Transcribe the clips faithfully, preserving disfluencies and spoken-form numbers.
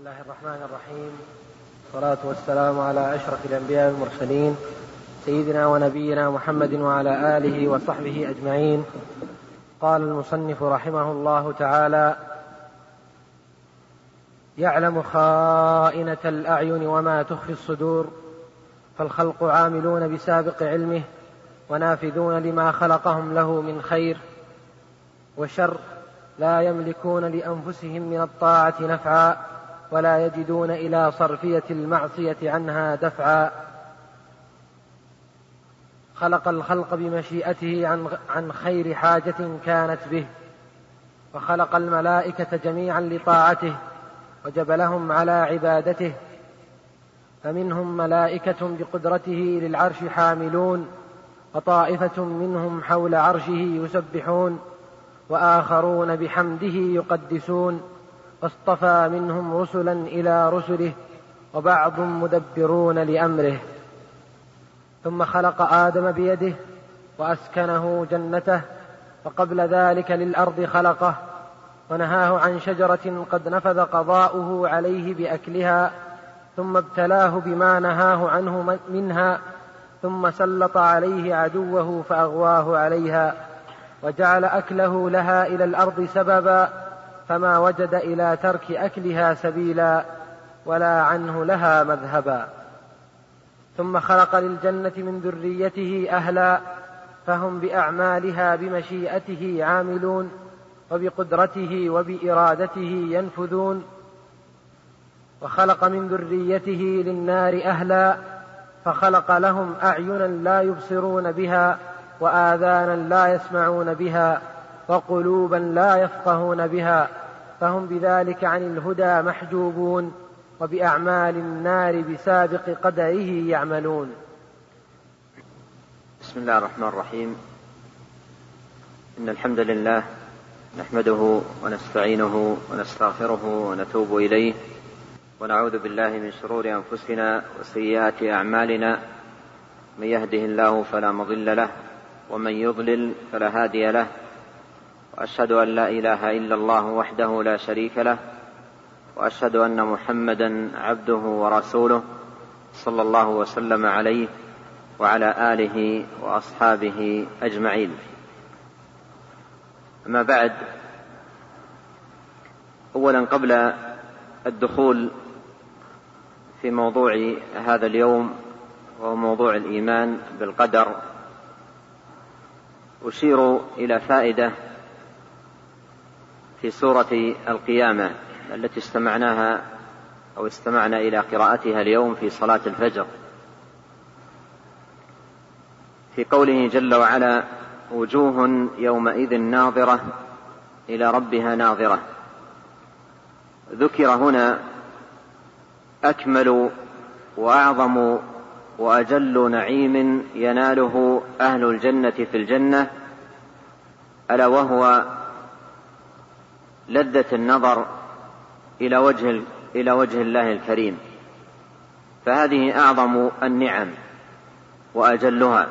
الله الرحمن الرحيم، والصلاة والسلام على أشرف الأنبياء والمرسلين سيدنا ونبينا محمد وعلى آله وصحبه أجمعين. قال المصنف رحمه الله تعالى: يعلم خائنة الأعين وما تخفي الصدور، فالخلق عاملون بسابق علمه ونافذون لما خلقهم له من خير وشر، لا يملكون لأنفسهم من الطاعة نفعا ولا يجدون إلى صرفية المعصية عنها دفعا. خلق الخلق بمشيئته عن خير حاجة كانت به، وخلق الملائكة جميعا لطاعته وجبلهم على عبادته، فمنهم ملائكة بقدرته للعرش حاملون، وطائفة منهم حول عرشه يسبحون، وآخرون بحمده يقدسون، واصطفى منهم رسلا إلى رسله، وبعض مدبرون لأمره. ثم خلق آدم بيده وأسكنه جنته، وقبل ذلك للأرض خلقه ونهاه عن شجرة قد نفذ قضاؤه عليه بأكلها، ثم ابتلاه بما نهاه عنه منها، ثم سلط عليه عدوه فأغواه عليها، وجعل أكله لها إلى الأرض سببا، فما وجد إلى ترك أكلها سبيلا ولا عنه لها مذهبا. ثم خلق للجنة من ذريته أهلا، فهم بأعمالها بمشيئته عاملون، وبقدرته وبإرادته ينفذون. وخلق من ذريته للنار أهلا، فخلق لهم أعينا لا يبصرون بها، وآذانا لا يسمعون بها، وقلوبا لا يفقهون بها، فهم بذلك عن الهدى محجوبون، وبأعمال النار بسابق قدره يعملون. بسم الله الرحمن الرحيم. إن الحمد لله نحمده ونستعينه ونستغفره ونتوب إليه، ونعوذ بالله من شرور أنفسنا وسيئات أعمالنا، من يهده الله فلا مضل له، ومن يضلل فلا هادي له، وأشهد أن لا إله إلا الله وحده لا شريك له، وأشهد أن محمدا عبده ورسوله صلى الله وسلم عليه وعلى آله وأصحابه أجمعين. أما بعد، أولا قبل الدخول في موضوع هذا اليوم وهو موضوع الإيمان بالقدر، أشير إلى فائدة في سورة القيامة التي استمعناها أو استمعنا إلى قراءتها اليوم في صلاة الفجر، في قوله جل وعلا: وجوه يومئذ ناظرة إلى ربها ناظرة. ذكر هنا أكمل وأعظم وأجل نعيم يناله أهل الجنة في الجنة، ألا وهو لذة النظر إلى وجه, إلى وجه الله الكريم. فهذه أعظم النعم وأجلها.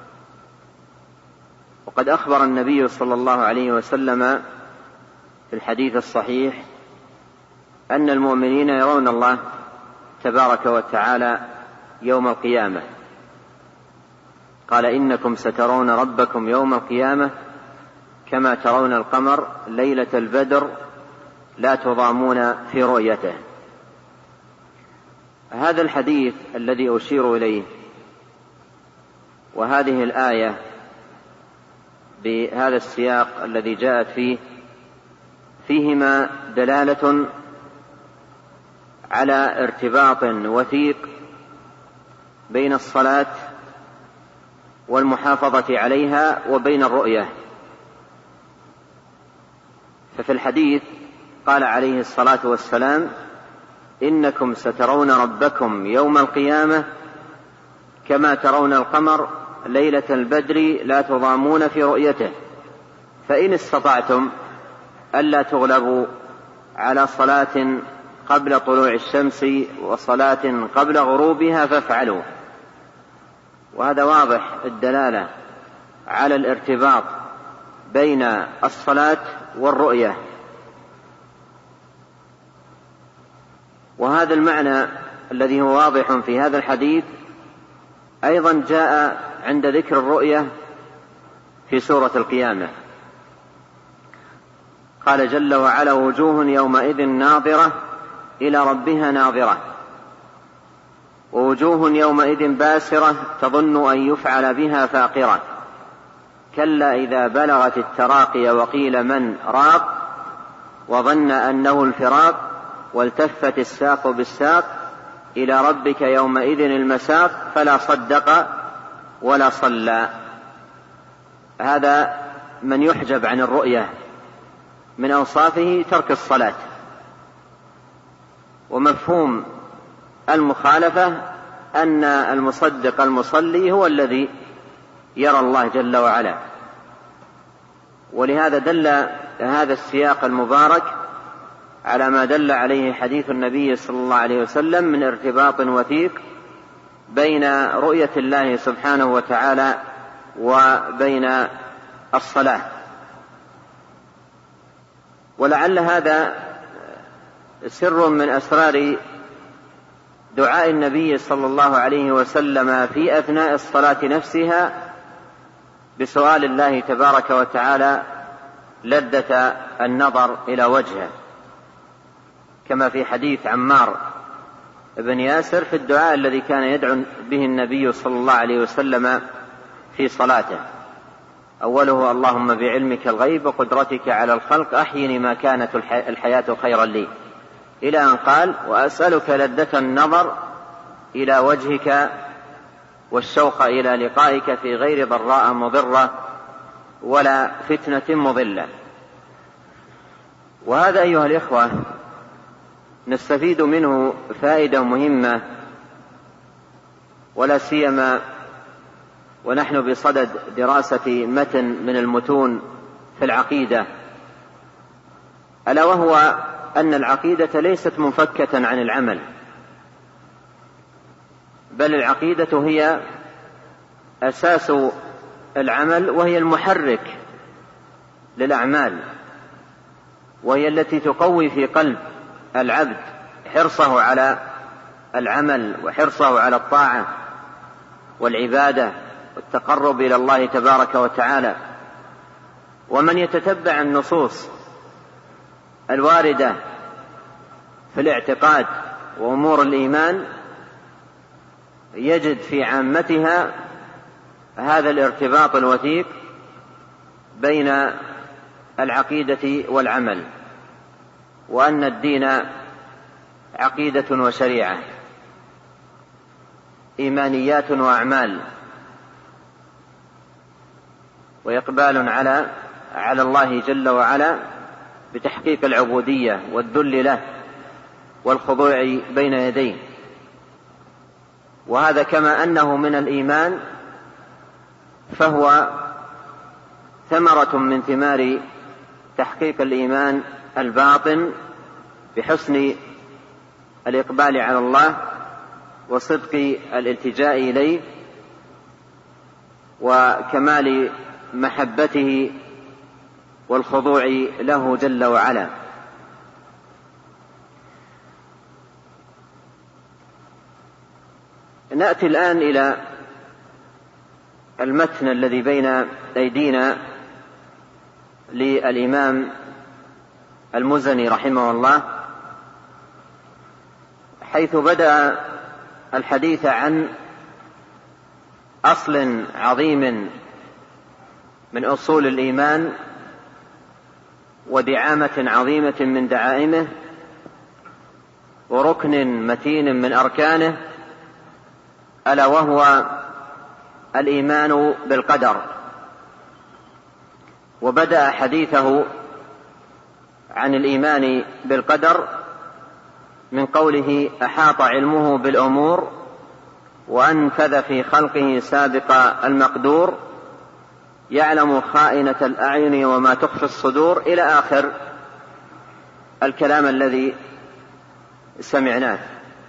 وقد أخبر النبي صلى الله عليه وسلم في الحديث الصحيح أن المؤمنين يرون الله تبارك وتعالى يوم القيامة. قال: إنكم سترون ربكم يوم القيامة كما ترون القمر ليلة البدر لا تضامون في رؤيته. هذا الحديث الذي أشير إليه وهذه الآية بهذا السياق الذي جاءت فيه فيهما دلالة على ارتباط وثيق بين الصلاة والمحافظة عليها وبين الرؤية. ففي الحديث قال عليه الصلاة والسلام: إنكم سترون ربكم يوم القيامة كما ترون القمر ليلة البدر لا تضامون في رؤيته، فإن استطعتم ألا تغلبوا على صلاة قبل طلوع الشمس وصلاة قبل غروبها فافعلوا. وهذا واضح الدلالة على الارتباط بين الصلاة والرؤية. وهذا المعنى الذي هو واضح في هذا الحديث أيضا جاء عند ذكر الرؤية في سورة القيامة. قال جل وعلا: وجوه يومئذ ناظرة إلى ربها ناظرة ووجوه يومئذ باسرة تظن أن يفعل بها فاقرة كلا إذا بلغت التراقي وقيل من راق وظن أنه الفراق والتفت الساق بالساق إلى ربك يومئذ المساق فلا صدق ولا صلى. هذا من يحجب عن الرؤية من أوصافه ترك الصلاة. ومفهوم المخالفة أن المصدق المصلي هو الذي يرى الله جل وعلا. ولهذا دل هذا السياق المبارك على ما دل عليه حديث النبي صلى الله عليه وسلم من ارتباط وثيق بين رؤية الله سبحانه وتعالى وبين الصلاة. ولعل هذا سر من أسرار دعاء النبي صلى الله عليه وسلم في أثناء الصلاة نفسها بسؤال الله تبارك وتعالى لذة النظر إلى وجهه، كما في حديث عمار بن ياسر في الدعاء الذي كان يدعو به النبي صلى الله عليه وسلم في صلاته. أوله: اللهم بعلمك الغيب وقدرتك على الخلق أحيني ما كانت الحياة خيرا لي، إلى أن قال: وأسألك لذة النظر إلى وجهك والشوق إلى لقائك في غير ضراء مضرة ولا فتنة مضلة. وهذا أيها الإخوة نستفيد منه فائدة مهمة، ولا سيما ونحن بصدد دراسة متن من المتون في العقيدة، ألا وهو أن العقيدة ليست منفكة عن العمل، بل العقيدة هي أساس العمل، وهي المحرك للأعمال، وهي التي تقوي في قلب العبد حرصه على العمل وحرصه على الطاعة والعبادة والتقرب إلى الله تبارك وتعالى. ومن يتتبع النصوص الواردة في الاعتقاد وأمور الإيمان يجد في عامتها هذا الارتباط الوثيق بين العقيدة والعمل، وأن الدين عقيدة وشريعة، إيمانيات وأعمال، وإقبال على على الله جل وعلا بتحقيق العبودية والذل له والخضوع بين يديه. وهذا كما أنه من الإيمان فهو ثمرة من ثمار تحقيق الإيمان الباطن بحسن الإقبال على الله وصدق الالتجاء إليه وكمال محبته والخضوع له جل وعلا. نأتي الآن إلى المتن الذي بين أيدينا للإمام المزني رحمه الله، حيث بدأ الحديث عن أصل عظيم من أصول الإيمان ودعامة عظيمة من دعائمه وركن متين من أركانه، ألا وهو الإيمان بالقدر. وبدأ حديثه عن الإيمان بالقدر من قوله: أحاط علمه بالأمور وأنفذ في خلقه سابق المقدور، يعلم خائنة الأعين وما تخفي الصدور، إلى آخر الكلام الذي سمعناه.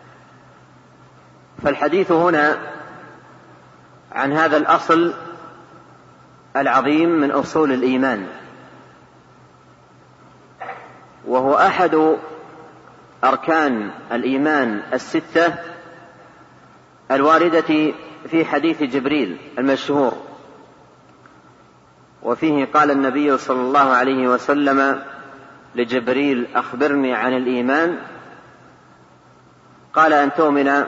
فالحديث هنا عن هذا الأصل العظيم من أصول الإيمان، وهو أحد أركان الإيمان الستة الواردة في حديث جبريل المشهور، وفيه قال النبي صلى الله عليه وسلم لجبريل: أخبرني عن الإيمان. قال: أن تؤمن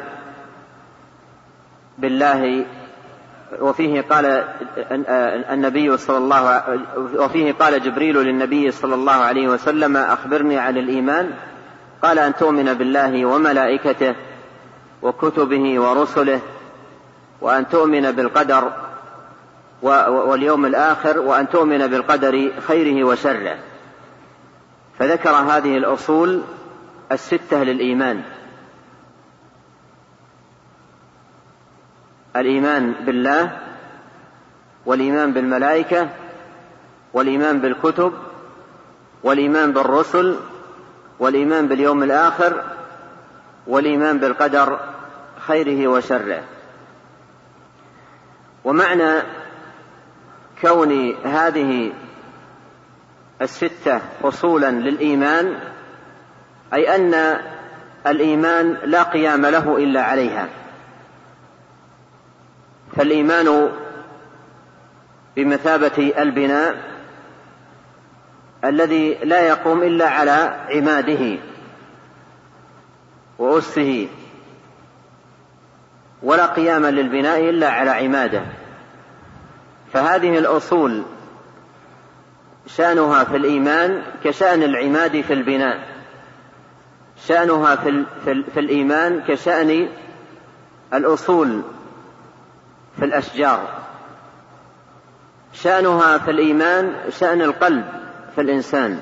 بالله. وفيه قال النبي صلى الله وفيه قال جبريل للنبي صلى الله عليه وسلم: أخبرني عن الإيمان. قال: أن تؤمن بالله وملائكته وكتبه ورسله، وأن تؤمن بالقدر واليوم الآخر، وأن تؤمن بالقدر خيره وشره. فذكر هذه الأصول الستة للإيمان: الإيمان بالله، والإيمان بالملائكة، والإيمان بالكتب، والإيمان بالرسل، والإيمان باليوم الآخر، والإيمان بالقدر خيره وشره. ومعنى كون هذه الستة أصولا للإيمان أي أن الإيمان لا قيام له إلا عليها، فالإيمان بمثابة البناء الذي لا يقوم إلا على عماده وأسه، ولا قيام للبناء إلا على عماده. فهذه الأصول شأنها في الإيمان كشأن العماد في البناء، شأنها في, في, في الإيمان كشأن الأصول في الأشجار، شأنها في الإيمان شأن القلب في الإنسان،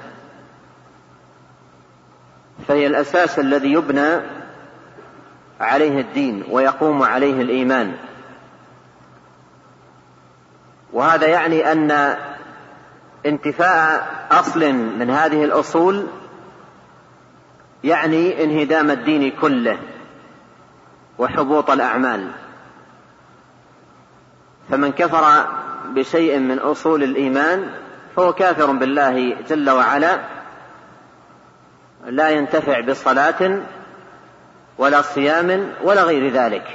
فهي الأساس الذي يبنى عليه الدين ويقوم عليه الإيمان. وهذا يعني أن انتفاء أصل من هذه الأصول يعني انهدام الدين كله وحبوط الأعمال. فمن كفر بشيء من أصول الإيمان فهو كافر بالله جل وعلا، لا ينتفع بصلاة ولا صيام ولا غير ذلك.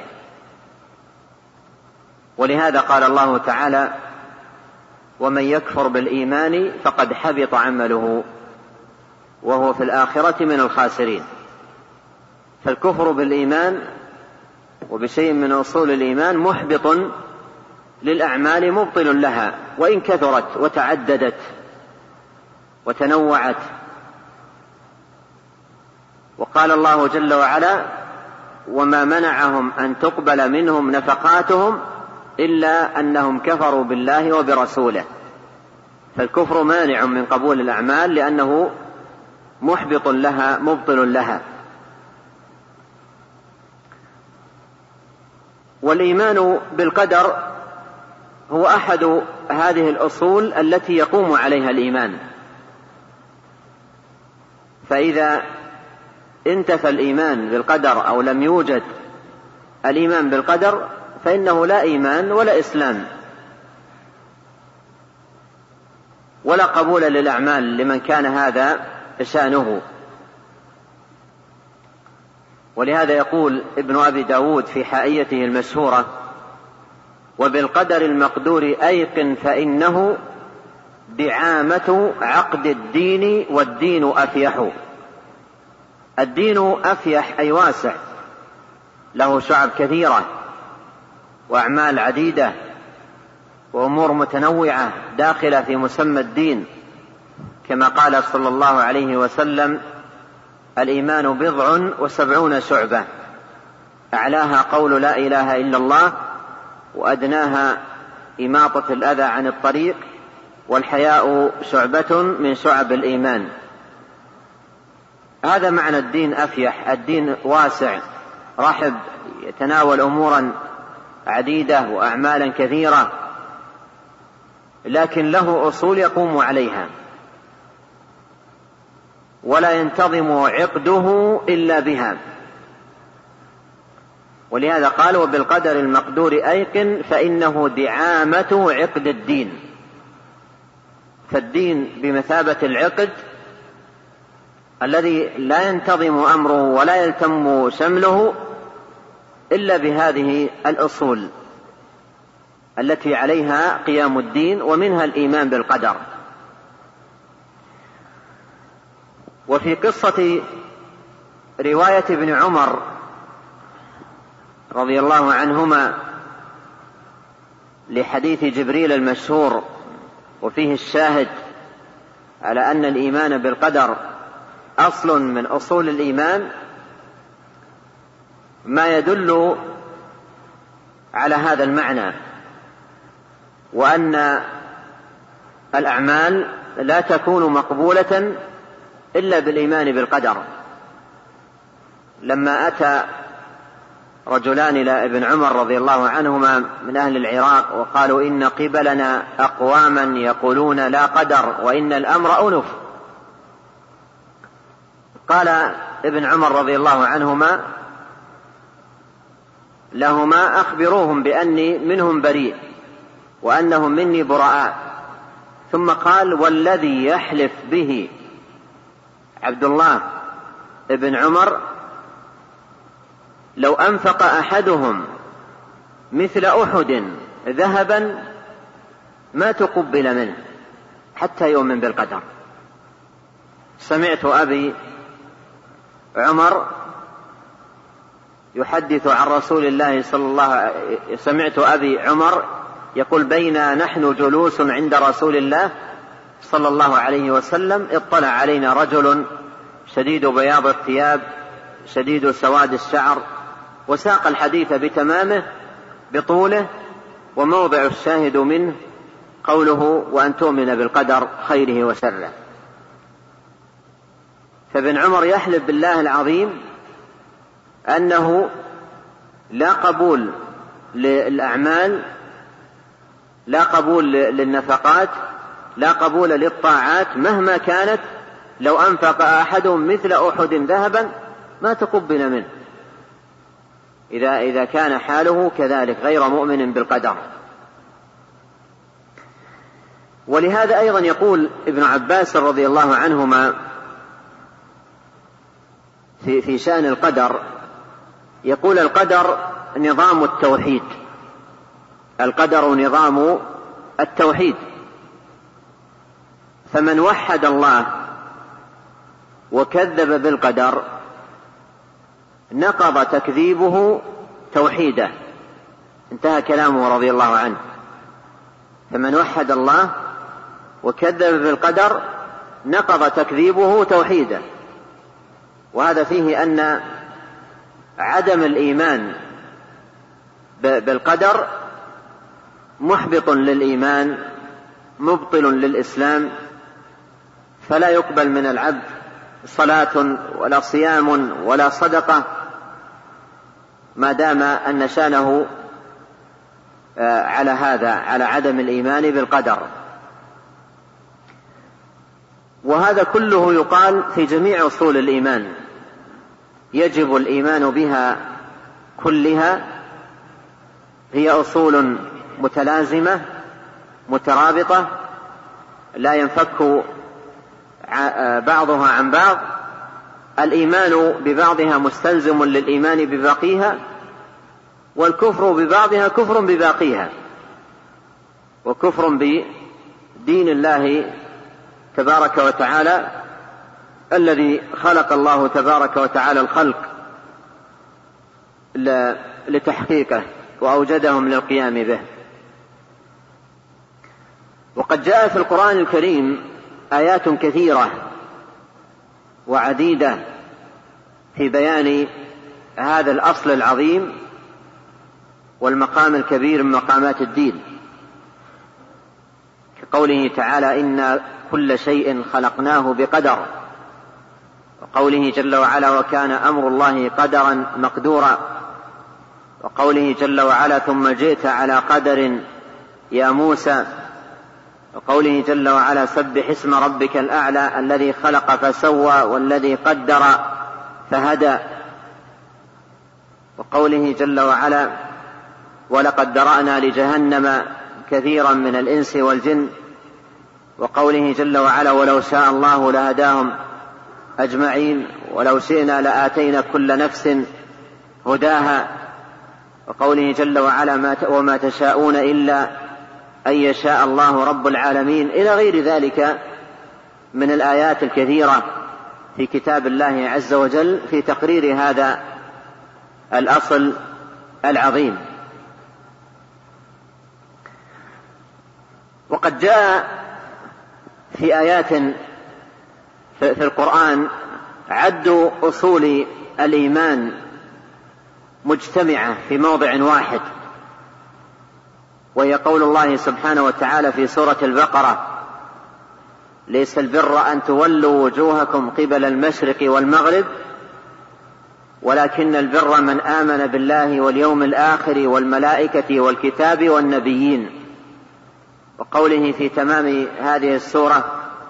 ولهذا قال الله تعالى: ومن يكفر بالإيمان فقد حبط عمله وهو في الآخرة من الخاسرين. فالكفر بالإيمان وبشيء من أصول الإيمان محبط للأعمال، مبطل لها وإن كثرت وتعددت وتنوعت. وقال الله جل وعلا: وما منعهم أن تقبل منهم نفقاتهم إلا أنهم كفروا بالله وبرسوله. فالكفر مانع من قبول الأعمال لأنه محبط لها مبطل لها. والإيمان بالقدر هو أحد هذه الأصول التي يقوم عليها الإيمان. فإذا انتفى الإيمان بالقدر أو لم يوجد الإيمان بالقدر فإنه لا إيمان ولا إسلام ولا قبول للأعمال لمن كان هذا شأنه. ولهذا يقول ابن أبي داود في حائيته المشهورة: وبالقدر المقدور أيقن فإنه دعامة عقد الدين والدين أفيح. الدين أفيح أي واسع، له شعب كثيرة وأعمال عديدة وأمور متنوعة داخلة في مسمى الدين، كما قال صلى الله عليه وسلم: الإيمان بضع وسبعون شعبة، أعلاها قول لا إله إلا الله، وأدناها إماطة الأذى عن الطريق، والحياء شعبة من شعب الإيمان. هذا معنى الدين أفيح، الدين واسع رحب، يتناول أمورا عديدة وأعمالا كثيرة، لكن له أصول يقوم عليها ولا ينتظم عقده إلا بها. ولهذا قال: وبالقدر المقدور أيقن فإنه دعامة عقد الدين. فالدين بمثابة العقد الذي لا ينتظم أمره ولا يلتم شمله إلا بهذه الأصول التي عليها قيام الدين، ومنها الإيمان بالقدر. وفي قصة رواية ابن عمر رضي الله عنهما لحديث جبريل المشهور، وفيه الشاهد على أن الإيمان بالقدر أصل من أصول الإيمان، ما يدل على هذا المعنى، وأن الأعمال لا تكون مقبولة إلا بالإيمان بالقدر. لما أتى رجلان إلى ابن عمر رضي الله عنهما من أهل العراق وقالوا إن قبلنا أقواما يقولون لا قدر وإن الأمر أنف، قال ابن عمر رضي الله عنهما لهما أخبروهم بأني منهم بريء وأنهم مني براء. ثم قال والذي يحلف به عبد الله ابن عمر لو أنفق أحدهم مثل أحد ذهبا ما تقبل منه حتى يؤمن بالقدر. سمعت أبي عمر يحدث عن رسول الله صلى الله عليه وسلم، سمعت أبي عمر يقول بينا نحن جلوس عند رسول الله صلى الله عليه وسلم اطلع علينا رجل شديد بياض الثياب شديد سواد الشعر، وساق الحديث بتمامه بطوله، وموضع الشاهد منه قوله وأن تؤمن بالقدر خيره وشره. فابن عمر يحلف بالله العظيم أنه لا قبول للأعمال، لا قبول للنفقات، لا قبول للطاعات مهما كانت، لو أنفق أحدهم مثل أحد ذهبا ما تقبل منه إذا, إذا كان حاله كذلك غير مؤمن بالقدر. ولهذا أيضا يقول ابن عباس رضي الله عنهما في, في شأن القدر، يقول القدر نظام التوحيد، القدر نظام التوحيد، فمن وحد الله وكذب بالقدر نقض تكذيبه توحيده. انتهى كلامه رضي الله عنه. فمن وحد الله وكذب بالقدر نقض تكذيبه توحيده. وهذا فيه أن عدم الإيمان بالقدر محبط للإيمان مبطل للإسلام، فلا يقبل من العبد صلاة ولا صيام ولا صدقة ما دام أن شأنه على هذا، على عدم الإيمان بالقدر. وهذا كله يقال في جميع أصول الإيمان، يجب الإيمان بها كلها، هي أصول متلازمة مترابطة لا ينفك بعضها عن بعض. الإيمان ببعضها مستلزم للإيمان بباقيها، والكفر ببعضها كفر بباقيها، وكفر بدين الله تبارك وتعالى الذي خلق الله تبارك وتعالى الخلق لتحقيقه وأوجدهم للقيام به. وقد جاء في القرآن الكريم آيات كثيرة وعديدة في بيان هذا الأصل العظيم والمقام الكبير من مقامات الدين، كقوله تعالى إن كل شيء خلقناه بقدر، وقوله جل وعلا وكان أمر الله قدرا مقدورا، وقوله جل وعلا ثم جئت على قدر يا موسى، وقوله جل وعلا سبح اسم ربك الأعلى الذي خلق فسوى والذي قدر فهدى، وقوله جل وعلا ولقد ذرأنا لجهنم كثيرا من الإنس والجن، وقوله جل وعلا ولو شاء الله لهداهم أجمعين، ولو شئنا لآتينا كل نفس هداها، وقوله جل وعلا وما تشاءون إلا أن يشاء الله رب العالمين، إلى غير ذلك من الآيات الكثيرة في كتاب الله عز وجل في تقرير هذا الأصل العظيم. وقد جاء في آيات في القرآن عد أصول الإيمان مجتمعة في موضع واحد، وهي قول الله سبحانه وتعالى في سورة البقرة: ليس البر أن تولوا وجوهكم قبل المشرق والمغرب ولكن البر من آمن بالله واليوم الآخر والملائكة والكتاب والنبيين. وقوله في تمام هذه السورة: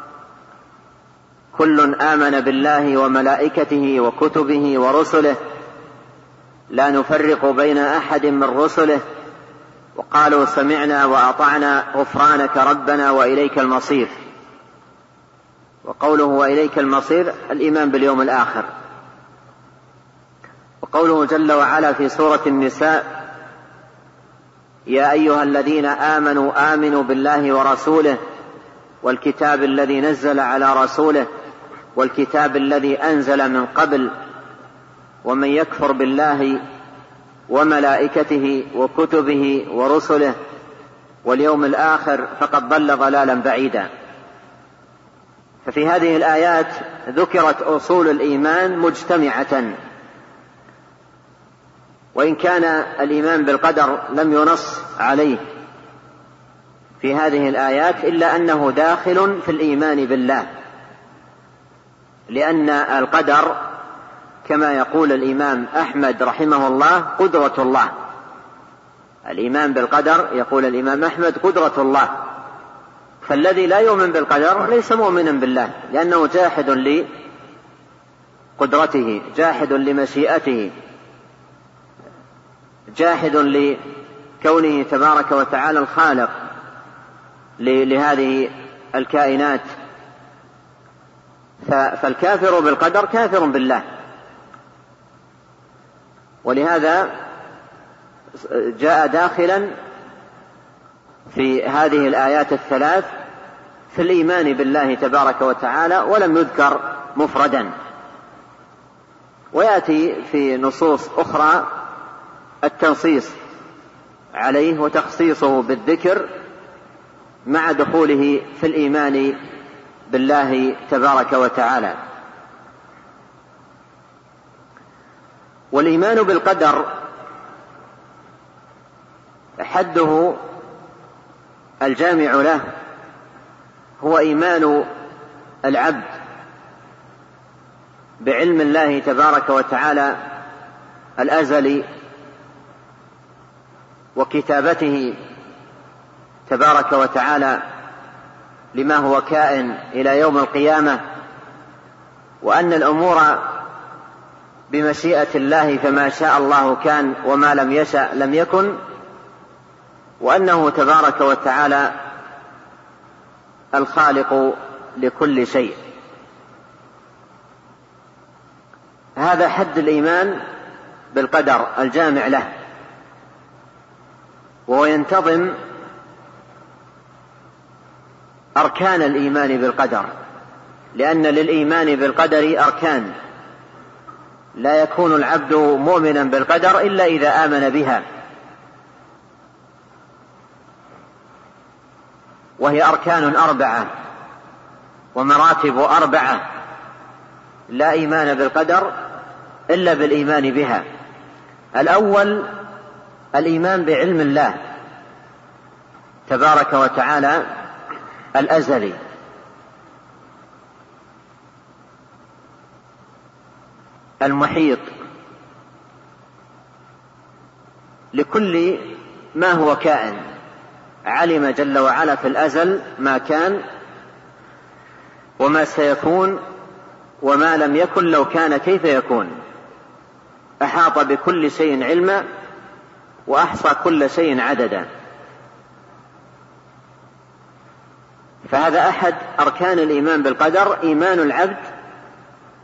كل آمن بالله وملائكته وكتبه ورسله لا نفرق بين أحد من رسله وقالوا سمعنا وأطعنا غفرانك ربنا وإليك المصير. وقوله وإليك المصير الإيمان باليوم الآخر. وقوله جل وعلا في سورة النساء: يا أيها الذين آمنوا آمنوا بالله ورسوله والكتاب الذي نزل على رسوله والكتاب الذي أنزل من قبل ومن يكفر بالله وملائكته وكتبه ورسله واليوم الآخر فقد ضل ضلالا بعيدا. ففي هذه الآيات ذكرت أصول الإيمان مجتمعة، وإن كان الإيمان بالقدر لم ينص عليه في هذه الآيات إلا أنه داخل في الإيمان بالله، لأن القدر كما يقول الإمام أحمد رحمه الله قدرة الله. الإيمان بالقدر يقول الإمام أحمد قدرة الله، فالذي لا يؤمن بالقدر ليس مؤمنا بالله، لأنه جاحد لقدرته، جاحد لمشيئته، جاحد لكونه تبارك وتعالى الخالق لهذه الكائنات. فالكافر بالقدر كافر بالله. ولهذا جاء داخلا في هذه الآيات الثلاث في الإيمان بالله تبارك وتعالى، ولم يذكر مفردا. ويأتي في نصوص أخرى التنصيص عليه وتخصيصه بالذكر مع دخوله في الإيمان بالله تبارك وتعالى. والإيمان بالقدر حده الجامع له هو إيمان العبد بعلم الله تبارك وتعالى الأزلي وكتابته تبارك وتعالى لما هو كائن إلى يوم القيامة، وأن الأمور بمشيئة الله فما شاء الله كان وما لم يشأ لم يكن، وأنه تبارك وتعالى الخالق لكل شيء. هذا حد الإيمان بالقدر الجامع له، وهو ينتظم أركان الإيمان بالقدر، لأن للإيمان بالقدر أركان، لا يكون العبد مؤمنا بالقدر إلا إذا آمن بها، وهي أركان أربعة ومراتب أربعة، لا إيمان بالقدر إلا بالإيمان بها. الأول الإيمان بعلم الله تبارك وتعالى الأزلي، المحيط لكل ما هو كائن، علم جل وعلا في الأزل ما كان وما سيكون وما لم يكن لو كان كيف يكون، أحاط بكل شيء علما وأحصى كل شيء عددا. فهذا أحد أركان الإيمان بالقدر، إيمان العبد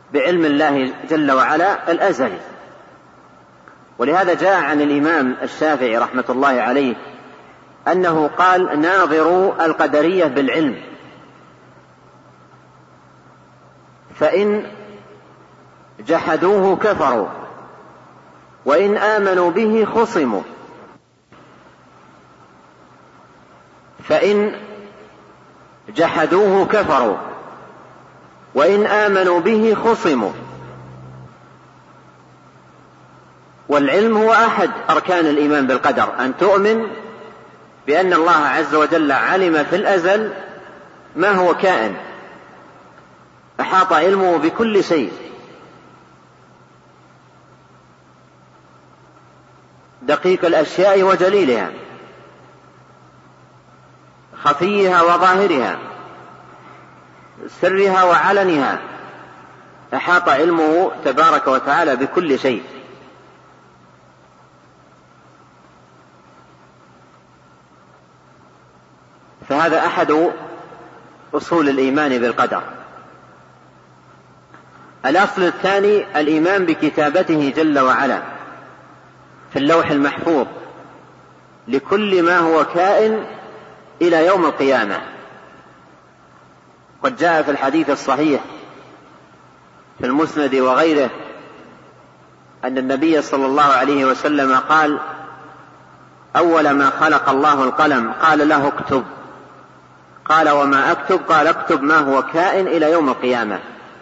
بعلم الله جل وعلا الأزلي. ولهذا جاء عن الإمام الشافعي رحمة الله عليه أنه قال: ناظروا القدرية بالعلم، فإن جحدوه كفروا، وإن آمنوا به خصموا. فإن جحدوه كفروا، وإن آمنوا به خصموا. والعلم هو أحد أركان الإيمان بالقدر، أن تؤمن بأن الله عز وجل علم في الأزل ما هو كائن، أحاط علمه بكل شيء، دقيق الأشياء وجليلها، خفيها وظاهرها، سرها وعلنها، أحاط علمه تبارك وتعالى بكل شيء. فهذا أحد أصول الإيمان بالقدر. الأصل الثاني الإيمان بكتابته جل وعلا في اللوح المحفوظ لكل ما هو كائن إلى يوم القيامة. قد جاء في الحديث الصحيح في المسند وغيره أن النبي صلى الله عليه وسلم قال: أول ما خلق الله القلم، قال له اكتب. قال: وما أكتب؟ قال: اكتب ما هو كائن إلى يوم القيامة.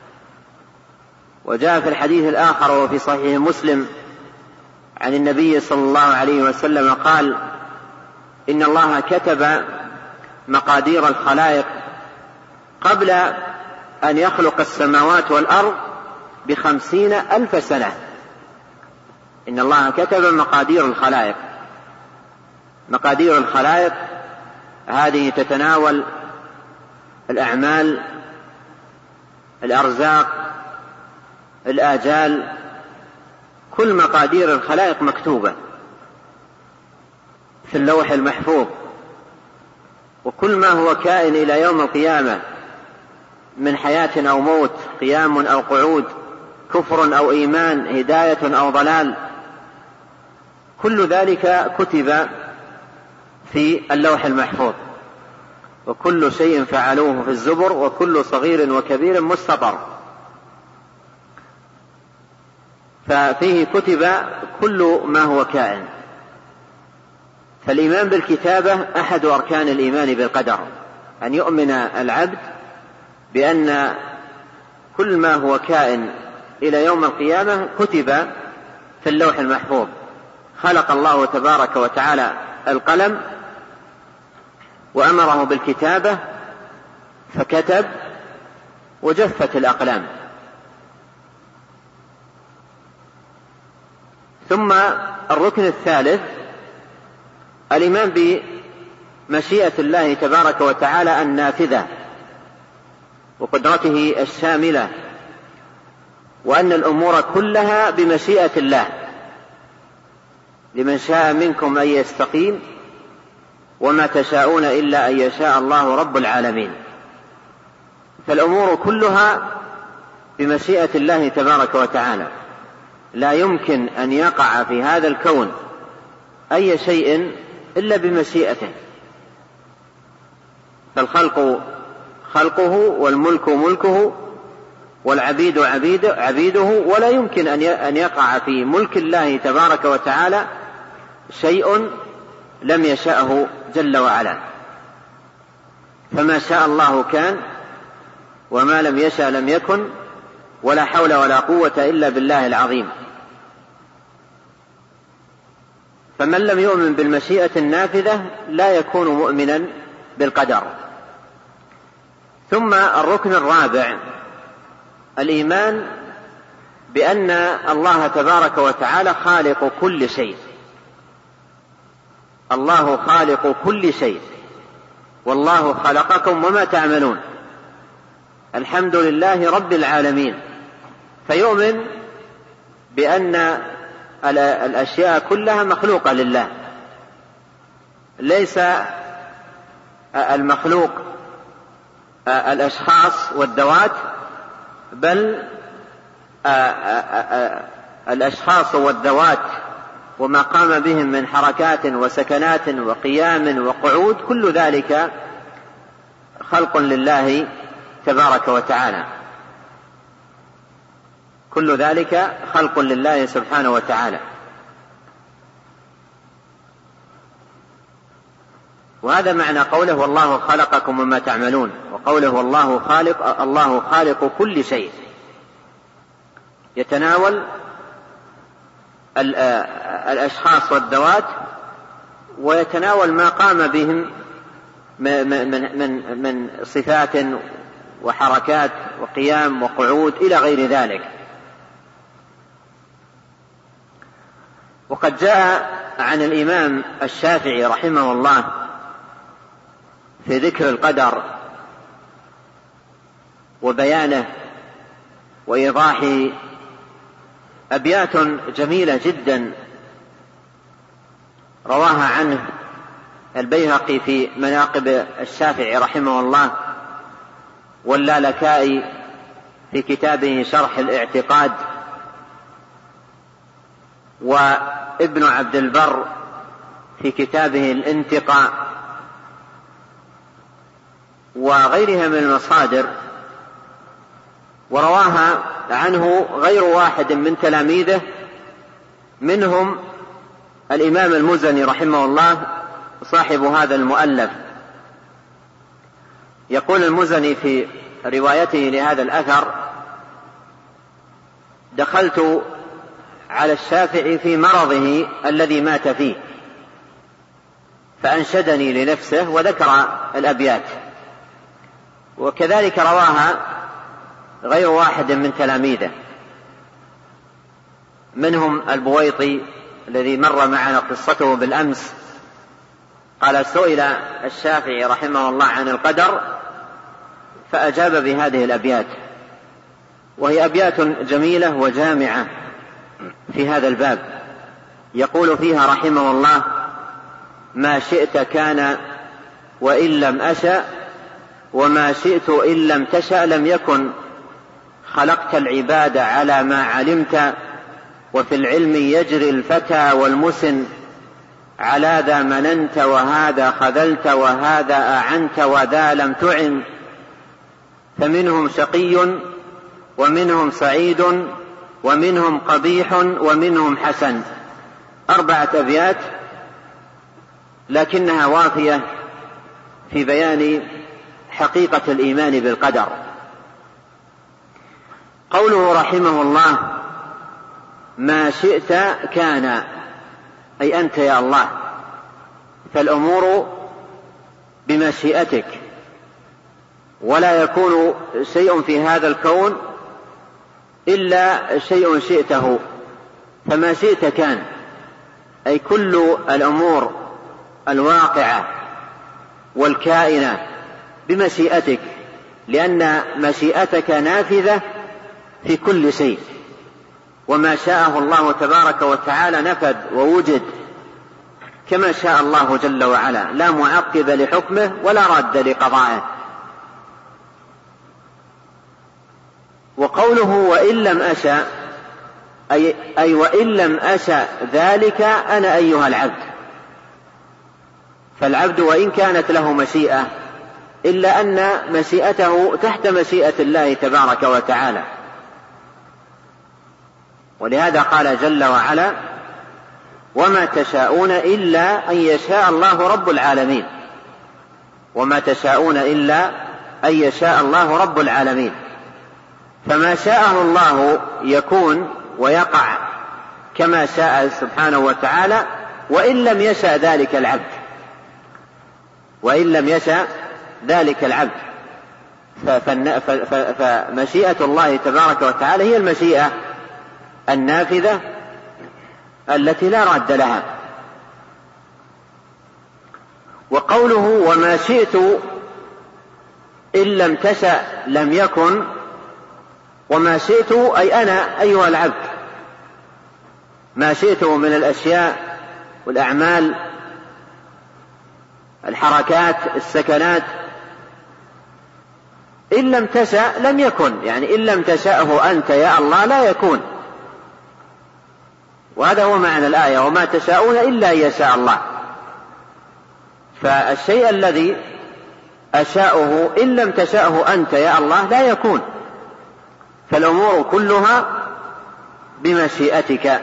وجاء في الحديث الآخر وفي صحيح مسلم عن النبي صلى الله عليه وسلم قال: إن الله كتب مقادير الخلائق قبل أن يخلق السماوات والأرض بخمسين ألف سنة. إن الله كتب مقادير الخلائق. مقادير الخلائق هذه تتناول الأعمال، الأرزاق، الآجال، كل مقادير الخلائق مكتوبة في اللوح المحفوظ. وكل ما هو كائن إلى يوم القيامة من حياة أو موت، قيام أو قعود، كفر أو إيمان، هداية أو ضلال، كل ذلك كتب في اللوح المحفوظ. وكل شيء فعلوه في الزبر، وكل صغير وكبير مستطر. ففيه كتب كل ما هو كائن. فالإيمان بالكتابة أحد أركان الإيمان بالقدر، أن يؤمن العبد بأن كل ما هو كائن إلى يوم القيامة كتب في اللوح المحفوظ. خلق الله تبارك وتعالى القلم وأمره بالكتابة فكتب وجفت الأقلام. ثم الركن الثالث الإيمان بمشيئة الله تبارك وتعالى النافذة وقدرته الشاملة، وأن الأمور كلها بمشيئة الله. لمن شاء منكم أن يستقيم وما تشاءون إلا أن يشاء الله رب العالمين. فالأمور كلها بمشيئة الله تبارك وتعالى، لا يمكن أن يقع في هذا الكون أي شيء إلا بمشيئته. فالخلق خلقه، والملك ملكه، والعبيد عبيده، ولا يمكن أن يقع في ملك الله تبارك وتعالى شيء لم يشأه جل وعلا. فما شاء الله كان، وما لم يشأ لم يكن، ولا حول ولا قوة إلا بالله العظيم. فمن لم يؤمن بالمشيئة النافذة لا يكون مؤمنا بالقدر. ثم الركن الرابع الإيمان بأن الله تبارك وتعالى خالق كل شيء. الله خالق كل شيء، والله خلقكم وما تعملون، الحمد لله رب العالمين. فيؤمن بأن الأشياء كلها مخلوقة لله، ليس المخلوق الأشخاص والذوات، بل الأشخاص والذوات وما قام بهم من حركات وسكنات وقيام وقعود، كل ذلك خلق لله تبارك وتعالى، كل ذلك خلق لله سبحانه وتعالى. وهذا معنى قوله والله خلقكم وما تعملون، وقوله والله خالق الله خالق كل شيء، يتناول الأشخاص والذوات ويتناول ما قام بهم من, من, من صفات وحركات وقيام وقعود إلى غير ذلك. وقد جاء عن الإمام الشافعي رحمه الله في ذكر القدر وبيانه وإيضاحه أبيات جميلة جدا رواها عنه البيهقي في مناقب الشافعي رحمه الله، واللالكائي في كتابه شرح الاعتقاد، وابن عبد البر في كتابه الانتقاء، وغيرها من المصادر، ورواها عنه غير واحد من تلاميذه، منهم الإمام المزني رحمه الله صاحب هذا المؤلف. يقول المزني في روايته لهذا الأثر: دخلت على الشافعي في مرضه الذي مات فيه فأنشدني لنفسه، وذكر الأبيات. وكذلك رواها غير واحد من تلاميذه، منهم البويطي الذي مر معنا قصته بالأمس، قال: سئل الشافعي رحمه الله عن القدر فأجاب بهذه الأبيات، وهي أبيات جميلة وجامعة في هذا الباب. يقول فيها رحمه الله: ما شئت كان وإن لم أشأ، وما شئت إن لم تشأ لم يكن، خلقت العباد على ما علمت، وفي العلم يجري الفتى والمسن، على ذا مننت وهذا خذلت، وهذا أعنت وذا لم تعن، فمنهم شقي ومنهم سعيد ومنهم قبيح ومنهم حسن. أربعة أبيات لكنها وافية في بيان حقيقة الإيمان بالقدر. قوله رحمه الله: ما شئت كان، أي أنت يا الله، فالأمور بمشيئتك، ولا يكون شيء في هذا الكون إلا شيء شئته، فما شئت كان، أي كل الأمور الواقعة والكائنة بمشيئتك، لأن مشيئتك نافذة في كل شيء، وما شاءه الله تبارك وتعالى نفذ ووجد كما شاء الله جل وعلا، لا معقب لحكمه ولا راد لقضائه. وقوله وإن لم أشأ، أي, أي وإن لم أشأ ذلك أنا أيها العبد. فالعبد وإن كانت له مشيئة إلا أن مشيئته تحت مشيئة الله تبارك وتعالى، ولهذا قال جل وعلا: وما تشاءون إلا أن يشاء الله رب العالمين، وما تشاءون إلا أن يشاء الله رب العالمين. فما شاءه الله يكون ويقع كما شاء سبحانه وتعالى، وإن لم يشاء ذلك العبد، وإن لم يشاء ذلك العبد. فمشيئة الله تبارك وتعالى هي المشيئة النافذة التي لا راد لها. وقوله وما شئت إن لم تشأ لم يكن، وما شئت أي أنا أيها العبد، ما شئت من الأشياء والأعمال، الحركات، السكنات، إن لم تشأ لم يكن، يعني إن لم تشأه أنت يا الله لا يكون. وهذا هو معنى الآية: وما تشاءون إلا أن يشاء الله. فالشيء الذي أشاؤه إن لم تشأه أنت يا الله لا يكون، فالأمور كلها بمشيئتك.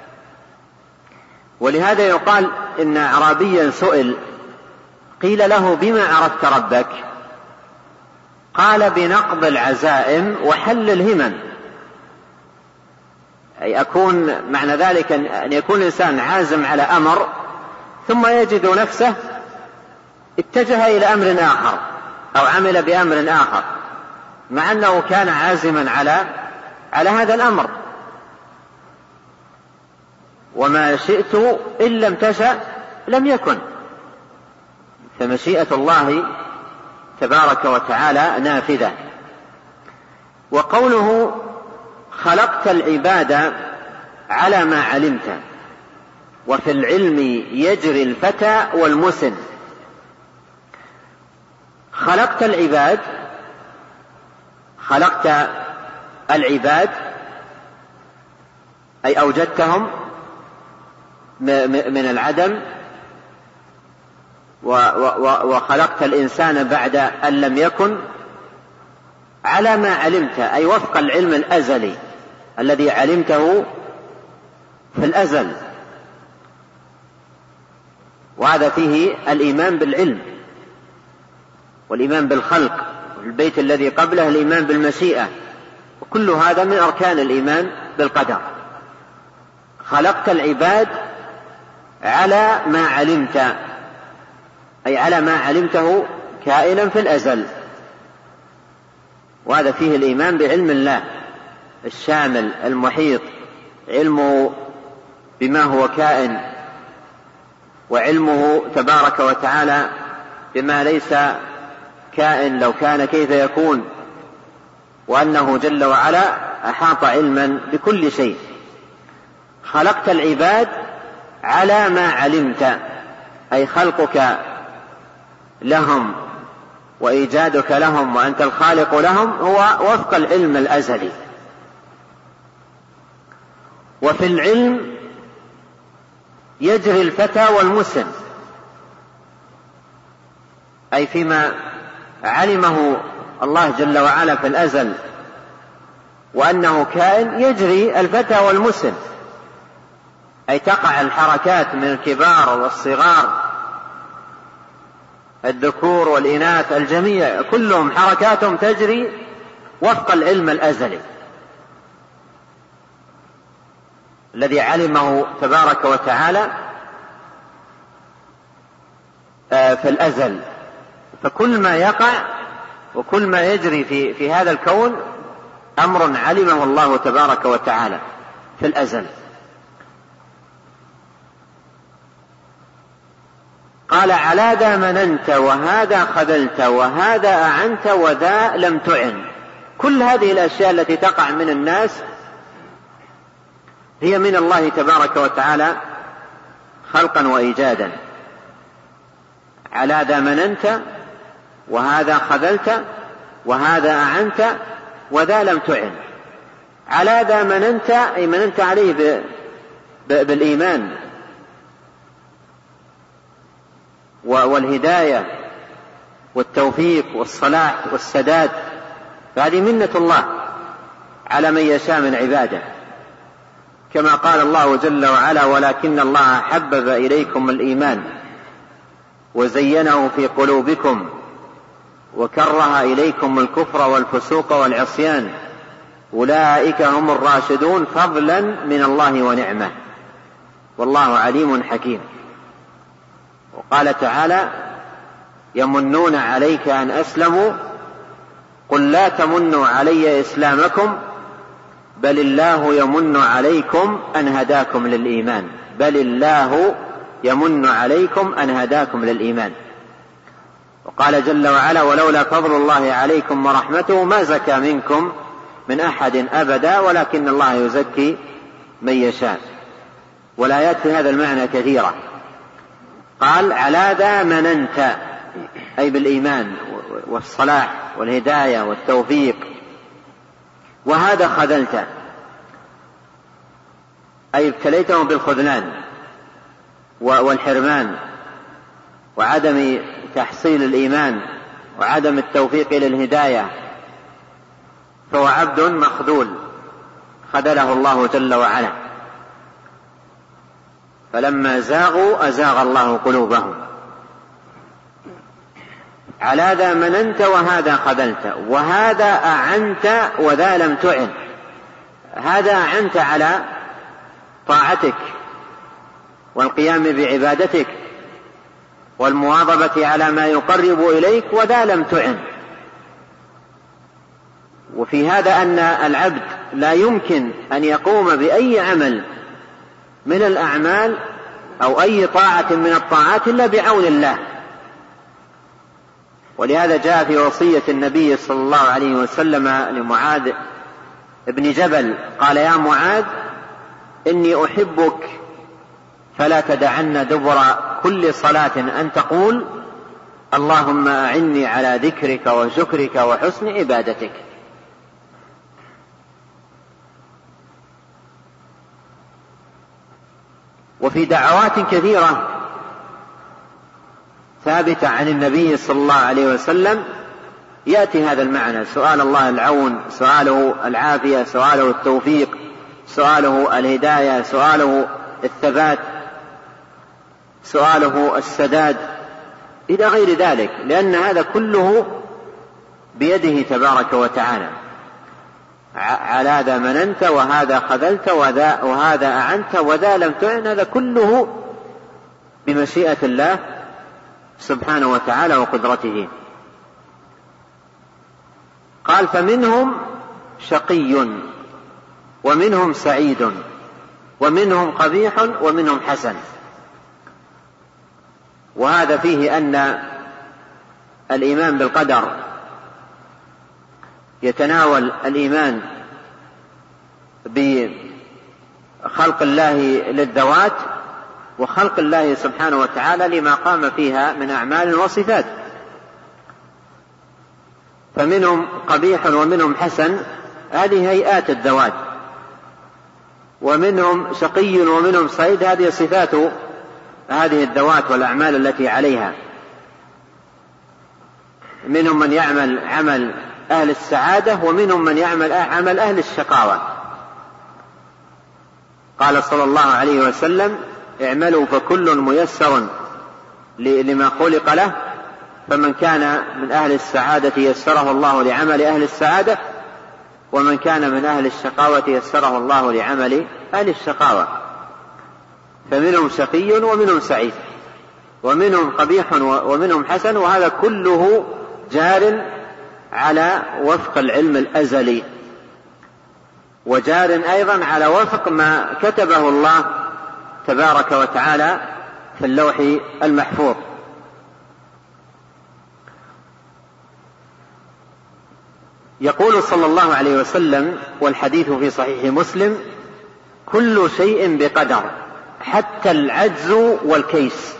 ولهذا يقال إن أعرابيا سئل قيل له: بما عرفت ربك؟ قال: بنقض العزائم وحل الهمم. أي أكون معنى ذلك أن يكون الإنسان عازم على أمر ثم يجد نفسه اتجه إلى أمر آخر أو عمل بأمر آخر مع أنه كان عازما على على هذا الأمر. وما شئت إن لم تشأ لم يكن، فمشيئة الله تبارك وتعالى نافذة. وقوله: خلقت العباد على ما علمت وفي العلم يجري الفتى والمسن. خلقت العباد، خلقت العباد أي أوجدتهم من العدم، وخلقت الإنسان بعد أن لم يكن على ما علمت، أي وفق العلم الأزلي الذي علمته في الأزل. وهذا فيه الإيمان بالعلم والإيمان بالخلق، والبيت الذي قبله الإيمان بالمشيئة، وكل هذا من أركان الإيمان بالقدر. خلقت العباد على ما علمت، أي على ما علمته كائنا في الأزل، وهذا فيه الإيمان بعلم الله الشامل المحيط، علمه بما هو كائن، وعلمه تبارك وتعالى بما ليس كائن لو كان كيف يكون، وأنه جل وعلا أحاط علما بكل شيء. خلقت العباد على ما علمت، أي خلقك لهم وإيجادك لهم وأنت الخالق لهم هو وفق العلم الأزلي. وفي العلم يجري الفتى والمسن، أي فيما علمه الله جل وعلا في الأزل وأنه كائن يجري الفتى والمسن، أي تقع الحركات من الكبار والصغار، الذكور والإناث الجميع كلهم حركاتهم تجري وفق العلم الأزلي الذي علمه تبارك وتعالى في الأزل. فكل ما يقع وكل ما يجري في, في هذا الكون أمر علمه الله تبارك وتعالى في الأزل. قال: على ذا مننت وهذا خذلت وهذا أعنت وذا لم تعن. كل هذه الأشياء التي تقع من الناس هي من الله تبارك وتعالى خلقا وإيجادا. على ذا مننت وهذا خذلت وهذا أعنت وذا لم تعن. على ذا مننت أي مننت عليه بالإيمان والهداية والتوفيق والصلاح والسداد، فهذه منة الله على من يشاء من عباده، كما قال الله جل وعلا: ولكن الله حبب إليكم الإيمان وزينه في قلوبكم وكره إليكم الكفر والفسوق والعصيان أولئك هم الراشدون فضلا من الله ونعمه والله عليم حكيم. وقال تعالى: يمنون عليك أن أسلموا قل لا تمنوا علي إسلامكم بل الله يمن عليكم أن هداكم للإيمان بل الله يمن عليكم أن هداكم للإيمان. وقال جل وعلا: ولولا فضل الله عليكم ورحمته ما زكى منكم من أحد أبدا ولكن الله يزكي من يشاء. والآيات في هذا المعنى كثيرة. قال: على ذا مننت أي بالإيمان والصلاح والهداية والتوفيق، وهذا خذلته، أي ابتليتهم بالخذلان والحرمان وعدم تحصيل الإيمان وعدم التوفيق للهداية، فهو عبد مخذول خذله الله جل وعلا. فلما زاغوا أزاغ الله قلوبهم. على ذا مننت وهذا خذلت، وهذا أعنت وذا لم تعن. هذا أعنت على طاعتك والقيام بعبادتك والمواظبة على ما يقرب إليك، وذا لم تعن. وفي هذا أن العبد لا يمكن أن يقوم بأي عمل من الأعمال أو أي طاعة من الطاعات إلا بعون الله. ولهذا جاء في وصية النبي صلى الله عليه وسلم لمعاذ ابن جبل قال: يا معاذ إني أحبك فلا تدعن دبر كل صلاة أن تقول اللهم أعني على ذكرك وشكرك وحسن عبادتك. وفي دعوات كثيرة ثابتة عن النبي صلى الله عليه وسلم يأتي هذا المعنى: سؤال الله العون، سؤاله العافية، سؤاله التوفيق، سؤاله الهداية، سؤاله الثبات، سؤاله السداد، إلى غير ذلك، لأن هذا كله بيده تبارك وتعالى. على ذا مننت وهذا خذلت وذا وهذا أعنت وذا لم تعن، هذا كله بمشيئة الله سبحانه وتعالى وقدرته. قال: فمنهم شقي ومنهم سعيد ومنهم قبيح ومنهم حسن. وهذا فيه أن الإيمان بالقدر يتناول الإيمان بخلق الله للذوات وخلق الله سبحانه وتعالى لما قام فيها من أعمال وصفات. فمنهم قبيح ومنهم حسن، هذه هيئات الذوات. ومنهم شقي ومنهم سعيد، هذه صفات هذه الذوات والأعمال التي عليها. منهم من يعمل عمل أهل السعادة ومنهم من يعمل عمل أهل الشقاوة. قال صلى الله عليه وسلم: اعملوا فكل ميسر لما خلق له، فمن كان من أهل السعادة يسره الله لعمل أهل السعادة، ومن كان من أهل الشقاوة يسره الله لعمل أهل الشقاوة. فمنهم شقي ومنهم سعيد ومنهم قبيح ومنهم حسن، وهذا كله جار على وفق العلم الأزلي، وجار أيضا على وفق ما كتبه الله تبارك وتعالى في اللوح المحفوظ. يقول صلى الله عليه وسلم، والحديث في صحيح مسلم: كل شيء بقدر حتى العجز والكيس.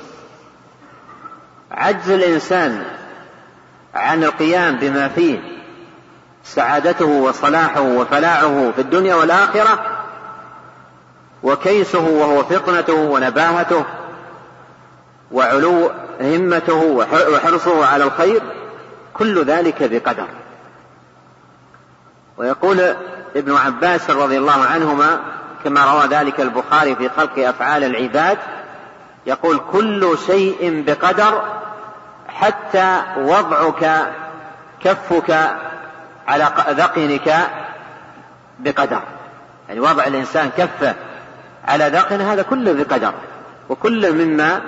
عجز الإنسان عن القيام بما فيه سعادته وصلاحه وفلاحه في الدنيا والآخرة، وكيسه وهو فطنته ونباهته وعلو همته وحرصه على الخير، كل ذلك بقدر. ويقول ابن عباس رضي الله عنهما كما روى ذلك البخاري في خلق أفعال العباد، يقول: كل شيء بقدر حتى وضعك كفك على ذقنك بقدر. يعني وضع الإنسان كفه على ذقن، هذا كله بقدر، وكل مما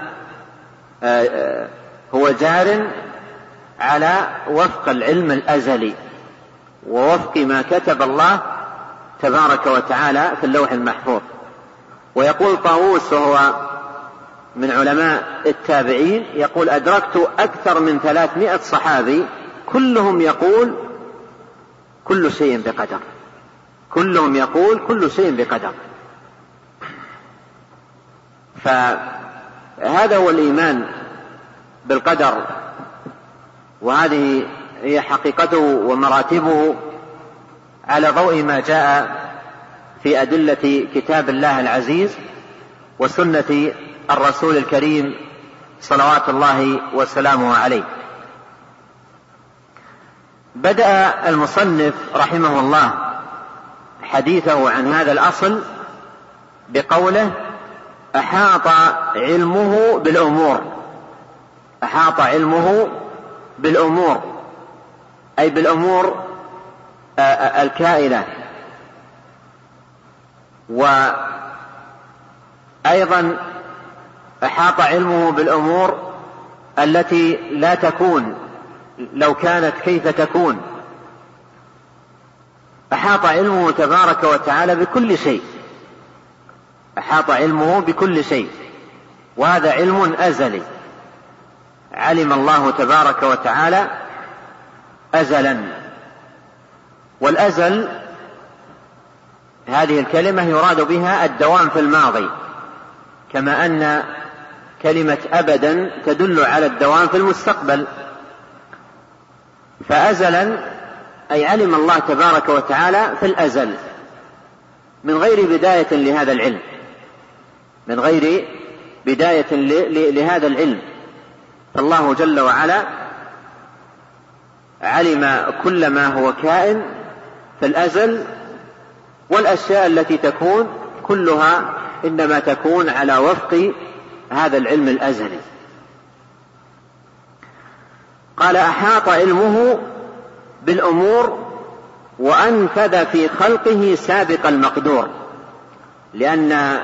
هو جار على وفق العلم الأزلي ووفق ما كتب الله تبارك وتعالى في اللوح المحفوظ. ويقول طاووس وهو من علماء التابعين، يقول: أدركت أكثر من ثلاثمائة صحابي كلهم يقول كل شيء بقدر، كلهم يقول كل شيء بقدر. فهذا هو الإيمان بالقدر وهذه هي حقيقته ومراتبه على ضوء ما جاء في أدلة كتاب الله العزيز وسنة الرسول الكريم صلوات الله وسلامه عليه. بدأ المصنف رحمه الله حديثه عن هذا الأصل بقوله: أحاط علمه بالأمور. أحاط علمه بالأمور أي بالأمور الكائنة، وأيضا أحاط علمه بالأمور التي لا تكون، لو كانت كيف تكون. أحاط علمه تبارك وتعالى بكل شيء، أحاط علمه بكل شيء، وهذا علم أزلي علم الله تبارك وتعالى أزلا. والأزل هذه الكلمة يراد بها الدوام في الماضي، كما أن كلمة أبدا تدل على الدوام في المستقبل. فأزلا أي علم الله تبارك وتعالى في الأزل من غير بداية لهذا العلم، من غير بداية لهذا العلم. فالله جل وعلا علم كل ما هو كائن في الأزل، والأشياء التي تكون كلها إنما تكون على وفق هذا العلم الأزلي. قال: أحاط علمه بالأمور وأنفذ في خلقه سابق المقدور، لأن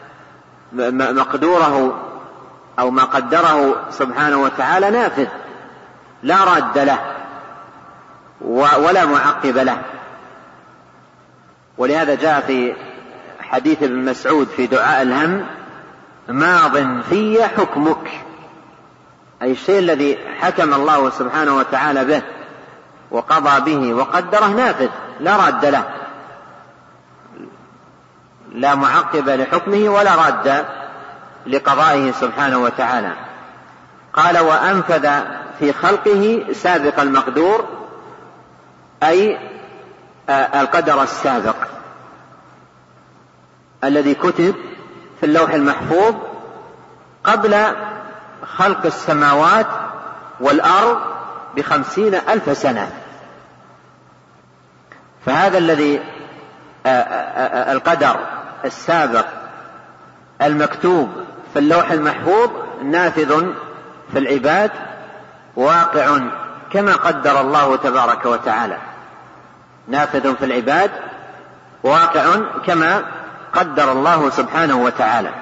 مقدوره أو ما قدره سبحانه وتعالى نافذ لا راد له ولا معقب له. ولهذا جاء في حديث ابن مسعود في دعاء الهم: ماض في حكمك، أي الشيء الذي حكم الله سبحانه وتعالى به وقضى به وقدره نافذ لا راد له، لا معقب لحكمه ولا راد لقضائه سبحانه وتعالى. قال: وأنفذ في خلقه سابق المقدور، أي القدر السابق الذي كتب في اللوح المحفوظ قبل خلق السماوات والأرض بخمسين ألف سنة. فهذا الذي القدر السابق المكتوب في اللوح المحفوظ نافذ في العباد، واقع كما قدر الله تبارك وتعالى، نافذ في العباد واقع كما قدر الله سبحانه وتعالى.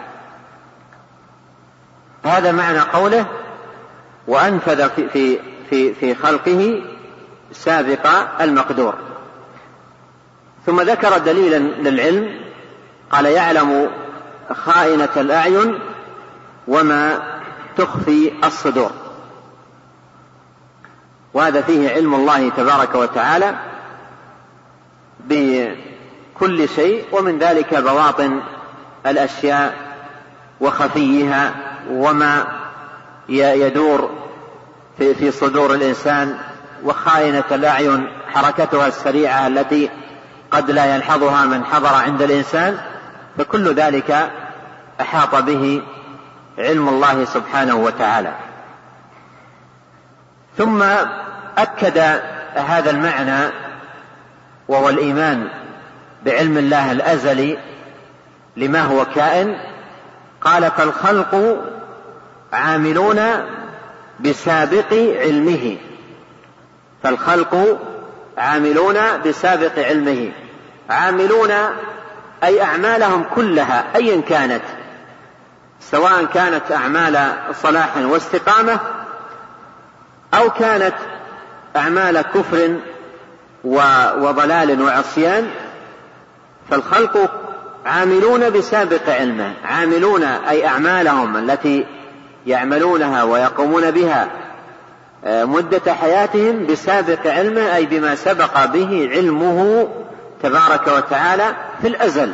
هذا معنى قوله: وأنفذ في, في, في, في خلقه سابق المقدور. ثم ذكر دليلا للعلم، قال: يعلم خائنة الأعين وما تخفي الصدور. وهذا فيه علم الله تبارك وتعالى بكل شيء، ومن ذلك بواطن الأشياء وخفيها وما يدور في صدور الإنسان، وخائنة الأعين حركتها السريعة التي قد لا يلحظها من حضر عند الإنسان، فكل ذلك أحاط به علم الله سبحانه وتعالى. ثم أكد هذا المعنى وهو الإيمان بعلم الله الأزلي لما هو كائن. قال: فالخلق عاملون بسابق علمه. فالخلق عاملون بسابق علمه. عاملون أي أعمالهم كلها أيا كانت، سواء كانت أعمال صلاح واستقامة أو كانت أعمال كفر وضلال وعصيان، فالخلق عاملون بسابق علمه. عاملون أي أعمالهم التي يعملونها ويقومون بها مدة حياتهم بسابق علمه، أي بما سبق به علمه تبارك وتعالى في الأزل.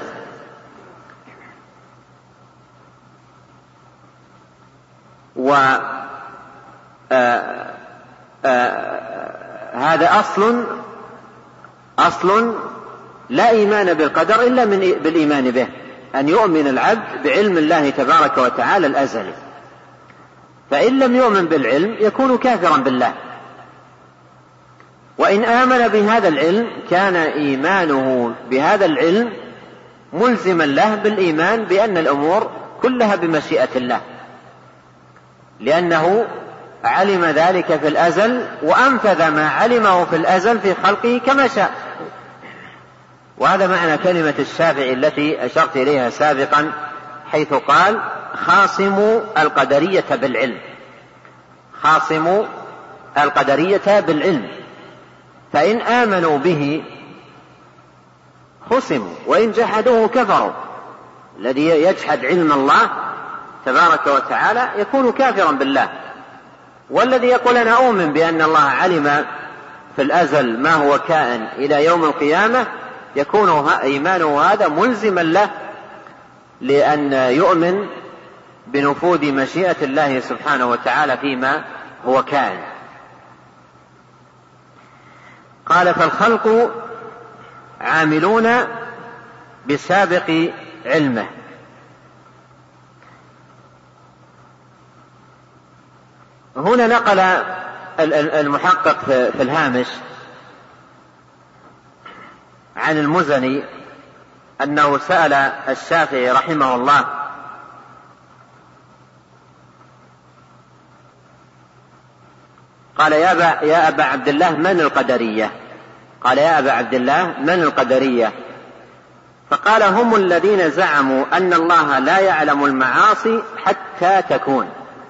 آه هذا أصل أصل لا إيمان بالقدر إلا من بالإيمان به، أن يؤمن العبد بعلم الله تبارك وتعالى الأزلي، فإن لم يؤمن بالعلم يكون كافرا بالله. وإن آمن بهذا العلم كان إيمانه بهذا العلم ملزما له بالإيمان بأن الأمور كلها بمشيئة الله، لأنه علم ذلك في الأزل وأنفذ ما علمه في الأزل في خلقه كما شاء. وهذا معنى كلمة الشافعي التي أشرت إليها سابقا، حيث قال خاصموا القدرية بالعلم، خاصموا القدرية بالعلم، فإن آمنوا به خصموا وإن جحدوه كفروا. الذي يجحد علم الله تبارك وتعالى يكون كافرا بالله، والذي يقول أنا أؤمن بأن الله علم في الأزل ما هو كائن إلى يوم القيامة يكون إيمانه هذا ملزما له، لأن يؤمن بنفوذ مشيئة الله سبحانه وتعالى فيما هو كائن. قال فالخلق عاملون بسابق علمه. هنا نقل المحقق في الهامش عن المزني أنه سأل الشافعي رحمه الله قال يا أبا, يا أبا عبد الله من القدرية؟ قال يا أبا عبد الله من القدرية؟ فقال هم الذين زعموا أن الله لا يعلم المعاصي حتى تكون.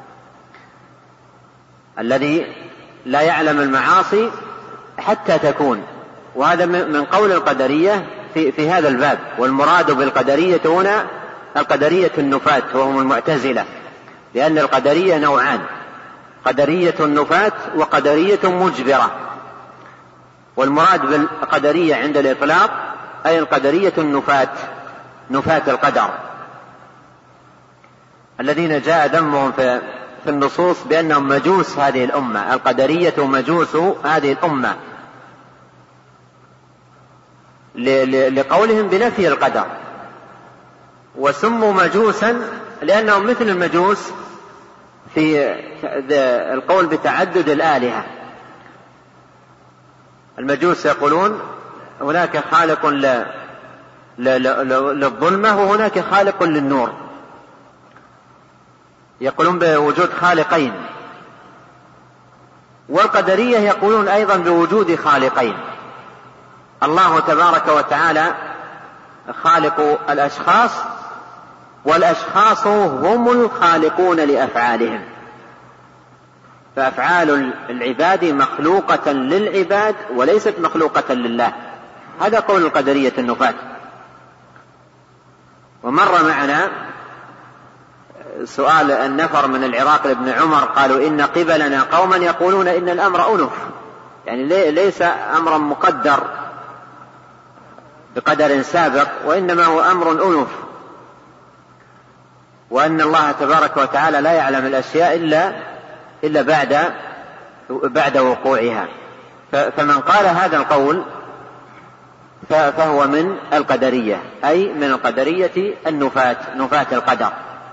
الذي لا يعلم المعاصي حتى تكون، وهذا من قول القدرية في, في هذا الباب. والمراد بالقدرية هنا القدرية النفاة وهم المعتزلة، لأن القدرية نوعان: قدرية النفاة وقدرية مجبرة. والمراد بالقدرية عند الإطلاق أي القدرية النفاة، نفاة القدر، الذين جاء ذمهم في, في النصوص بأنهم مجوس هذه الأمة. القدرية مجوس هذه الأمة لقولهم بنفي القدر، وسموا مجوسا لأنهم مثل المجوس في القول بتعدد الآلهة. المجوس يقولون هناك خالق للظلمة وهناك خالق للنور، يقولون بوجود خالقين. والقدرية يقولون أيضا بوجود خالقين: الله تبارك وتعالى خالق الأشخاص، والأشخاص هم الخالقون لأفعالهم، فأفعال العباد مخلوقة للعباد وليست مخلوقة لله. هذا قول القدرية النفاة. ومر معنا سؤال النفر من العراق لابن عمر، قالوا إن قبلنا قوما يقولون إن الأمر أنف، يعني ليس أمرا مقدر بقدر سابق، وإنما هو أمر أنف، وأن الله تبارك وتعالى لا يعلم الأشياء إلا إلا بعد بعد وقوعها. فمن قال هذا القول فهو من القدرية، أي من القدرية النفاة، نفاة القدر.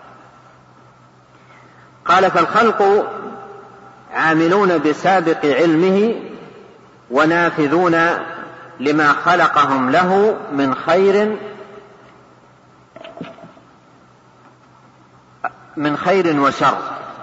قال فالخلق عاملون بسابق علمه ونافذون لما خلقهم له من خير من خير وشر،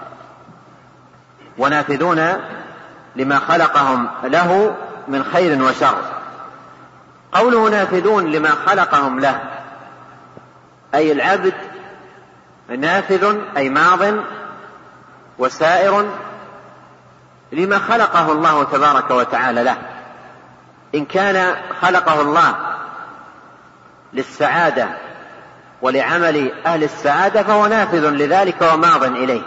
ونافذون لما خلقهم له من خير وشر. قوله نافذون لما خلقهم له، أي العبد نافذ أي ماض وسائر لما خلقه الله تبارك وتعالى له. إن كان خلقه الله للسعادة ولعمل أهل السعادة فهو نافذ لذلك وماض إليه،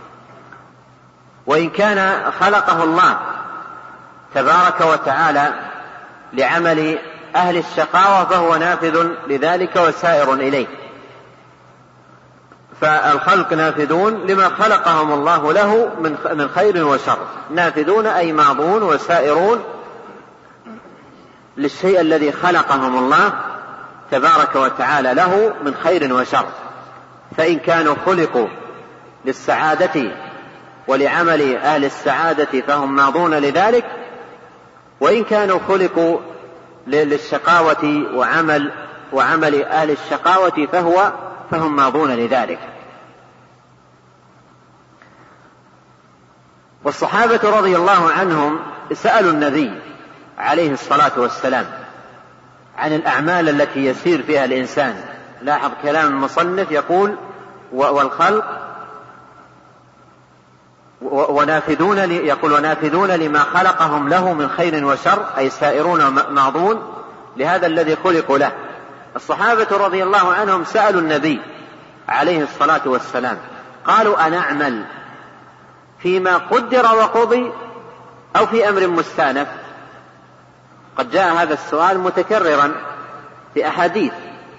وإن كان خلقه الله تبارك وتعالى لعمل أهل الشقاوة فهو نافذ لذلك وسائر إليه. فالخلق نافذون لما خلقهم الله له من خير وشر. نافذون أي ماضون وسائرون للشيء الذي خلقهم الله تبارك وتعالى له من خير وشر. فإن كانوا خلقوا للسعادة ولعمل أهل السعادة فهم ماضون لذلك، وإن كانوا خلقوا للشقاوة وعمل وعمل أهل الشقاوة فهو فهم ماضون لذلك. والصحابة رضي الله عنهم سألوا النبي عليه الصلاة والسلام عن الأعمال التي يسير فيها الإنسان. لاحظ كلام المصنف يقول والخلق ونافذون يقول ونافذون لما خلقهم له من خير وشر، أي سائرون ماضون لهذا الذي خلقوا له. الصحابة رضي الله عنهم سألوا النبي عليه الصلاة والسلام قالوا أنعمل فيما قدر وقضي أو في أمر مستأنف؟ قد جاء هذا السؤال متكررا في أحاديث.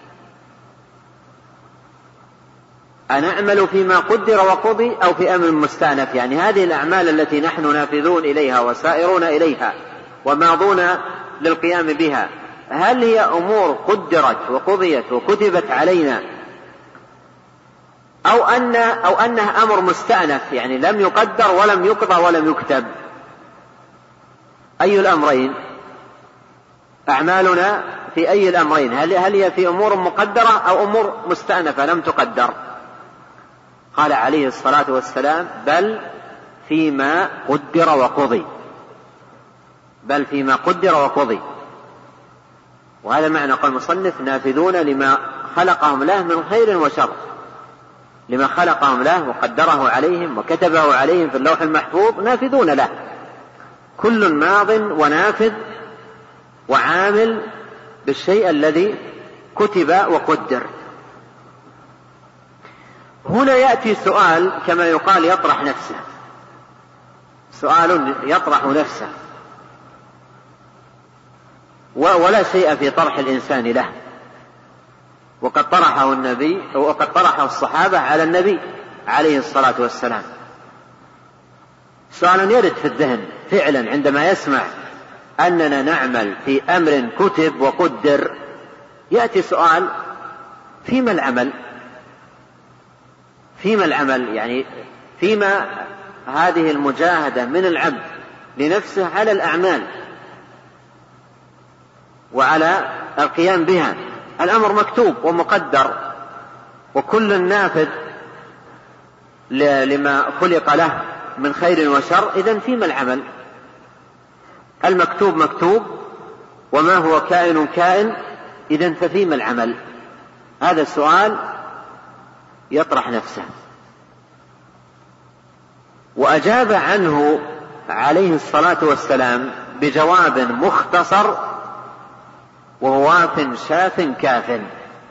أنعمل فيما قدر وقضي أو في أمر مستأنف؟ يعني هذه الأعمال التي نحن نافذون إليها وسائرون إليها وماضون للقيام بها، هل هي أمور قدرت وقضيت وكتبت علينا، أو أن أو أنها أمر مستأنف يعني لم يقدر ولم يقضى ولم يكتب؟ أي الأمرين؟ أعمالنا في أي الأمرين؟ هل هل هي في أمور مقدرة أو أمور مستأنفة لم تقدر؟ قال عليه الصلاة والسلام بل فيما قدر وقضي، بل فيما قدر وقضي. وهذا معنى قول المصنف نافذون لما خلقهم له من خير وشر، لما خلقهم له وقدره عليهم وكتبه عليهم في اللوح المحفوظ نافذون له، كل ماض ونافذ وعامل بالشيء الذي كتب وقدر. هنا يأتي سؤال كما يقال يطرح نفسه، سؤال يطرح نفسه ولا شيء في طرح الإنسان له، وقد طرحه النبي وقد طرحه الصحابة على النبي عليه الصلاة والسلام. سؤال يرد في الذهن فعلا عندما يسمع أننا نعمل في أمر كتب وقدر، يأتي سؤال فيما العمل؟ فيما العمل يعني فيما هذه المجاهدة من العبد لنفسه على الأعمال وعلى القيام بها. الأمر مكتوب ومقدر وكل نافذ لما خلق له من خير وشر، إذن فيما العمل؟ المكتوب مكتوب وما هو كائن كائن، إذن ففيما العمل؟ هذا السؤال يطرح نفسه. وأجاب عنه عليه الصلاة والسلام بجواب مختصر وهو واف شاف كاف.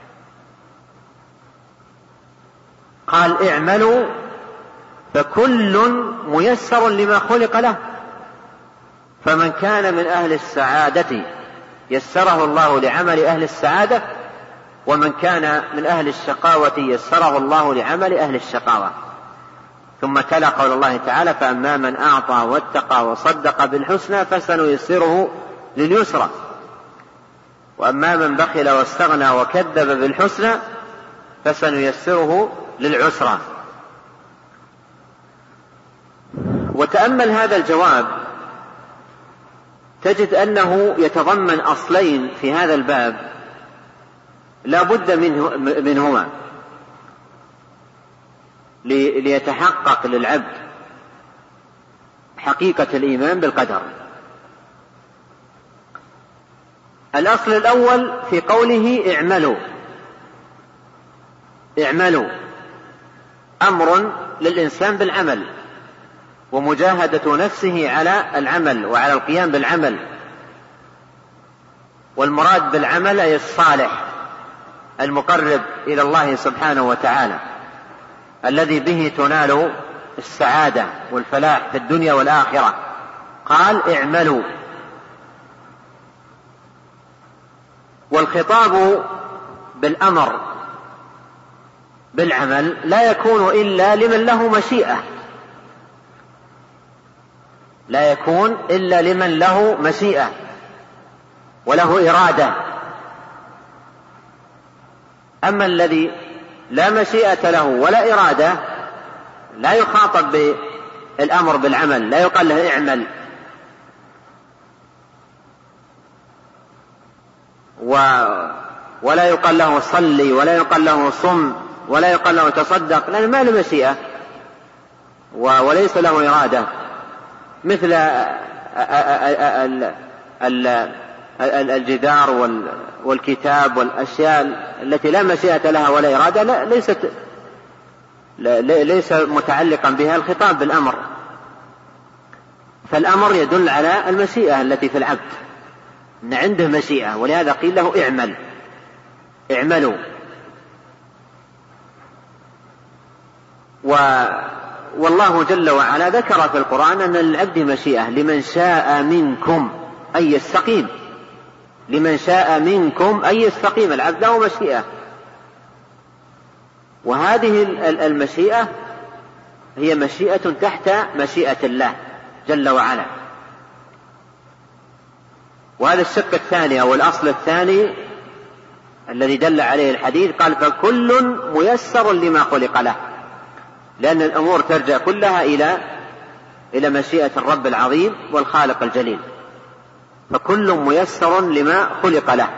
قال اعملوا فكل ميسر لما خلق له، فمن كان من أهل السعادة يسره الله لعمل أهل السعادة، ومن كان من أهل الشقاوة يسره الله لعمل أهل الشقاوة. ثم تلا قول الله تعالى فأما من أعطى واتقى وصدق بالحسنى فسنيسره لليسرى، وأما من بخل واستغنى وكذب بالحسنى فسنيسره للعسرى. وتأمل هذا الجواب تجد أنه يتضمن أصلين في هذا الباب لا بد منه منهما ليتحقق للعبد حقيقة الإيمان بالقدر. الأصل الأول في قوله اعملوا، اعملوا أمر للإنسان بالعمل ومجاهدة نفسه على العمل وعلى القيام بالعمل، والمراد بالعمل أي الصالح المقرب إلى الله سبحانه وتعالى الذي به تنال السعادة والفلاح في الدنيا والآخرة. قال اعملوا، والخطاب بالأمر بالعمل لا يكون إلا لمن له مشيئة، لا يكون إلا لمن له مشيئة وله إرادة. أما الذي لا مشيئة له ولا إرادة لا يخاطب بالأمر بالعمل، لا يقال له اعمل، ولا يقال له صلي، ولا يقال له صم، ولا يقال له تصدق، لأنه ما له مشيئة وليس له إرادة. مثل الجدار والكتاب والأشياء التي لا مشيئة لها ولا إرادة لا ليست ليس متعلقا بها الخطاب بالأمر، فالأمر يدل على المشيئة التي في العبد، أن عنده مشيئة، ولهذا قيل له اعمل، اعملوا. و والله جل وعلا ذكر في القرآن أن للعبد مشيئة، لمن شاء منكم أي يستقيم، لمن شاء منكم أي يستقيم، العبد له مشيئة، وهذه المشيئة هي مشيئة تحت مشيئة الله جل وعلا. وهذا الشق الثاني أو الأصل الثاني الذي دل عليه الحديث، قال فكل ميسر لما خلق له، لأن الأمور ترجع كلها إلى إلى مشيئة الرب العظيم والخالق الجليل، فكل ميسر لما خلق له.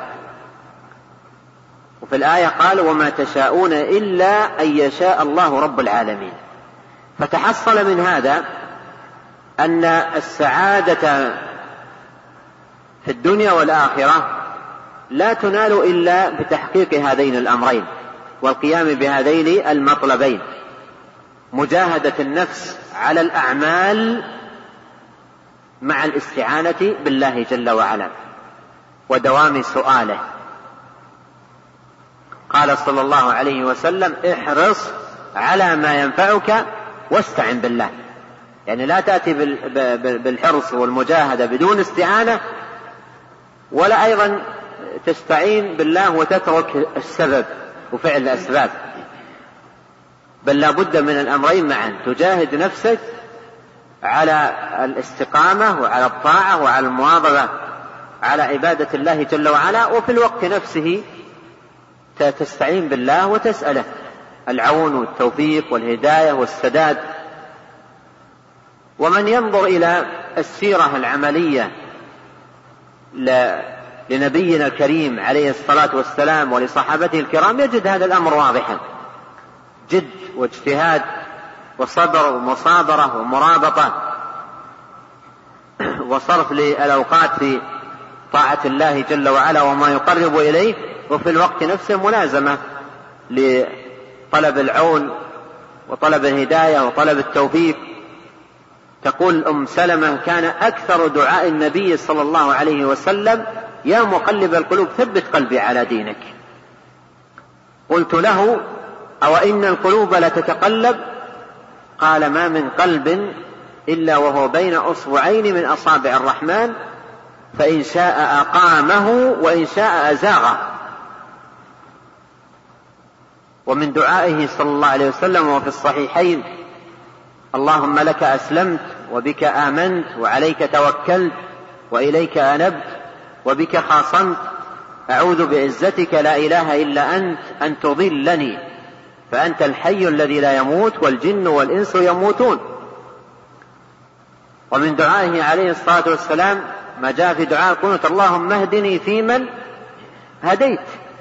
وفي الآية قال وما تشاءون إلا أن يشاء الله رب العالمين. فتحصل من هذا أن السعادة في الدنيا والآخرة لا تنال إلا بتحقيق هذين الأمرين والقيام بهذين المطلبين، مجاهدة النفس على الأعمال مع الاستعانة بالله جل وعلا ودوام سؤاله. قال صلى الله عليه وسلم احرص على ما ينفعك واستعن بالله، يعني لا تأتي بالحرص والمجاهدة بدون استعانة، ولا أيضا تستعين بالله وتترك السبب وفعل الأسباب، بل لا بد من الأمرين معا، تجاهد نفسك على الاستقامة وعلى الطاعة وعلى المواظبة على عبادة الله جل وعلا، وفي الوقت نفسه تستعين بالله وتسأله العون والتوفيق والهداية والسداد. ومن ينظر إلى السيرة العملية لنبينا الكريم عليه الصلاة والسلام ولصحابته الكرام يجد هذا الأمر واضحا، جد واجتهاد وصبر ومصابرة ومرابطة وصرف للأوقات في طاعة الله جل وعلا وما يقرب إليه، وفي الوقت نفسه ملازمة لطلب العون وطلب الهداية وطلب التوفيق. تقول أم سلمة كان أكثر دعاء النبي صلى الله عليه وسلم يا مقلب القلوب ثبت قلبي على دينك. قلت له أو إن القلوب لتتقلب؟ قال ما من قلب إلا وهو بين أصبعين من أصابع الرحمن فإن شاء أقامه وإن شاء أزاغه. ومن دعائه صلى الله عليه وسلم وفي الصحيحين اللهم لك أسلمت وبك آمنت وعليك توكلت وإليك أنبت وبك خاصمت أعوذ بعزتك لا إله إلا أنت أن تضلني فأنت الحي الذي لا يموت والجن والإنس يموتون. ومن دعائه عليه الصلاة والسلام ما جاء في دعاء القنوت اللهم اهدني فيمن هديت،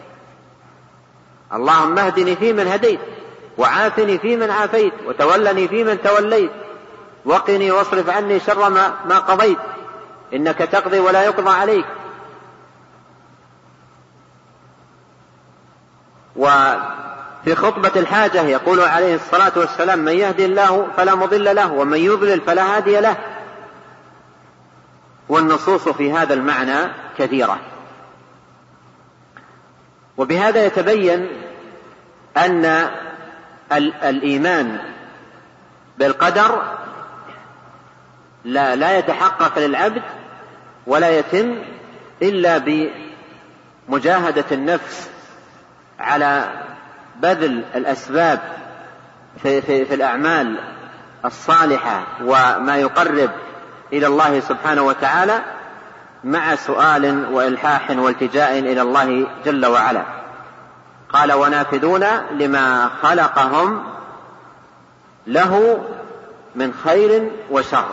اللهم اهدني فيمن هديت وعافني فيمن عافيت وتولني فيمن توليت وقني واصرف عني شر ما, ما قضيت إنك تقضي ولا يقضى عليك. وفي خطبة الحاجة يقول عليه الصلاة والسلام من يهدي الله فلا مضل له ومن يضلل فلا هادي له. والنصوص في هذا المعنى كثيرة. وبهذا يتبين أن الإيمان بالقدر لا, لا يتحقق للعبد ولا يتم إلا بمجاهدة النفس على بذل الأسباب في, في, في الأعمال الصالحة وما يقرب إلى الله سبحانه وتعالى مع سؤال وإلحاح والتجاء إلى الله جل وعلا. قال ونافذون لما خلقهم له من خير وشر،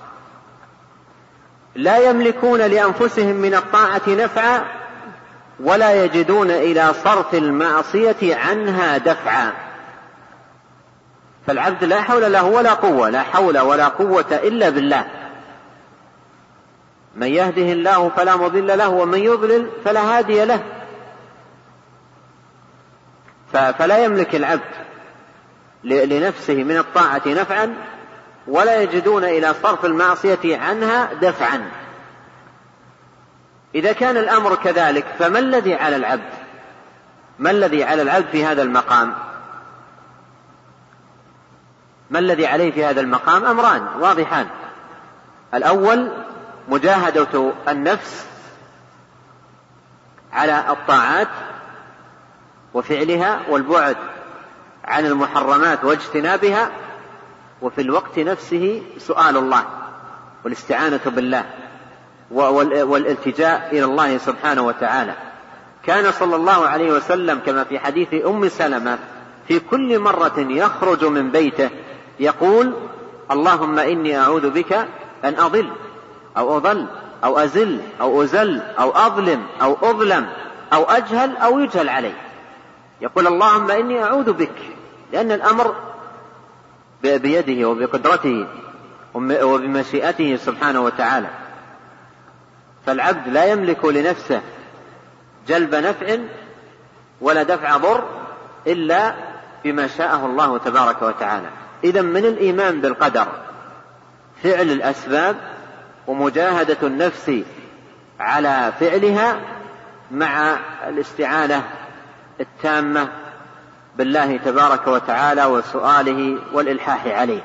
لا يملكون لأنفسهم من الطاعة نفعا ولا يجدون إلى صرف المعصية عنها دفعا. فالعبد لا حول له ولا قوة، لا حول ولا قوة إلا بالله. من يهده الله فلا مضل له ومن يضلل فلا هادي له. فلا يملك العبد لنفسه من الطاعة نفعا ولا يجدون إلى صرف المعصية عنها دفعا. إذا كان الأمر كذلك فما الذي على العبد؟ ما الذي على العبد في هذا المقام؟ ما الذي عليه في هذا المقام؟ أمران واضحان. الأول مجاهدة النفس على الطاعات وفعلها والبعد عن المحرمات واجتنابها، وفي الوقت نفسه سؤال الله والاستعانة بالله والالتجاء إلى الله سبحانه وتعالى. كان صلى الله عليه وسلم كما في حديث أم سلمة في كل مرة يخرج من بيته يقول اللهم إني أعوذ بك أن أضل أو أضل أو أزل أو أزل أو أظلم أو أظلم أو أجهل أو يجهل علي. يقول اللهم إني أعوذ بك، لأن الأمر بيده وبقدرته وبمشيئته سبحانه وتعالى. فالعبد لا يملك لنفسه جلب نفع ولا دفع ضر إلا بما شاءه الله تبارك وتعالى. إذن من الإيمان بالقدر فعل الأسباب ومجاهدة النفس على فعلها مع الاستعانة التامة بالله تبارك وتعالى وسؤاله والإلحاح عليه.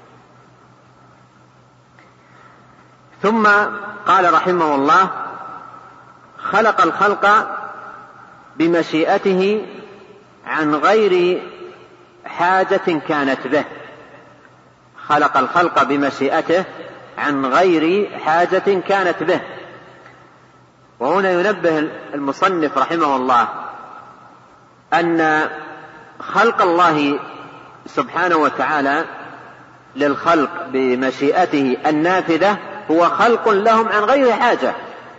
ثم قال رحمه الله خلق الخلق بمشيئته عن غير حاجة كانت به. خلق الخلق بمشيئته عن غير حاجة كانت به. وهنا ينبه المصنف رحمه الله أن خلق الله سبحانه وتعالى للخلق بمشيئته النافذة هو خلق لهم عن غير حاجة.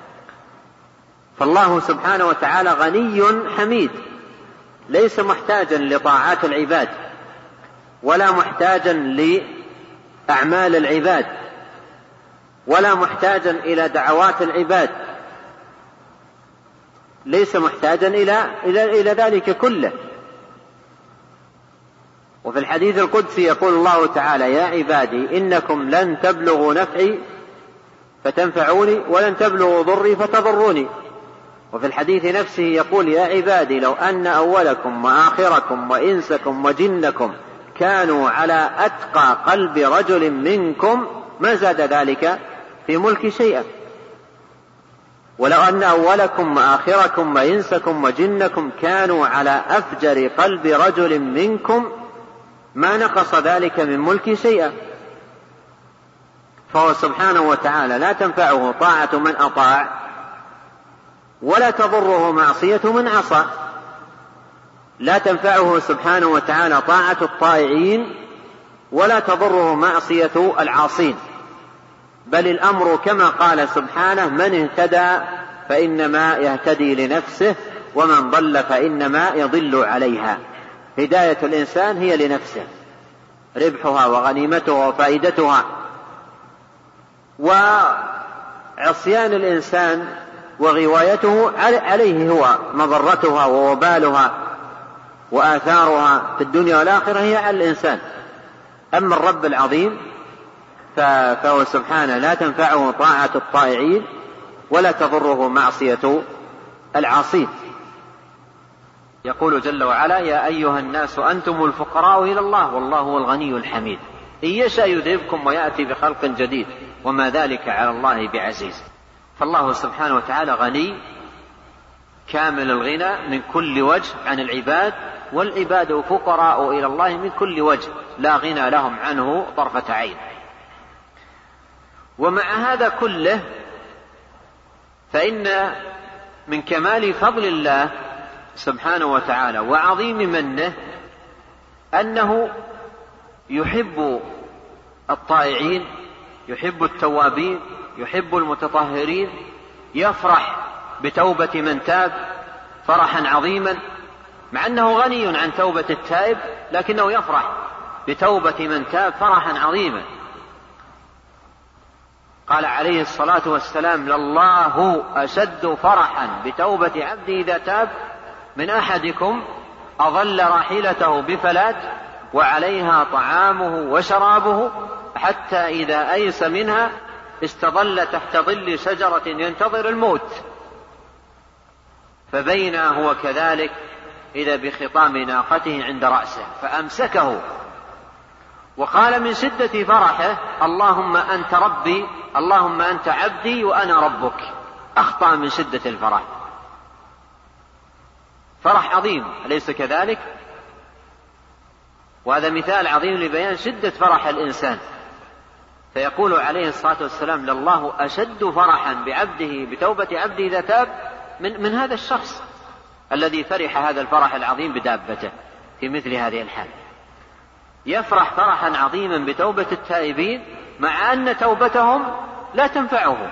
فالله سبحانه وتعالى غني حميد، ليس محتاجا لطاعات العباد ولا محتاجا لأعمال العباد ولا محتاجا إلى دعوات العباد، ليس محتاجا إلى, إلى, إلى ذلك كله. وفي الحديث القدسي يقول الله تعالى يا عبادي إنكم لن تبلغوا نفعي فتنفعوني ولن تبلغوا ضري فتضروني. وفي الحديث نفسه يقول يا عبادي لو أن أولكم وآخركم وإنسكم وجنكم كانوا على أتقى قلب رجل منكم ما زاد ذلك في ملك شيئا. ولو أن أولكم وآخركم وإنسكم وجنكم كانوا على أفجر قلب رجل منكم ما نقص ذلك من ملك شيئا. فهو سبحانه وتعالى لا تنفعه طاعة من أطاع ولا تضره معصية من عصى. لا تنفعه سبحانه وتعالى طاعة الطائعين ولا تضره معصية العاصين، بل الأمر كما قال سبحانه من اهتدى فإنما يهتدي لنفسه ومن ضل فإنما يضل عليها. هداية الإنسان هي لنفسه، ربحها وغنيمتها وفائدتها. وعصيان الإنسان وغوايته عليه هو مضرتها ووبالها وآثارها في الدنيا والآخرة هي على الإنسان. أما الرب العظيم فهو سبحانه لا تنفعه طاعة الطائعين ولا تضره معصية العاصين. يقول جل وعلا يا أيها الناس أنتم الفقراء إلى الله والله هو الغني الحميد إن يشاء يذهبكم ويأتي بخلق جديد وما ذلك على الله بعزيز. فالله سبحانه وتعالى غني كامل الغنى من كل وجه عن العباد والعباد فقراء إلى الله من كل وجه لا غنى لهم عنه طرفة عين. ومع هذا كله فإن من كمال فضل الله سبحانه وتعالى وعظيم منه أنه يحب الطائعين، يحب التوابين، يحب المتطهرين، يفرح بتوبة من تاب فرحا عظيما، مع أنه غني عن توبة التائب لكنه يفرح بتوبة من تاب فرحا عظيما. قال عليه الصلاة والسلام: لله أشد فرحا بتوبة عبده إذا تاب من أحدكم أظل راحلته بفلات وعليها طعامه وشرابه حتى إذا أيس منها استظل تحت ظل شجرة ينتظر الموت، فبين هو كذلك إذا بخطام ناقته عند رأسه فأمسكه وقال من شدة فرحه: اللهم أنت ربي، اللهم أنت عبدي وأنا ربك. أخطأ من شدة الفرح، فرح عظيم أليس كذلك؟ وهذا مثال عظيم لبيان شدة فرح الإنسان. فيقول عليه الصلاة والسلام: لله أشد فرحا بعبده بتوبة عبده إذا تاب من, من هذا الشخص الذي فرح هذا الفرح العظيم بدابته في مثل هذه الحال. يفرح فرحا عظيما بتوبة التائبين مع أن توبتهم لا تنفعه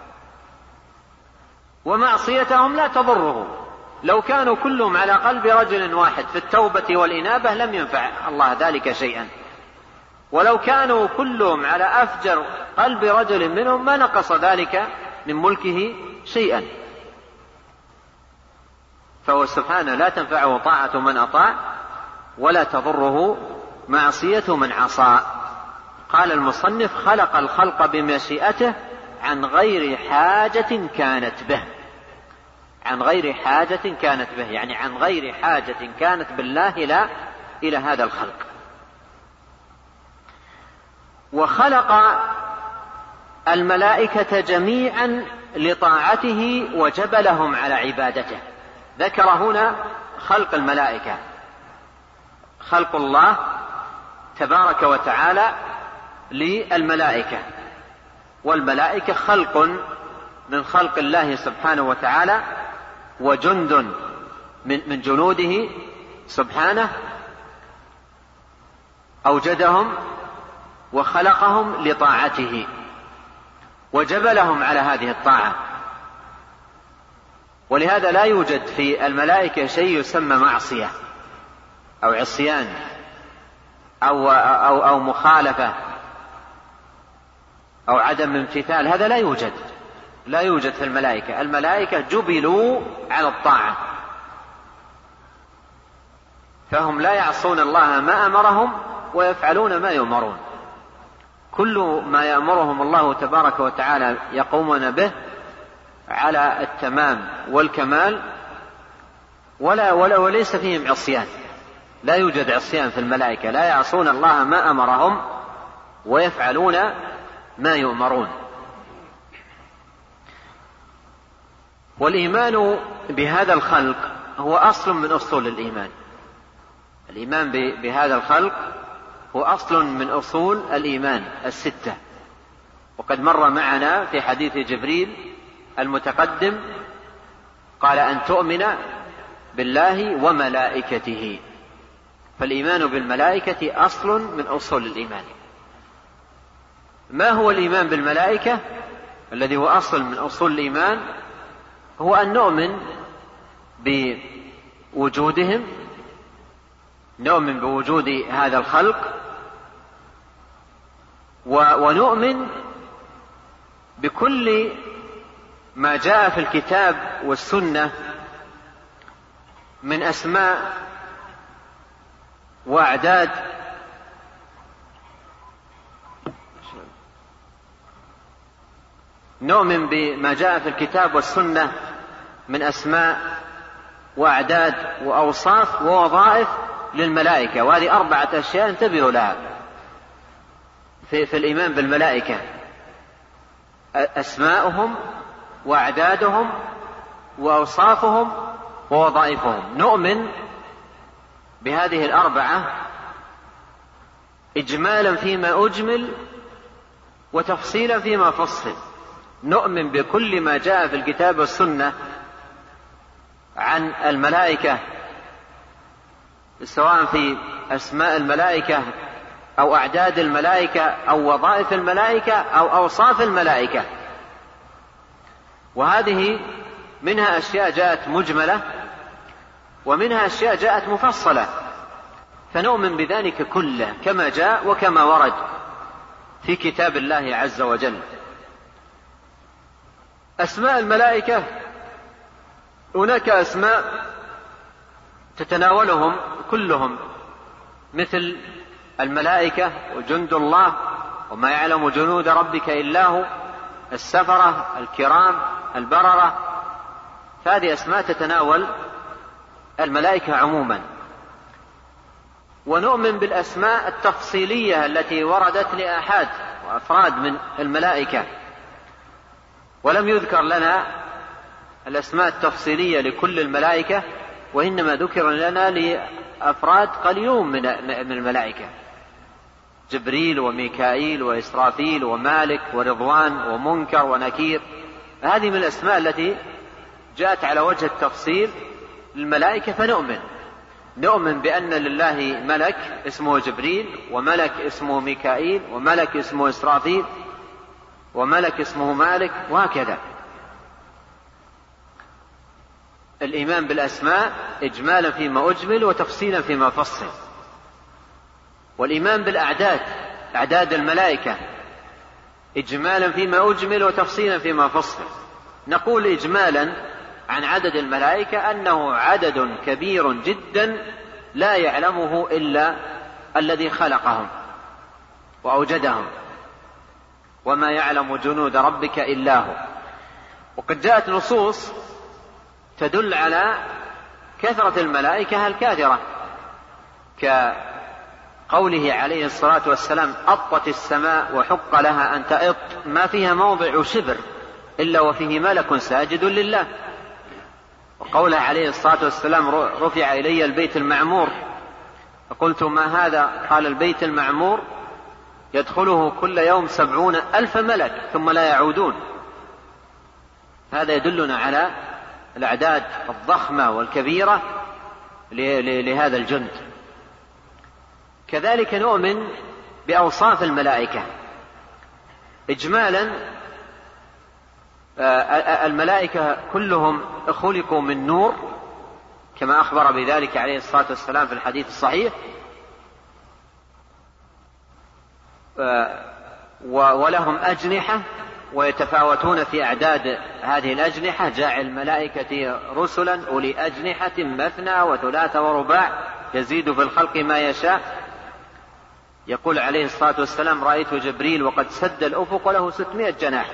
ومعصيتهم لا تضره. لو كانوا كلهم على قلب رجل واحد في التوبة والإنابة لم ينفع الله ذلك شيئا، ولو كانوا كلهم على أفجر قلب رجل منهم ما نقص ذلك من ملكه شيئا. فهو سبحانه لا تنفعه طاعة من أطاع ولا تضره معصية من عصى. قال المصنف: خلق الخلق بمشيئته عن غير حاجة كانت به. عن غير حاجة كانت به يعني عن غير حاجة كانت بالله إلى إلى هذا الخلق. وخلق الملائكة جميعا لطاعته وجبلهم على عبادته. ذكر هنا خلق الملائكة، خلق الله تبارك وتعالى للملائكة، والملائكة خلق من خلق الله سبحانه وتعالى وجند من, من جنوده سبحانه، أوجدهم وخلقهم لطاعته وجبلهم على هذه الطاعة. ولهذا لا يوجد في الملائكة شيء يسمى معصية أو عصيان أو, أو, أو مخالفة أو عدم امتثال، هذا لا يوجد لا يوجد في الملائكة. الملائكة جبلوا على الطاعة، فهم لا يعصون الله ما أمرهم ويفعلون ما يؤمرون. كل ما يأمرهم الله تبارك وتعالى يقومون به على التمام والكمال ولا ولا وليس فيهم عصيان. لا يوجد عصيان في الملائكة، لا يعصون الله ما أمرهم ويفعلون ما يؤمرون. والإيمان بهذا الخلق هو أصل من أصول الإيمان. الإيمان بهذا الخلق هو أصل من أصول الإيمان الستة، وقد مر معنا في حديث جبريل المتقدم قال أن تؤمن بالله وملائكته. فالإيمان بالملائكة أصل من أصول الإيمان. ما هو الإيمان بالملائكة الذي هو أصل من أصول الإيمان؟ هو أن نؤمن بوجودهم، نؤمن بوجود هذا الخلق، ونؤمن بكل ما جاء في الكتاب والسنة من أسماء وأعداد نؤمن بما جاء في الكتاب والسنة من أسماء وأعداد وأوصاف ووظائف للملائكة. وهذه أربعة أشياء انتبهوا لها في, في الإيمان بالملائكة: أسماؤهم وأعدادهم وأوصافهم ووظائفهم. نؤمن بهذه الأربعة إجمالا فيما أجمل وتفصيلا فيما فصل. نؤمن بكل ما جاء في الكتاب والسنة عن الملائكة، سواء في أسماء الملائكة أو أعداد الملائكة أو وظائف الملائكة أو أوصاف الملائكة، وهذه منها أشياء جاءت مجملة ومنها أشياء جاءت مفصلة، فنؤمن بذلك كله كما جاء وكما ورد في كتاب الله عز وجل. أسماء الملائكة هناك أسماء تتناولهم كلهم، مثل الملائكة وجند الله وما يعلم جنود ربك إلا هو، السفرة الكرام البررة، فهذه أسماء تتناول الملائكة عموما. ونؤمن بالأسماء التفصيلية التي وردت لآحاد وأفراد من الملائكة، ولم يذكر لنا الأسماء التفصيلية لكل الملائكة، وإنما ذكر لنا لأفراد قليلون من الملائكة، جبريل وميكائيل وإسرافيل ومالك ورضوان ومنكر ونكير. هذه من الأسماء التي جاءت على وجه التفصيل للملائكة، فنؤمن نؤمن بأن لله ملك اسمه جبريل، وملك اسمه ميكائيل، وملك اسمه إسرافيل، وملك اسمه مالك، وهكذا. الإيمان بالأسماء إجمالا فيما أجمل وتفصيلا فيما فصل. والإيمان بالأعداد، أعداد الملائكة، إجمالا فيما أجمل وتفصيلا فيما فصل. نقول إجمالا عن عدد الملائكة أنه عدد كبير جدا لا يعلمه إلا الذي خلقهم وأوجدهم، وما يعلم جنود ربك إلا هو. وقد جاءت نصوص تدل على كثرة الملائكة الكاثرة، كقوله عليه الصلاة والسلام: أطت السماء وحق لها أن تأط، ما فيها موضع شبر إلا وفيه ملك ساجد لله. وقوله عليه الصلاة والسلام: رفع إلي البيت المعمور، فقلت: ما هذا؟ قال: البيت المعمور يدخله كل يوم سبعون ألف ملك ثم لا يعودون. هذا يدلنا على الأعداد الضخمة والكبيرة لهذا الجند. كذلك نؤمن بأوصاف الملائكة إجمالا. الملائكة كلهم خلقوا من نور، كما أخبر بذلك عليه الصلاة والسلام في الحديث الصحيح، ولهم أجنحة ويتفاوتون في أعداد هذه الأجنحة. جاعل الملائكة رسلا أولي أجنحة مثنى وثلاث ورباع يزيد في الخلق ما يشاء. يقول عليه الصلاة والسلام: رأيت جبريل وقد سد الأفق وله ستمائة جناح.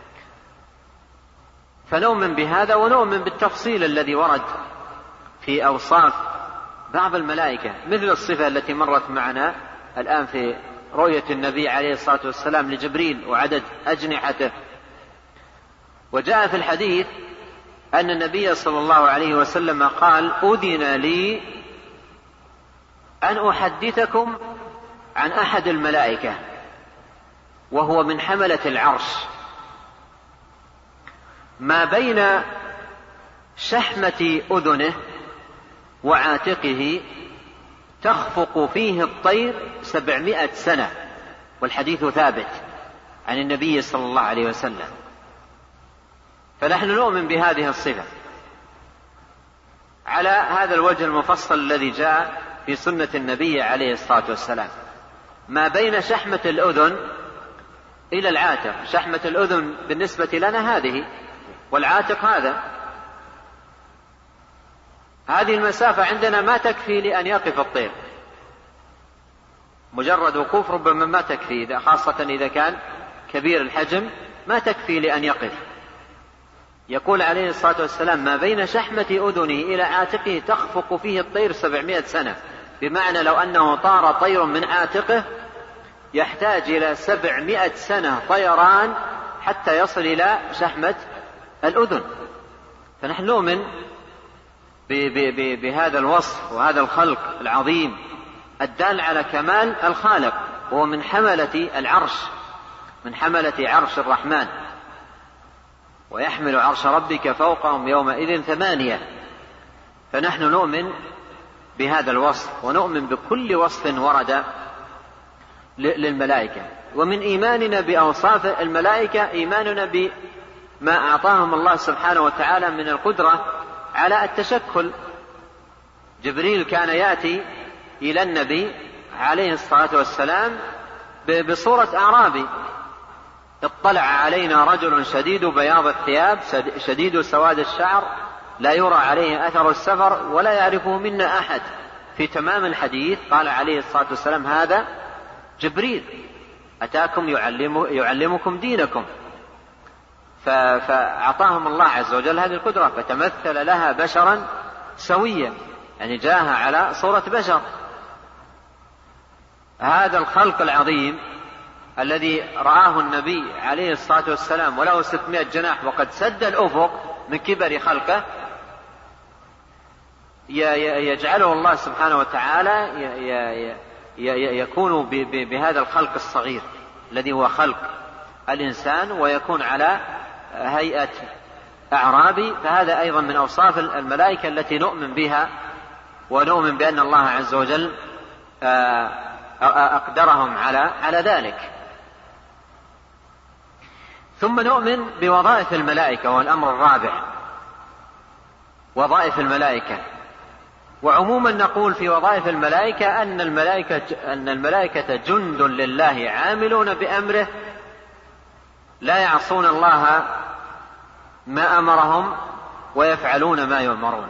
فنؤمن بهذا، ونؤمن بالتفصيل الذي ورد في أوصاف بعض الملائكة، مثل الصفة التي مرت معنا الآن في رؤية النبي عليه الصلاة والسلام لجبريل وعدد أجنحته. وجاء في الحديث أن النبي صلى الله عليه وسلم قال: أذن لي أن أحدثكم عن أحد الملائكة وهو من حملة العرش، ما بين شحمة أذنه وعاتقه تخفق فيه الطير سبعمائة سنة، والحديث ثابت عن النبي صلى الله عليه وسلم. فنحن نؤمن بهذه الصفة على هذا الوجه المفصل الذي جاء في سنة النبي عليه الصلاة والسلام، ما بين شحمة الأذن إلى العاتق. شحمة الأذن بالنسبة لنا هذه، والعاتق هذا. هذه المسافة عندنا ما تكفي لأن يقف الطير، مجرد وقوف ربما ما تكفي، خاصة إذا كان كبير الحجم ما تكفي لأن يقف. يقول عليه الصلاة والسلام: ما بين شحمة أذنه إلى عاتقه تخفق فيه الطير سبعمائة سنة، بمعنى لو أنه طار طير من عاتقه يحتاج إلى سبعمائة سنة طيران حتى يصل إلى شحمة الأذن. فنحن نؤمن بهذا الوصف وهذا الخلق العظيم الدال على كمال الخالق، وهو من حملة العرش، من حملة عرش الرحمن، ويحمل عرش ربك فوقهم يومئذ ثمانية. فنحن نؤمن بهذا الوصف، ونؤمن بكل وصف ورد للملائكة. ومن إيماننا بأوصاف الملائكة إيماننا بما أعطاهم الله سبحانه وتعالى من القدرة على التشكل. جبريل كان يأتي إلى النبي عليه الصلاة والسلام بصورة أعرابي: اطلع علينا رجل شديد بياض الثياب شديد سواد الشعر لا يرى عليه أثر السفر ولا يعرفه منا أحد. في تمام الحديث قال عليه الصلاة والسلام: هذا جبريل أتاكم يعلم يعلمكم دينكم. فأعطاهم الله عز وجل هذه القدرة، فتمثل لها بشرا سويا، يعني جاءها على صورة بشر. هذا الخلق العظيم الذي رآه النبي عليه الصلاة والسلام وله ستمائة جناح وقد سد الأفق من كبر خلقه، يجعله الله سبحانه وتعالى يكون بهذا الخلق الصغير الذي هو خلق الإنسان، ويكون على هيئة أعرابي. فهذا أيضا من أوصاف الملائكة التي نؤمن بها، ونؤمن بأن الله عز وجل أقدرهم على على ذلك. ثم نؤمن بوظائف الملائكة، وهو الأمر الرابع، وظائف الملائكة. وعموما نقول في وظائف الملائكة أن الملائكة أن الملائكة جند لله عاملون بأمره لا يعصون الله ما أمرهم ويفعلون ما يؤمرون،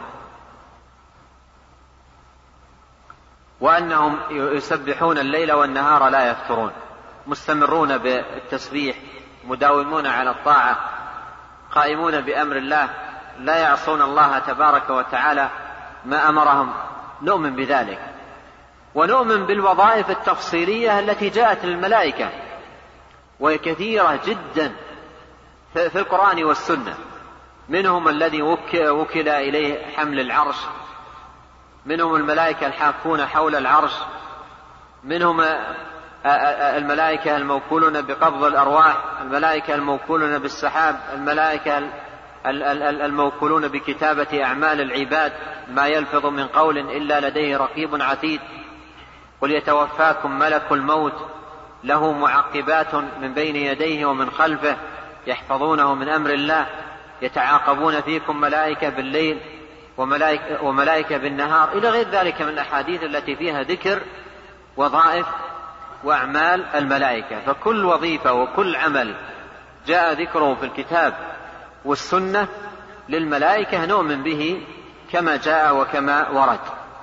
وأنهم يسبحون الليل والنهار لا يفترون، مستمرون بالتسبيح، مداومون على الطاعة، قائمون بأمر الله، لا يعصون الله تبارك وتعالى ما أمرهم. نؤمن بذلك. ونؤمن بالوظائف التفصيلية التي جاءت للملائكة، وهي كثيرة جدا في القرآن والسنة. منهم الذي وكل إليه حمل العرش، منهم الملائكة الحافون حول العرش، منهم الملائكة الموكولون بقبض الأرواح، الملائكة الموكولون بالسحاب، الملائكة الموكولون بكتابة أعمال العباد، ما يلفظ من قول إلا لديه رقيب عتيد. قل يتوفاكم ملك الموت له معقبات من بين يديه ومن خلفه يحفظونه من أمر الله، يتعاقبون فيكم ملائكة بالليل وملائكة, وملائكة بالنهار، إلى غير ذلك من الأحاديث التي فيها ذكر وظائف وأعمال الملائكة. فكل وظيفة وكل عمل جاء ذكره في الكتاب والسنة للملائكة نؤمن به كما جاء وكما ورد.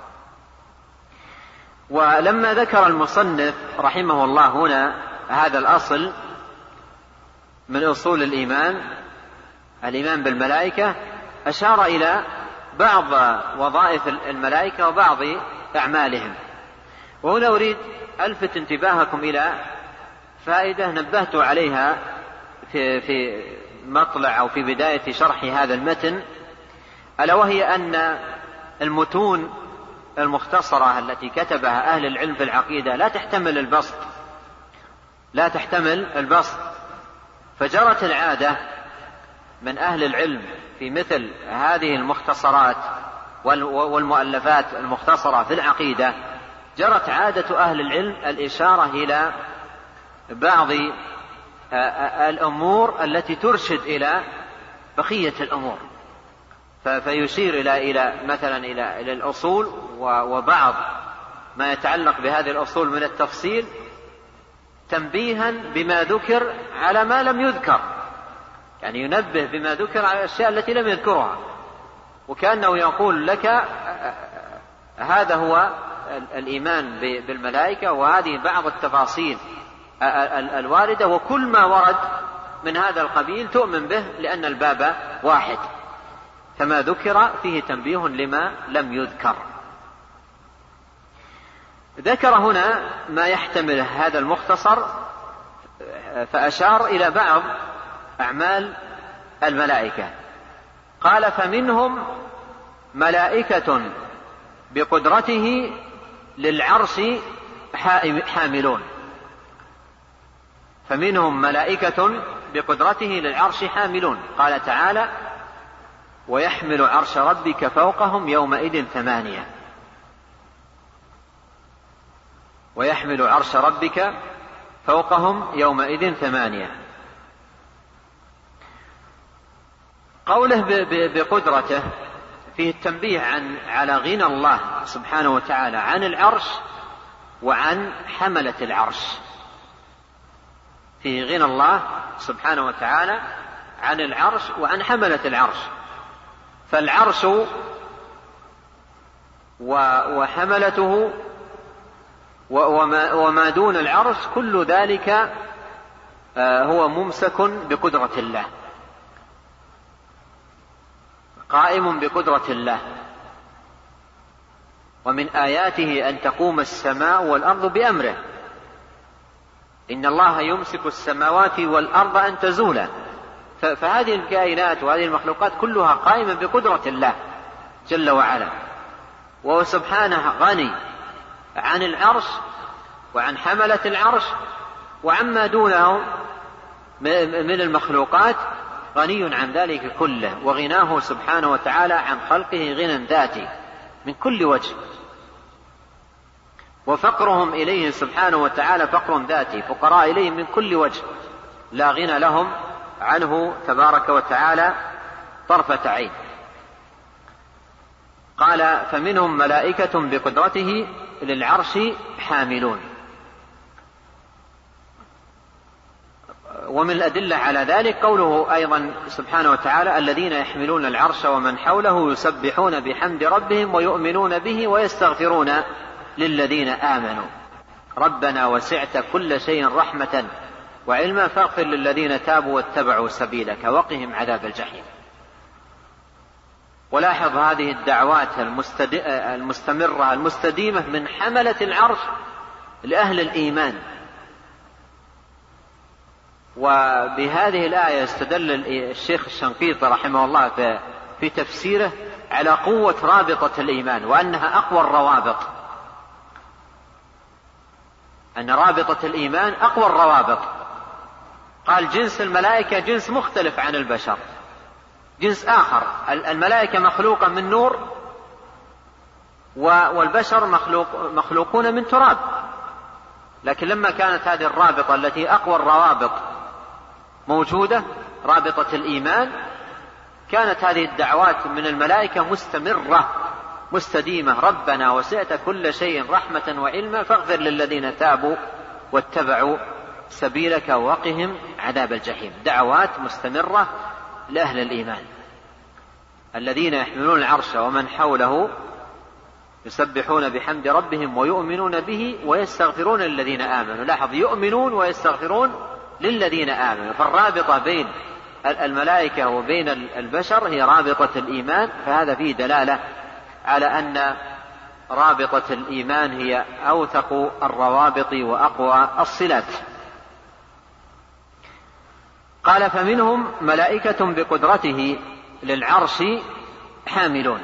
ولما ذكر المصنف رحمه الله هنا هذا الأصل من أصول الإيمان، الإيمان بالملائكة، أشار إلى بعض وظائف الملائكة وبعض أعمالهم. وهنا أريد ألفت انتباهكم إلى فائدة نبهت عليها في, في مطلع أو في بداية شرح هذا المتن، ألا وهي أن المتون المختصرة التي كتبها أهل العلم في العقيدة لا تحتمل البسط لا تحتمل البسط فجرت العادة من أهل العلم في مثل هذه المختصرات والمؤلفات المختصرة في العقيدة، جرت عادة أهل العلم الإشارة إلى بعض الأمور التي ترشد إلى بقية الأمور، فيشير إلى إلى مثلا إلى إلى الأصول وبعض ما يتعلق بهذه الأصول من التفصيل، تنبيها بما ذكر على ما لم يذكر، يعني ينبه بما ذكر على الأشياء التي لم يذكرها، وكأنه يقول لك هذا هو الإيمان بالملائكة، وهذه بعض التفاصيل الواردة، وكل ما ورد من هذا القبيل تؤمن به لأن الباب واحد، فما ذكر فيه تنبيه لما لم يذكر. ذكر هنا ما يحتمل هذا المختصر، فأشار إلى بعض أعمال الملائكة. قال: فمنهم ملائكة بقدرته للعرش حاملون. فمنهم ملائكة بقدرته للعرش حاملون. قال تعالى: ويحمل عرش ربك فوقهم يومئذ ثمانية. ويحمل عرش ربك فوقهم يومئذ ثمانية. قوله بقدرته فيه التنبيه عن على غنى الله سبحانه وتعالى عن العرش وعن حملة العرش. فيه غنى الله سبحانه وتعالى عن العرش وعن حملة العرش. فالعرش وحملته وما دون العرش كل ذلك هو ممسك بقدرة الله، قائم بقدرة الله. ومن آياته أن تقوم السماء والأرض بأمره. إن الله يمسك السماوات والأرض أن تزولا. فهذه الكائنات وهذه المخلوقات كلها قائمة بقدرة الله جل وعلا، وهو سبحانه غني عن العرش وعن حملة العرش وعما دونه من المخلوقات، غني عن ذلك كله. وغناه سبحانه وتعالى عن خلقه غنى ذاتي من كل وجه، وفقرهم إليه سبحانه وتعالى فقر ذاتي، فقراء إليه من كل وجه، لا غنى لهم عنه تبارك وتعالى طرفة عين. قال: فمنهم ملائكة بقدرته للعرش حاملون. ومن الأدلة على ذلك قوله أيضا سبحانه وتعالى: الذين يحملون العرش ومن حوله يسبحون بحمد ربهم ويؤمنون به ويستغفرون للذين آمنوا ربنا وسعت كل شيء رحمة وعلما فاغفر للذين تابوا واتبعوا سبيلك وقهم عذاب الجحيم. ولاحظ هذه الدعوات المستمرة المستديمة من حملة العرش لأهل الإيمان. وبهذه الآية استدل الشيخ الشنقيطي رحمه الله في تفسيره على قوة رابطة الإيمان، وأنها أقوى الروابط، أن رابطة الإيمان أقوى الروابط. قال: جنس الملائكة جنس مختلف عن البشر، جنس آخر. الملائكة مخلوقة من نور، والبشر مخلوق مخلوقون من تراب. لكن لما كانت هذه الرابطة التي أقوى الروابط موجودة، رابطة الإيمان، كانت هذه الدعوات من الملائكة مستمرة مستديمة. ربنا وسعت كل شيء رحمة وعلما فاغفر للذين تابوا واتبعوا سبيلك وقهم عذاب الجحيم. دعوات مستمرة لأهل الإيمان. الذين يحملون العرش ومن حوله يسبحون بحمد ربهم ويؤمنون به ويستغفرون للذين آمنوا. لاحظ: يؤمنون ويستغفرون للذين آمنوا. فالرابطة بين الملائكة وبين البشر هي رابطة الإيمان. فهذا فيه دلالة على أن رابطة الإيمان هي أوثق الروابط وأقوى الصلات. قال: فمنهم ملائكة بقدرته للعرش حاملون.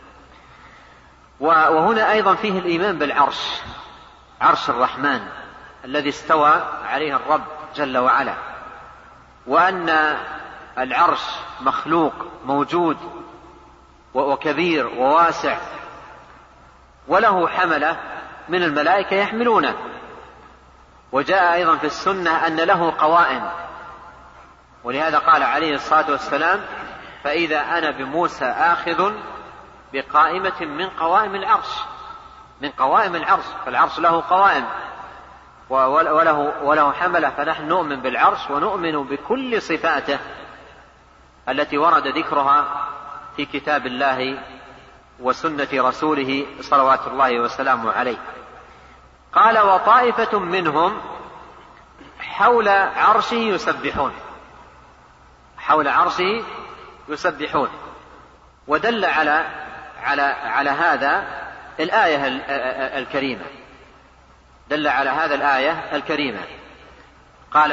وهنا أيضا فيه الإيمان بالعرش، عرش الرحمن الذي استوى عليه الرب جل وعلا، وأن العرش مخلوق موجود وكبير وواسع، وله حملة من الملائكة يحملونه. وجاء أيضا في السنة أن له قوائم، ولهذا قال عليه الصلاة والسلام: فإذا أنا بموسى آخذ بقائمة من قوائم العرش، من قوائم العرش. فالعرش له قوائم وله, وله حملة. فنحن نؤمن بالعرش ونؤمن بكل صفاته التي ورد ذكرها في كتاب الله وسنة رسوله صلوات الله وسلامه عليه. قال: وطائفة منهم حول عرشه يسبحون، حول عرشه يسبحون. ودل على على على هذا الآية الكريمة، دل على هذا الآية الكريمة. قال: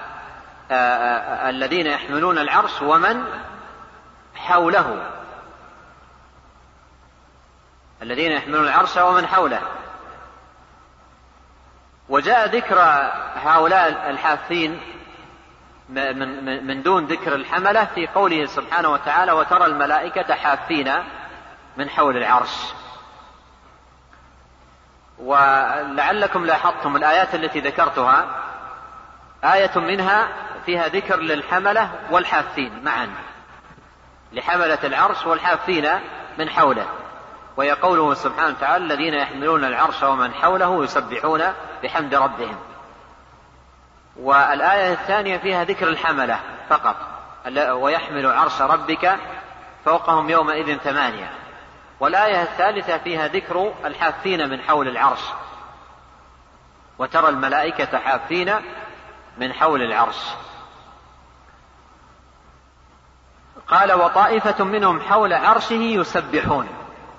الذين يحملون العرش ومن حوله. الذين يحملون العرش ومن حوله. وجاء ذكر هؤلاء الحافين من دون ذكر الحملة في قوله سبحانه وتعالى: وترى الملائكة حافين من حول العرش. ولعلكم لاحظتم الآيات التي ذكرتها آية منها فيها ذكر للحملة والحافين معا، لحملة العرش والحافين من حوله، وهي قوله سبحانه وتعالى: الذين يحملون العرش ومن حوله يسبحون بحمد ربهم. والآية الثانية فيها ذكر الحملة فقط: ويحمل عرش ربك فوقهم يومئذ ثمانية. والآية الثالثة فيها ذكر الحافين من حول العرش: وترى الملائكة حافين من حول العرش. قال: وطائفة منهم حول عرشه يسبحون.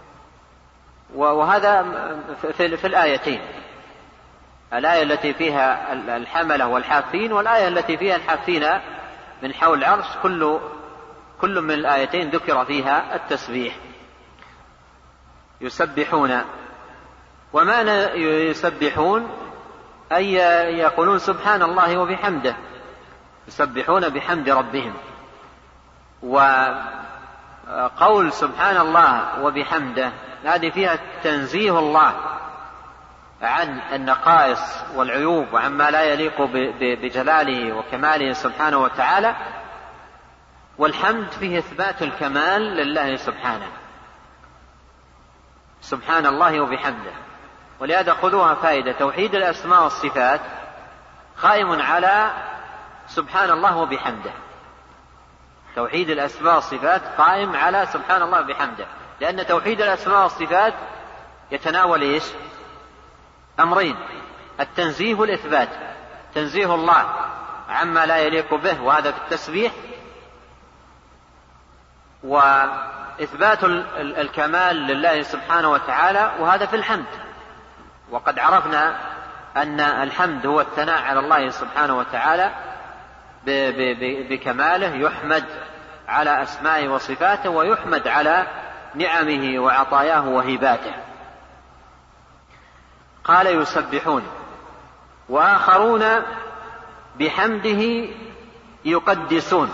وهذا في الآيتين، الآية التي فيها الحملة والحافين والآية التي فيها الحافين من حول العرش، كل كل من الآيتين ذكر فيها التسبيح. يسبحون، ومعنى يسبحون أي يقولون سبحان الله وبحمده، يسبحون بحمد ربهم. وقول سبحان الله وبحمده هذه فيها تنزيه الله عن النقائص والعيوب وعما لا يليق بجلاله وكماله سبحانه وتعالى. والحمد فيه إثبات الكمال لله سبحانه، سبحان الله وبحمده. ولهذا خذوها فائدة: توحيد الأسماء والصفات قائم على سبحان الله وبحمده. توحيد الأسماء والصفات قائم على سبحان الله وبحمده، لأن توحيد الأسماء والصفات يتناول إيش؟ أمرين: التنزيه والإثبات. تنزيه الله عما لا يليق به، وهذا في التسبيح، وإثبات الكمال لله سبحانه وتعالى، وهذا في الحمد. وقد عرفنا أن الحمد هو الثناء على الله سبحانه وتعالى بكماله، يحمد على أسمائه وصفاته، ويحمد على نعمه وعطاياه وهباته. قال: يسبحون. وآخرون بحمده يقدسون.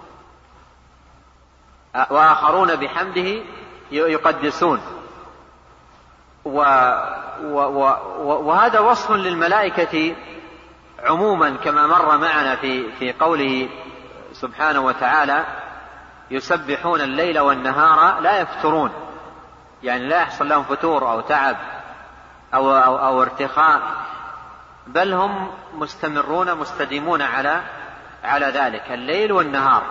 وآخرون بحمده يقدسون. و و و وهذا وصف للملائكة عموما، كما مر معنا في في قوله سبحانه وتعالى: يسبحون الليل والنهار لا يفترون، يعني لا يحصل لهم فتور أو تعب أو, أو, أو ارتخاء، بل هم مستمرون مستديمون على على ذلك الليل والنهار.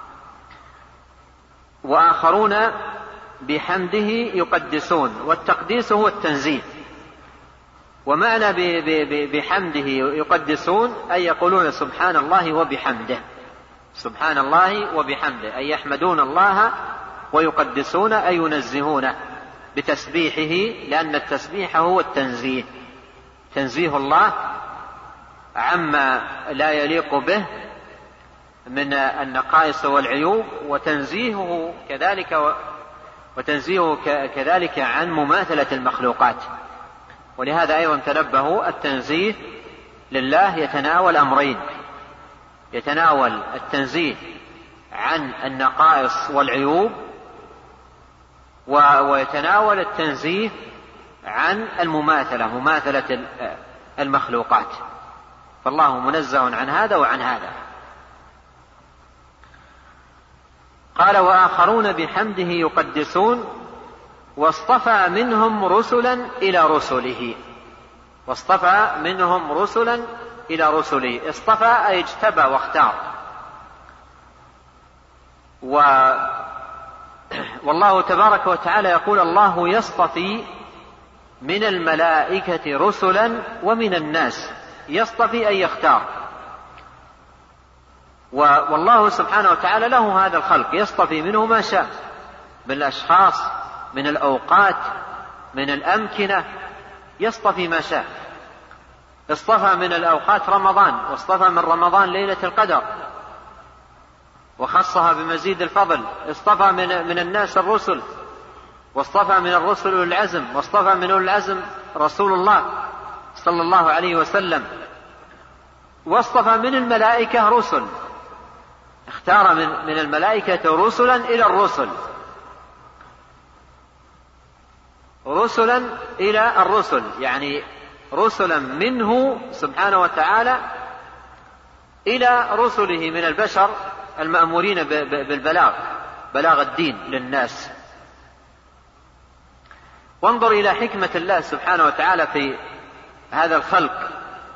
وآخرون بحمده يقدسون، والتقديس هو التنزيه. ومعنى بحمده يقدسون أي يقولون سبحان الله وبحمده، سبحان الله وبحمده، أي يحمدون الله ويقدسون أي ينزهونه بتسبيحه، لأن التسبيح هو التنزيه، تنزيه الله عما لا يليق به من النقائص والعيوب، وتنزيهه كذلك وتنزيهه كذلك عن مماثلة المخلوقات. ولهذا أيضا تنبهوا: التنزيه لله يتناول أمرين: يتناول التنزيه عن النقائص والعيوب، ويتناول التنزيه عن المماثلة، مماثلة المخلوقات. فالله منزه عن هذا وعن هذا. قال: وآخرون بحمده يقدسون. واصطفى منهم رسلا إلى رسله. واصطفى منهم رسلا إلى رسله. اصطفى أي اجتبى واختار. و... والله تبارك وتعالى يقول: الله يصطفي من الملائكة رسلا ومن الناس. يصطفي أي يختار. والله سبحانه وتعالى له هذا الخلق، يصطفي منه ما شاء من الأشخاص، من الأوقات، من الأمكنة، يصطفي ما شاء. اصطفى من الأوقات رمضان، واصطفى من رمضان ليلة القدر وخصها بمزيد الفضل. اصطفى من, من الناس الرسل واصطفى من الرسل أولي العزم، واصطفى من أولي العزم رسول الله صلى الله عليه وسلم، واصطفى من الملائكة رسل، اختار من, من الملائكة رسلا إلى الرسل، رسلا إلى الرسل، يعني رسلا منه سبحانه وتعالى إلى رسله من البشر المأمورين بالبلاغ، بلاغ الدين للناس. وانظر إلى حكمة الله سبحانه وتعالى في هذا الخلق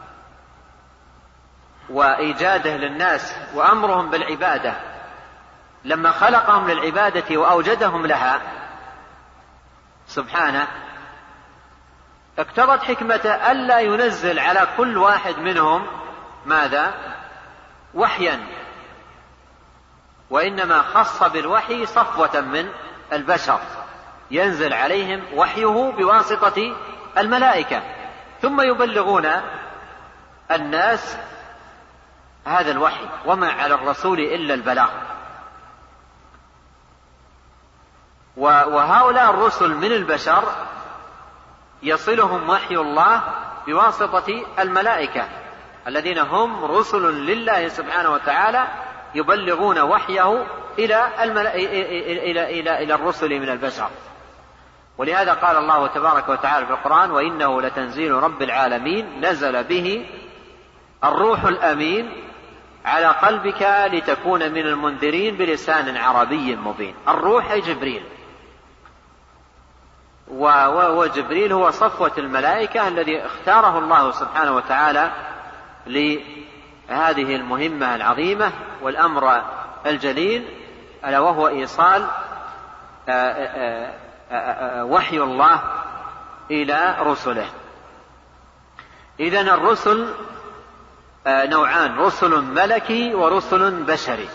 وإيجاده للناس وأمرهم بالعبادة. لما خلقهم للعبادة وأوجدهم لها سبحانه، اقتضت حكمته ألا ينزل على كل واحد منهم ماذا؟ وحيا، وإنما خص بالوحي صفوة من البشر ينزل عليهم وحيه بواسطة الملائكة، ثم يبلغون الناس هذا الوحي، وما على الرسول إلا البلاغ. وهؤلاء الرسل من البشر يصلهم وحي الله بواسطة الملائكة الذين هم رسل لله سبحانه وتعالى، يبلغون وحيه إلى, الملا... إلى... إلى... إلى الرسل من البشر. ولهذا قال الله تبارك وتعالى في القرآن: وإنه لتنزيل رب العالمين نزل به الروح الأمين على قلبك لتكون من المنذرين بلسان عربي مبين. الروح أي جبريل، وجبريل هو صفوة الملائكة الذي اختاره الله سبحانه وتعالى لهذه المهمة العظيمة والأمر الجليل، ألا وهو إيصال وحي الله إلى رسله. إذن الرسل نوعان: رسل ملكي ورسل بشري.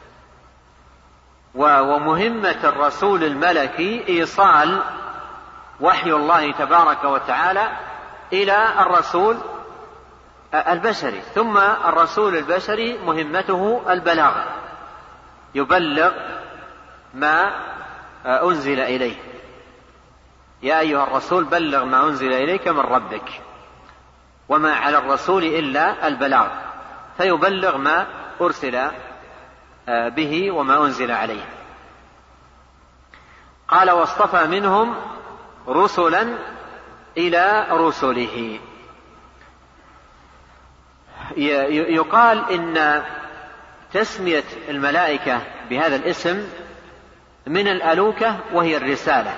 ومهمة الرسول الملكي إيصال وحي الله تبارك وتعالى إلى الرسول البشري، ثم الرسول البشري مهمته البلاغ، يبلغ ما أنزل إليه. يا أيها الرسول بلغ ما أنزل إليك من ربك، وما على الرسول إلا البلاغ، فيبلغ ما أرسل به وما أنزل عليه. قال: واصطفى منهم رسلا إلى رسله. يقال إن تسمية الملائكة بهذا الاسم من الألوكة، وهي الرسالة،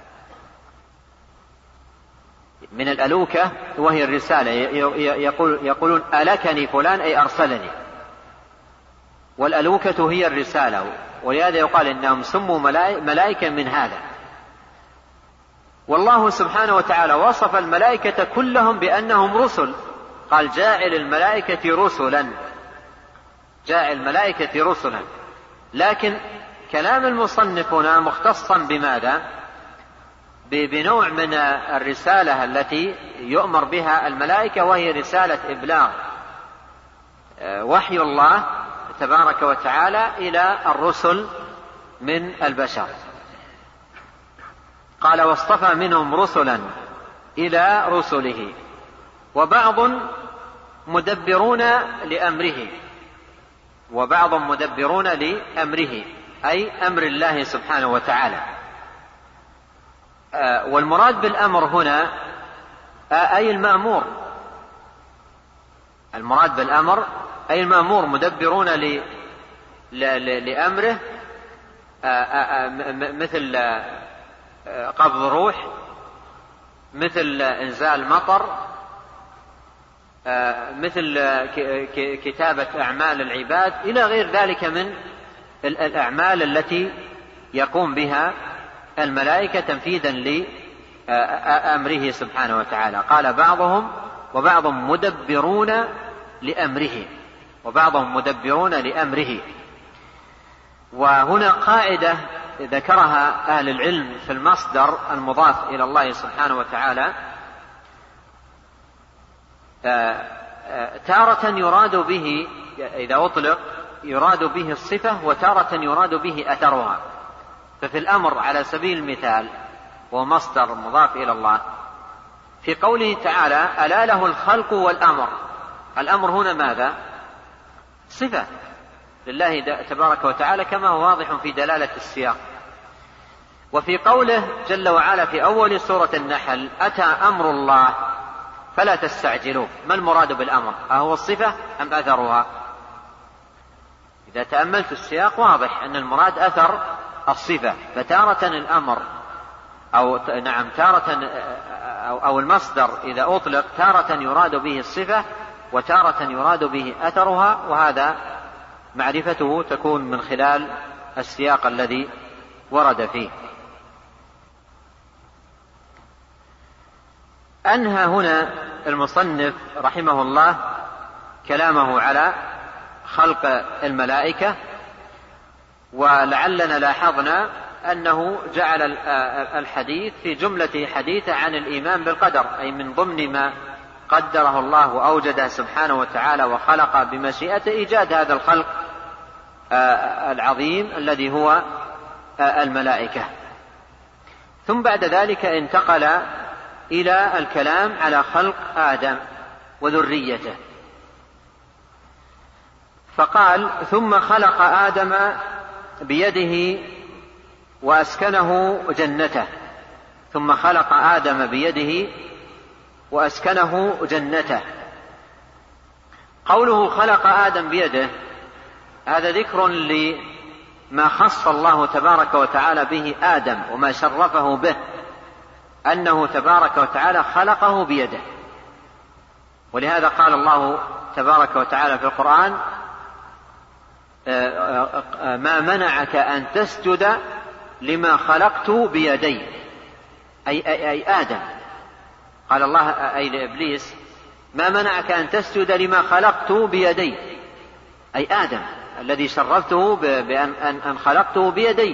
من الألوكة وهي الرسالة. يقول يقولون ألكني فلان أي أرسلني، والألوكة هي الرسالة، ولهذا يقال إنهم سموا ملائكة من هذا. والله سبحانه وتعالى وصف الملائكة كلهم بأنهم رسل، قال: جاعل الملائكة رسلا، جاعل الملائكة رسلا. لكن كلام المصنف هنا مختصا بماذا؟ بنوع من الرسالة التي يؤمر بها الملائكة، وهي رسالة إبلاغ وحي الله تبارك وتعالى إلى الرسل من البشر. قال: واصطفى منهم رسلا إلى رسله، وبعض مدبرون لأمره، وبعض مدبرون لأمره أي أمر الله سبحانه وتعالى. والمراد بالأمر هنا أي المأمور، المراد بالأمر أي المأمور، مدبرون لأمره، مثل قبض روح، مثل إنزال مطر، مثل كتابة أعمال العباد، إلى غير ذلك من الأعمال التي يقوم بها الملائكة تنفيذا لأمره سبحانه وتعالى. قال: بعضهم وبعضهم مدبرون لأمره، وبعضهم مدبرون لأمره. وهنا قاعدة ذكرها أهل العلم في المصدر المضاف إلى الله سبحانه وتعالى: تارة يراد به إذا أطلق يراد به الصفة، وتارة يراد به أثرها. ففي الأمر على سبيل المثال ومصدر مضاف إلى الله. في قوله تعالى ألا له الخلق والأمر، الأمر هنا ماذا؟ صفة لله تبارك وتعالى كما هو واضح في دلالة السياق. وفي قوله جل وعلا في أول سورة النحل أتى أمر الله فلا تستعجلوه، ما المراد بالأمر؟ أهو الصفة أم أثرها؟ إذا تأملت السياق واضح أن المراد أثر الصفة، فتارة الأمر أو نعم تارة أو المصدر إذا أطلق تارة يراد به الصفة وتارة يراد به أثرها، وهذا معرفته تكون من خلال السياق الذي ورد فيه. أنهى هنا المصنف رحمه الله كلامه على خلق الملائكة، ولعلنا لاحظنا أنه جعل الحديث في جملة حديث عن الإيمان بالقدر، أي من ضمن ما قدره الله وأوجده سبحانه وتعالى وخلق بمشيئته إيجاد هذا الخلق العظيم الذي هو الملائكة. ثم بعد ذلك انتقل إلى الكلام على خلق آدم وذريته، فقال ثم خلق آدم بيده وأسكنه جنته. ثم خلق آدم بيده وأسكنه جنته. قوله خلق آدم بيده هذا ذكر لما خص الله تبارك وتعالى به آدم وما شرفه به، أنه تبارك وتعالى خلقه بيده. ولهذا قال الله تبارك وتعالى في القرآن ما منعك أن تسجد لما خلقت بيدي، أي, أي, أي آدم. قال الله أي لإبليس ما منعك أن تسجد لما خلقت بيدي، أي آدم الذي شرفته بأن أن خلقته بيدي.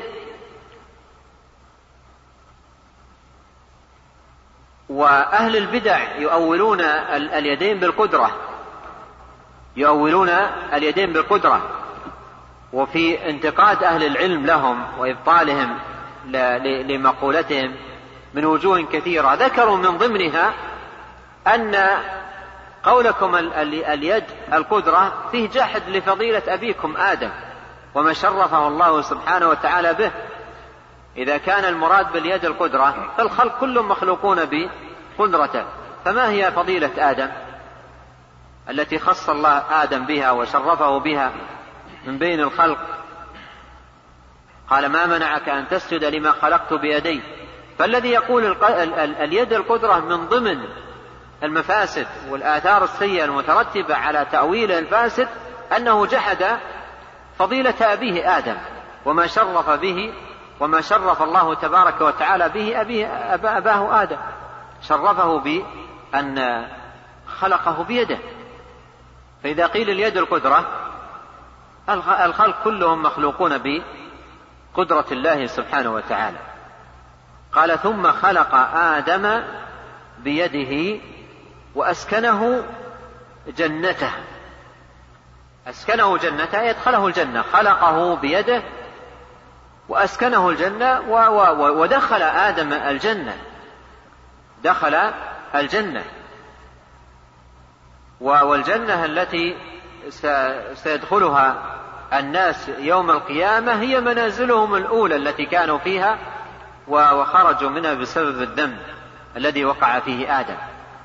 وأهل البدع يؤولون اليدين بالقدرة، يؤولون اليدين بالقدرة وفي انتقاد أهل العلم لهم وإبطالهم لمقولتهم من وجوه كثيرة، ذكروا من ضمنها أن قولكم اليد القدرة فيه جحد لفضيلة أبيكم آدم وما شرفه الله سبحانه وتعالى به. إذا كان المراد باليد القدرة فالخلق كلهم مخلوقون بقدرته، فما هي فضيلة آدم التي خص الله آدم بها وشرفه بها من بين الخلق؟ قال ما منعك أن تسجد لما خلقت بيدي. فالذي يقول اليد القدرة من ضمن المفاسد والآثار السيئة المترتبة على تأويل الفاسد أنه جحد فضيلة أبيه آدم وما شرف به وما شرف الله تبارك وتعالى به أبيه أباه آدم، شرفه بأن خلقه بيده. فإذا قيل اليد القدرة الخلق كلهم مخلوقون بقدرة الله سبحانه وتعالى. قال ثم خلق آدم بيده وأسكنه جنته. أسكنه جنته يدخله الجنة، خلقه بيده وأسكنه الجنة ودخل آدم الجنة، دخل الجنة. والجنة التي سيدخلها الناس يوم القيامة هي منازلهم الأولى التي كانوا فيها وخرجوا منها بسبب الذنب الذي وقع فيه آدم،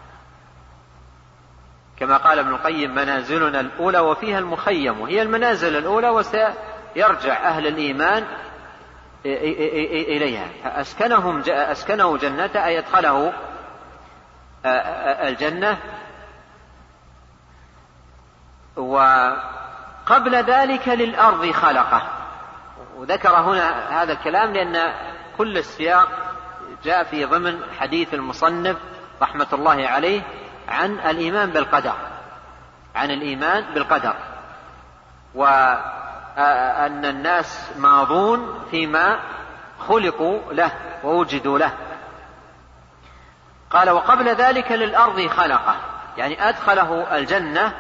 كما قال ابن القيم منازلنا الأولى وفيها المخيم، وهي المنازل الأولى وسيرجع أهل الإيمان إليها. أسكنهم أسكنه جنته أي يدخله الجنة. وقبل ذلك للأرض خلقه، وذكر هنا هذا الكلام لأن كل السياق جاء في ضمن حديث المصنف رحمة الله عليه عن الإيمان بالقدر، عن الإيمان بالقدر، وأن الناس ماضون فيما خلقوا له ووجدوا له. قال وقبل ذلك للأرض خلقه، يعني أدخله الجنة،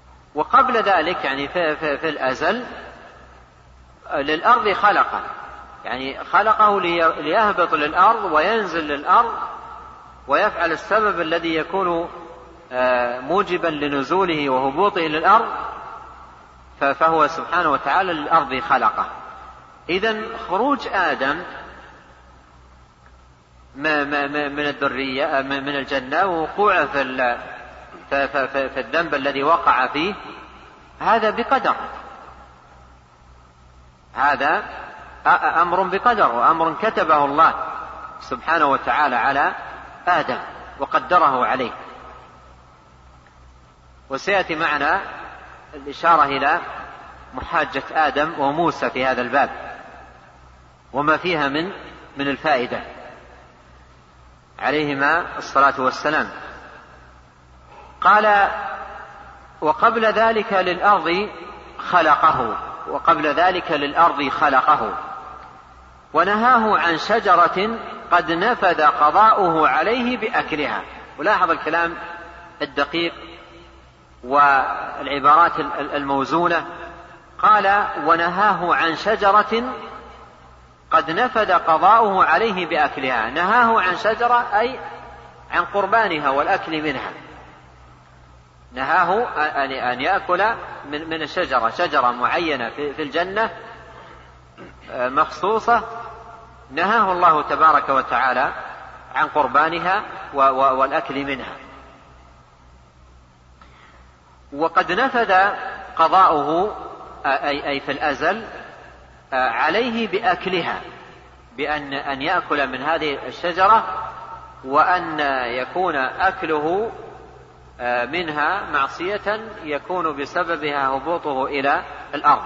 وقبل ذلك يعني في, في, في الأزل للأرض خلقه، يعني خلقه ليهبط للأرض وينزل للأرض ويفعل السبب الذي يكون موجبا لنزوله وهبوطه للأرض، فهو سبحانه وتعالى للأرض خلقه. إذن خروج آدم من الذرية من الجنة ووقوعه في الذنب الذي وقع فيه هذا بقدر، هذا أمر بقدر وأمر كتبه الله سبحانه وتعالى على آدم وقدره عليه. وسيأتي معنا الإشارة إلى محاجة آدم وموسى في هذا الباب وما فيها من من الفائدة عليهما الصلاة والسلام. قال: وقبل ذلك للأرض خلقه وقبل ذلك للأرض خلقه ونهاه عن شجرة قد نفذ قضاؤه عليه بأكلها. ولاحظ الكلام الدقيق والعبارات الموزونة. قال: ونهاه عن شجرة قد نفذ قضاؤه عليه بأكلها. نهاه عن شجرة أي عن قربانها والأكل منها. نهاه أن يأكل من الشجرة، شجرة معينة في الجنة مخصوصة، نهاه الله تبارك وتعالى عن قربانها والأكل منها. وقد نفذ قضاؤه أي في الأزل عليه بأكلها، بأن أن يأكل من هذه الشجرة، وأن يكون أكله منها معصية يكون بسببها هبوطه إلى الأرض.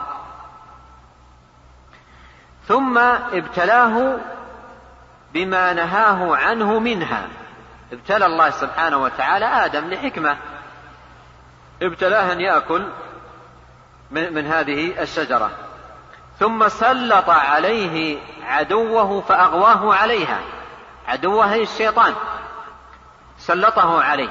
ثم ابتلاه بما نهاه عنه منها. ابتلى الله سبحانه وتعالى آدم لحكمة، ابتلاه أن يأكل من هذه الشجرة. ثم سلط عليه عدوه فأغواه عليها. عدوه هي الشيطان، سلطه عليه،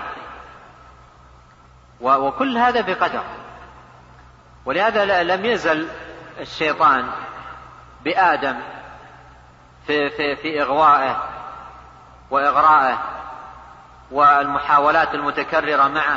وكل هذا بقدر. ولهذا لم يزل الشيطان بآدم في, في, في إغوائه وإغرائه والمحاولات المتكررة معه،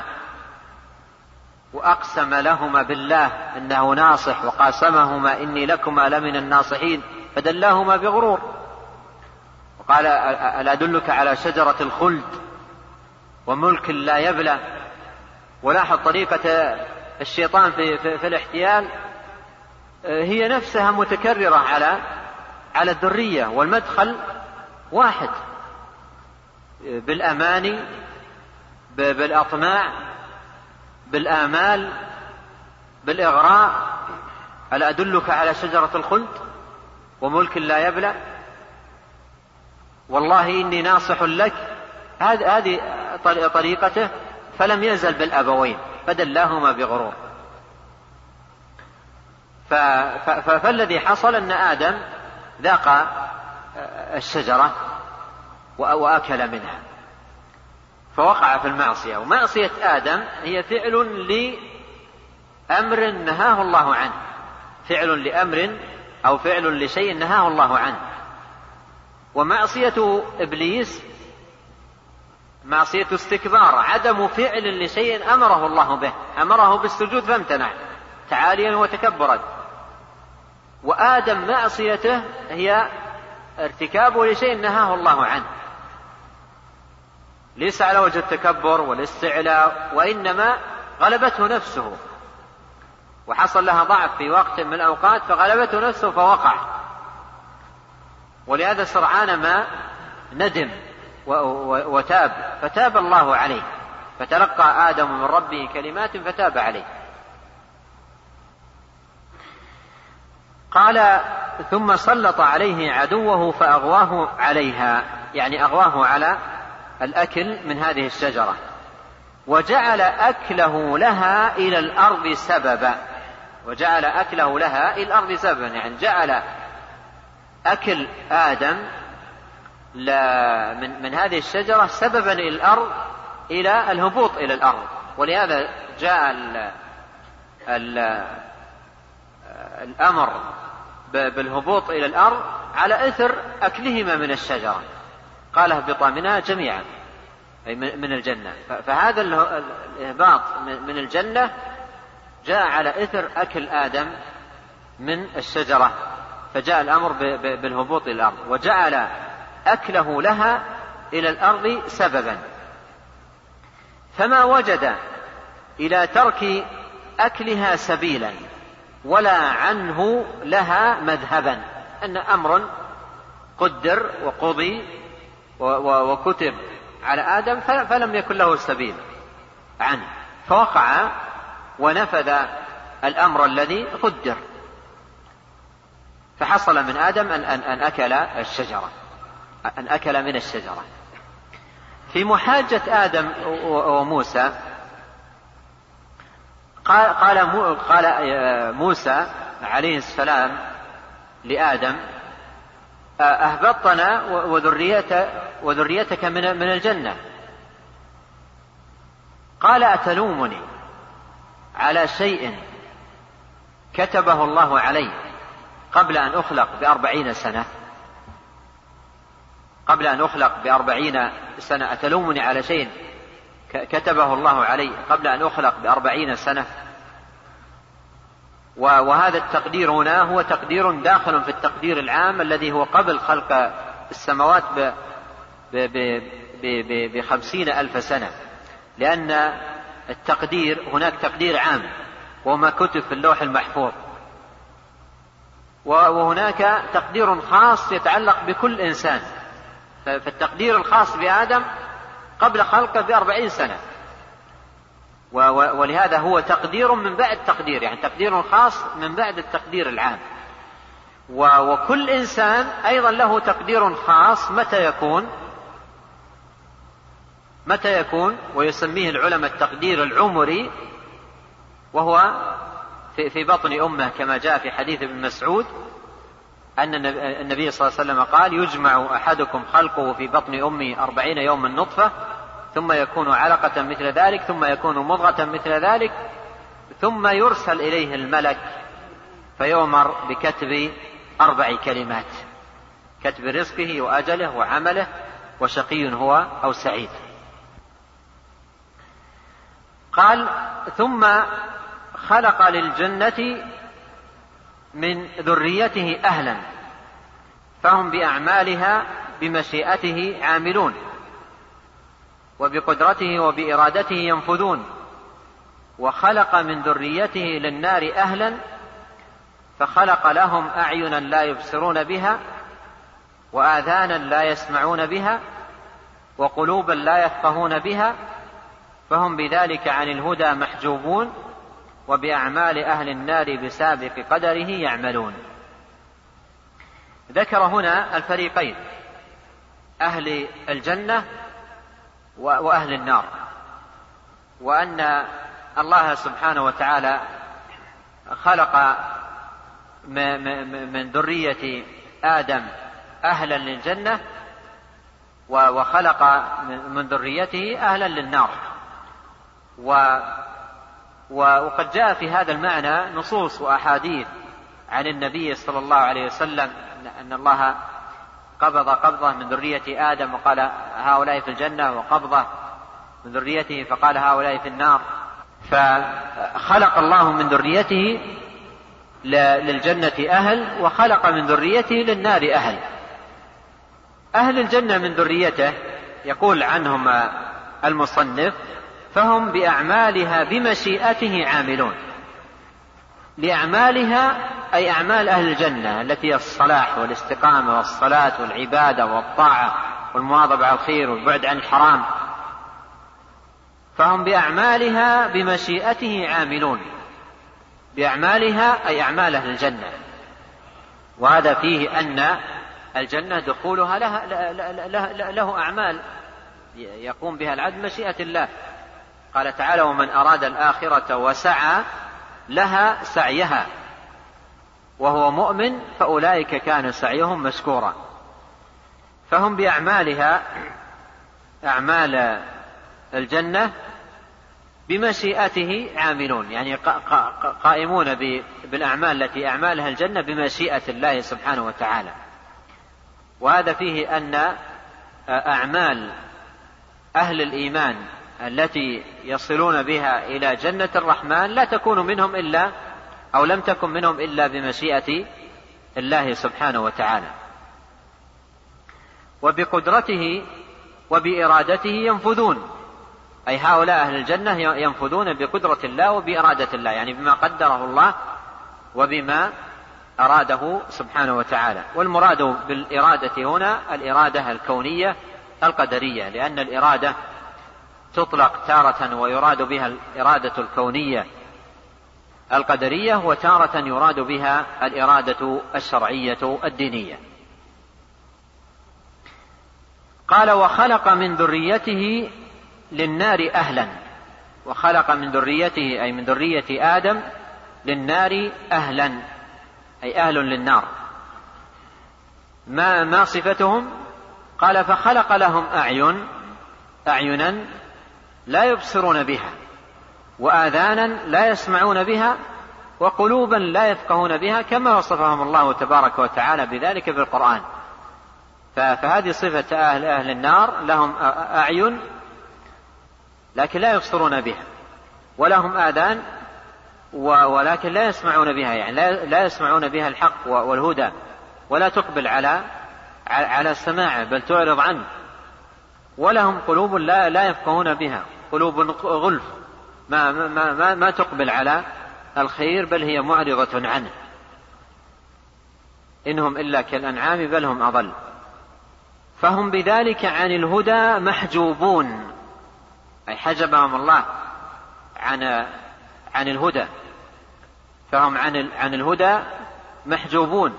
وأقسم لهما بالله إنه ناصح وقاسمهما إني لكما لمن الناصحين فدلاهما بغرور. وقال: ألا أدلك على شجرة الخلد وملك لا يبلى. ولاحظ طريقة الشيطان في, في, في الاحتيال هي نفسها متكررة على على الذرية، والمدخل واحد، بالأماني، بالأطماع، بالآمال، بالإغراء. ألا أدلك على شجرة الخلد وملك لا يبلى، والله إني ناصح لك. هذه طريقته. فلم يزل بالأبوين فدلاهما بغرور. فالذي حصل أن آدم ذاق الشجرة وأكل منها فوقع في المعصية. ومعصية آدم هي فعل لأمر نهاه الله عنه، فعل لأمر أو فعل لشيء نهاه الله عنه. ومعصية إبليس معصية استكبار، عدم فعل لشيء أمره الله به، أمره بالسجود فامتنع تعاليا وتكبرا. وآدم معصيته هي ارتكابه لشيء نهاه الله عنه، ليس على وجه التكبر والاستعلاء، وإنما غلبته نفسه وحصل لها ضعف في وقت من الأوقات فغلبته نفسه فوقع. ولهذا سرعان ما ندم وتاب فتاب الله عليه، فتلقى آدم من ربه كلمات فتاب عليه. قال: ثم سلط عليه عدوه فأغواه عليها، يعني أغواه على الأكل من هذه الشجرة، وجعل أكله لها إلى الأرض سببا. وجعل أكله لها إلى الأرض سببا، يعني جعل أكل آدم من, من هذه الشجرة سببا إلى الأرض، إلى الهبوط إلى الأرض. ولهذا جاء ال ال الأمر بالهبوط إلى الأرض على إثر أكلهما من الشجرة، قال اهبطا منها جميعا، أي من الجنة. فهذا الإهباط من الجنة جاء على إثر أكل آدم من الشجرة، فجاء الأمر بالهبوط إلى الأرض، وجعل أكله لها إلى الأرض سببا، فما وجد إلى ترك أكلها سبيلا ولا عنه لها مذهبا، أن أمر قدر وقضي وكتب على آدم فلم يكن له سبيل عنه، فوقع ونفذ الأمر الذي قدر، فحصل من آدم أن, أن, أن أكل الشجرة أن أكل من الشجرة. في محاجة آدم وموسى قال, قال, قال موسى عليه السلام لآدم أهبطنا وذريتك من الجنة، قال أتلومني على شيء كتبه الله علي قبل أن أخلق بأربعين سنة قبل أن أخلق بأربعين سنة أتلومني على شيء كتبه الله علي قبل أن أخلق بأربعين سنة. وهذا التقدير هنا هو تقدير داخل في التقدير العام الذي هو قبل خلق السماوات بخمسين ألف سنة، لأن التقدير هناك تقدير عام وما كتب في اللوح المحفوظ، وهناك تقدير خاص يتعلق بكل إنسان، فالتقدير الخاص بآدم قبل خلقه بأربعين سنة، ولهذا هو تقدير من بعد تقدير، يعني تقدير خاص من بعد التقدير العام. وكل إنسان أيضا له تقدير خاص متى يكون متى يكون ويسميه العلماء التقدير العمري، وهو في بطن أمه، كما جاء في حديث ابن مسعود أن النبي صلى الله عليه وسلم قال يجمع أحدكم خلقه في بطن أمه أربعين يوما نطفة، ثم يكون علقة مثل ذلك، ثم يكون مضغة مثل ذلك، ثم يرسل إليه الملك فيؤمر بكتب أربع كلمات: كتب رزقه وأجله وعمله وشقي هو أو سعيد. قال ثم خلق للجنة من ذريته أهلا فهم بأعمالها بمشيئته عاملون، وبقدرته وبإرادته ينفذون، وخلق من ذريته للنار أهلا فخلق لهم أعينا لا يبصرون بها، وآذانا لا يسمعون بها، وقلوبا لا يفقهون بها، فهم بذلك عن الهدى محجوبون، وبأعمال أهل النار بسابق قدره يعملون. ذكر هنا الفريقين، أهل الجنة وأهل النار، وأن الله سبحانه وتعالى خلق من ذرية آدم أهلا للجنة، وخلق من ذريته أهلا للنار. وقد جاء في هذا المعنى نصوص وأحاديث عن النبي صلى الله عليه وسلم أن الله قبض قبضة من ذرية آدم وقال هؤلاء في الجنة، وقبضة من ذريته فقال هؤلاء في النار. فخلق الله من ذريته للجنة أهل، وخلق من ذريته للنار أهل. أهل الجنة من ذريته يقول عنهم المصنف فهم بأعمالها بمشيئته عاملون. لأعمالها أي أعمال أهل الجنة التي هي الصلاح والاستقامة والصلاة والعبادة والطاعة والمواظبة على الخير والبعد عن الحرام، فهم بأعمالها بمشيئته عاملون. بأعمالها أي أعمال أهل الجنة، وهذا فيه أن الجنة دخولها لها له, له أعمال يقوم بها العبد مشيئة الله. قال تعالى ومن أراد الآخرة وسعى لها سعيها وهو مؤمن فأولئك كان سعيهم مشكورا. فهم بأعمالها أعمال الجنة بمشيئته عاملون، يعني قائمون بالأعمال التي أعمالها الجنة بمشيئة الله سبحانه وتعالى. وهذا فيه أن أعمال أهل الإيمان التي يصلون بها إلى جنة الرحمن لا تكون منهم إلا أو لم تكن منهم إلا بمشيئة الله سبحانه وتعالى، وبقدرته وبإرادته ينفذون، أي هؤلاء أهل الجنة ينفذون بقدرة الله وبإرادة الله، يعني بما قدره الله وبما أراده سبحانه وتعالى. والمراد بالإرادة هنا الإرادة الكونية القدرية، لأن الإرادة تطلق تارة ويراد بها الإرادة الكونية القدرية، وتارة يراد بها الإرادة الشرعية الدينية. قال وخلق من ذريته للنار أهلا، وخلق من ذريته أي من ذرية آدم للنار أهلا، أي أهل للنار. ما, ما صفتهم؟ قال فخلق لهم أعين أعينا لا يبصرون بها، وآذانا لا يسمعون بها، وقلوبا لا يفقهون بها، كما وصفهم الله تبارك وتعالى بذلك في القرآن. فهذه صفة أهل, أهل النار، لهم أعين لكن لا يبصرون بها، ولهم آذان ولكن لا يسمعون بها، يعني لا يسمعون بها الحق والهدى، ولا تقبل على على سماعه بل تعرض عنه. ولهم قلوب لا لا يفقهون بها، قلوب غلف ما ما ما, ما تقبل على الخير بل هي معرضة عنه. إنهم إلا كالأنعام بل هم أضل. فهم بذلك عن الهدى محجوبون، أي حجبهم الله عن عن الهدى، فهم عن عن الهدى محجوبون.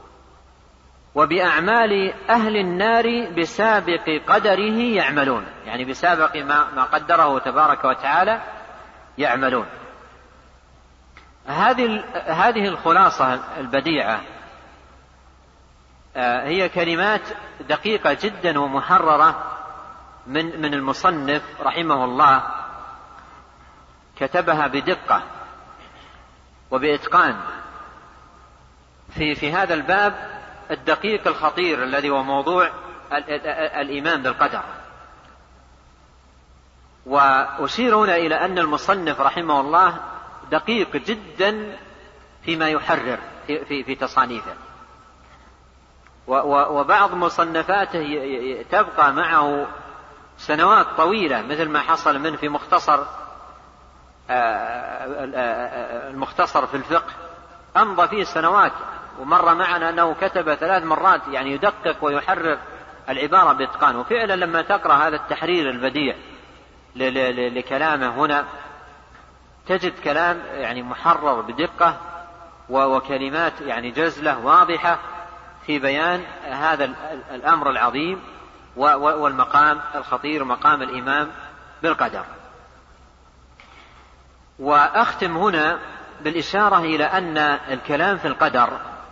وبأعمال أهل النار بسابق قدره يعملون، يعني بسابق ما, ما قدره تبارك وتعالى يعملون. هذه هذه الخلاصة البديعة هي كلمات دقيقة جدا ومحررة من من المصنف رحمه الله، كتبها بدقة وبإتقان في في هذا الباب الدقيق الخطير الذي هو موضوع الإيمان بالقدر. وأشير هنا إلى أن المصنف رحمه الله دقيق جدا فيما يحرر في, في, في تصانيفه، وبعض مصنفاته تبقى معه سنوات طويلة، مثل ما حصل منه في مختصر المختصر في الفقه، أمضى فيه سنوات. ومر معنا أنه كتب ثلاث مرات، يعني يدقق ويحرر العبارة بإتقان. وفعلا لما تقرأ هذا التحرير البديع لكلامه هنا تجد كلام يعني محرر بدقة وكلمات يعني جزلة واضحة في بيان هذا الأمر العظيم والمقام الخطير، مقام الإيمان بالقدر. وأختم هنا بالإشارة إلى أن الكلام في القدر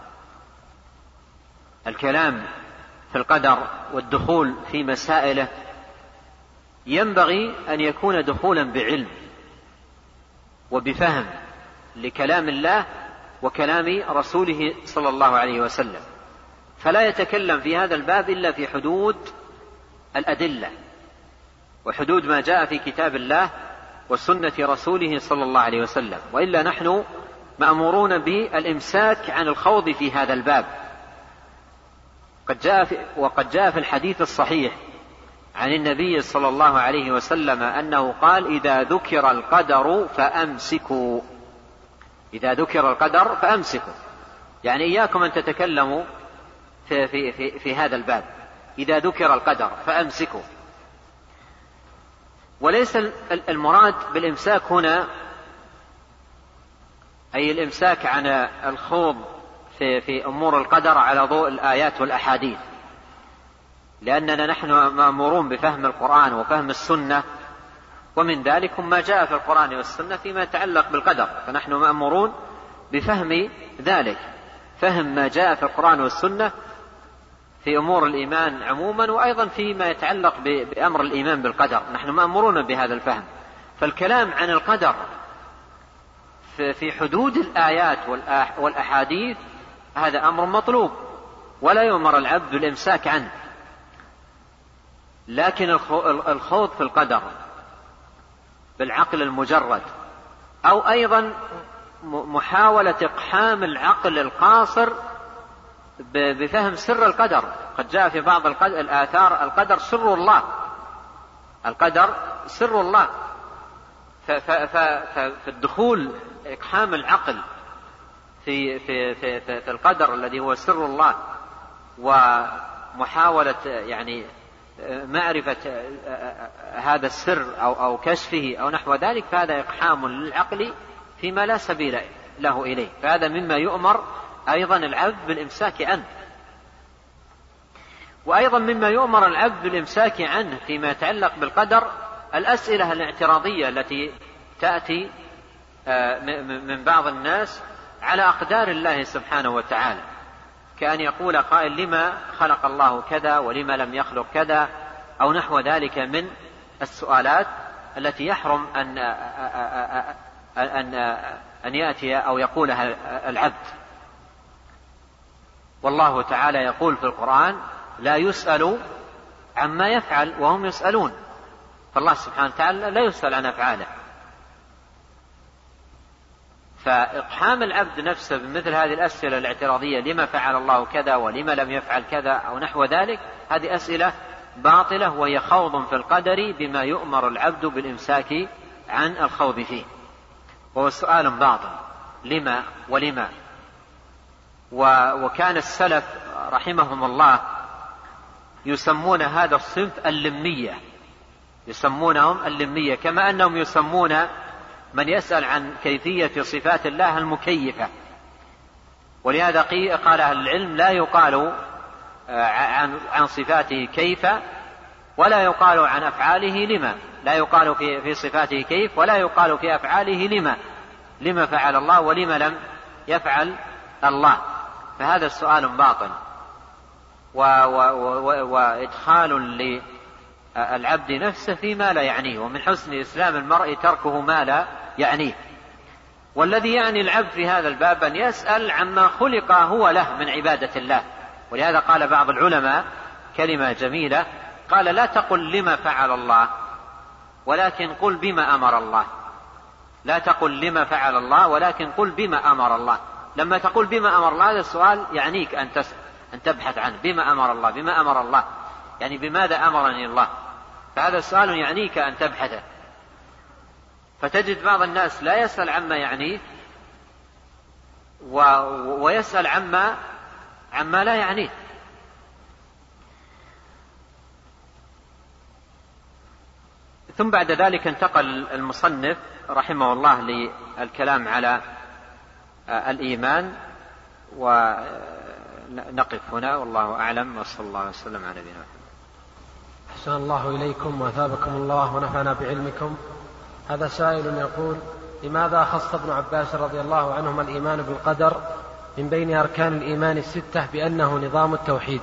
الكلام في القدر والدخول في مسائله ينبغي أن يكون دخولا بعلم وبفهم لكلام الله وكلام رسوله صلى الله عليه وسلم، فلا يتكلم في هذا الباب إلا في حدود الأدلة وحدود ما جاء في كتاب الله وسنة رسوله صلى الله عليه وسلم، وإلا نحن مأمورون بالإمساك عن الخوض في هذا الباب. قد جاء في وقد جاء في الحديث الصحيح عن النبي صلى الله عليه وسلم أنه قال: إذا ذكر القدر فأمسكوا إذا ذكر القدر فأمسكوا يعني إياكم أن تتكلموا في, في, في, في هذا الباب. إذا ذكر القدر فأمسكوا، وليس المراد بالإمساك هنا أي الإمساك عن الخوض في, في أمور القدر على ضوء الآيات والأحاديث، لأننا نحن مأمورون بفهم القرآن وفهم السنة، ومن ذلك ما جاء في القرآن والسنة فيما يتعلق بالقدر، فنحن مأمورون بفهم ذلك، فهم ما جاء في القرآن والسنة في أمور الإيمان عموما، وأيضا فيما يتعلق بأمر الإيمان بالقدر نحن مأمورون بهذا الفهم. فالكلام عن القدر في حدود الآيات والأحاديث هذا أمر مطلوب، ولا يؤمر العبد بالإمساك عنه، لكن الخوض في القدر بالعقل المجرد، أو أيضا محاولة إقحام العقل القاصر بفهم سر القدر. قد جاء في بعض الآثار القدر سر الله، القدر سر الله، فالدخول إقحام العقل في, في, في, في القدر الذي هو سر الله، ومحاولة يعني معرفة هذا السر أو, أو كشفه أو نحو ذلك، فهذا إقحام للعقل فيما لا سبيل له إليه، فهذا مما يؤمر أيضا العبد بالإمساك عنه. وأيضا مما يؤمر العبد بالإمساك عنه فيما يتعلق بالقدر الأسئلة الاعتراضية التي تأتي من بعض الناس على أقدار الله سبحانه وتعالى، كأن يقول قائل لما خلق الله كذا ولما لم يخلق كذا أو نحو ذلك من السؤالات التي يحرم أن أن أن يأتي أو يقولها العبد. والله تعالى يقول في القرآن لا يسأل عما يفعل وهم يسألون، فالله سبحانه وتعالى لا يسأل عن أفعاله. فإقحام العبد نفسه بمثل هذه الأسئلة الاعتراضية لما فعل الله كذا ولما لم يفعل كذا أو نحو ذلك، هذه أسئلة باطلة، وهي خوض في القدر بما يؤمر العبد بالإمساك عن الخوض فيه، وهو سؤال باطل لما ولما. وكان السلف رحمهم الله يسمون هذا الصنف اللمية، يسمونهم اللمية، كما أنهم يسمون من يسأل عن كيفية صفات الله المكيفة. ولهذا قال أهل العلم لا يقال عن صفاته كيف ولا يقال عن أفعاله لما، لا يقال في صفاته كيف ولا يقال في أفعاله لما، لما فعل الله ولما لم يفعل الله. فهذا السؤال باطل وإدخال للعبد نفسه فيما لا يعنيه، ومن حسن إسلام المرء تركه ما لا يعنيه. والذي يعني العبد في هذا الباب أن يسأل عما خلق هو له من عبادة الله. ولهذا قال بعض العلماء كلمة جميلة، قال لا تقل لما فعل الله ولكن قل بما أمر الله، لا تقل لما فعل الله ولكن قل بما أمر الله. لما تقول بما أمر الله هذا السؤال يعنيك أن أن تبحث عنه، بما أمر الله، بما أمر الله يعني بماذا أمرني الله، فهذا السؤال يعنيك أن تبحثه. فتجد بعض الناس لا يسأل عما يعنيه و... ويسأل عما عما لا يعنيه. ثم بعد ذلك انتقل المصنف رحمه الله للكلام على الإيمان، ونقف هنا والله أعلم، وصلى الله وسلم على نبينا محمد. أحسن الله إليكم وأثابكم الله ونفعنا بعلمكم. هذا سائل يقول: لماذا خص ابن عباس رضي الله عنهما الإيمان بالقدر من بين أركان الإيمان الستة بأنه نظام التوحيد؟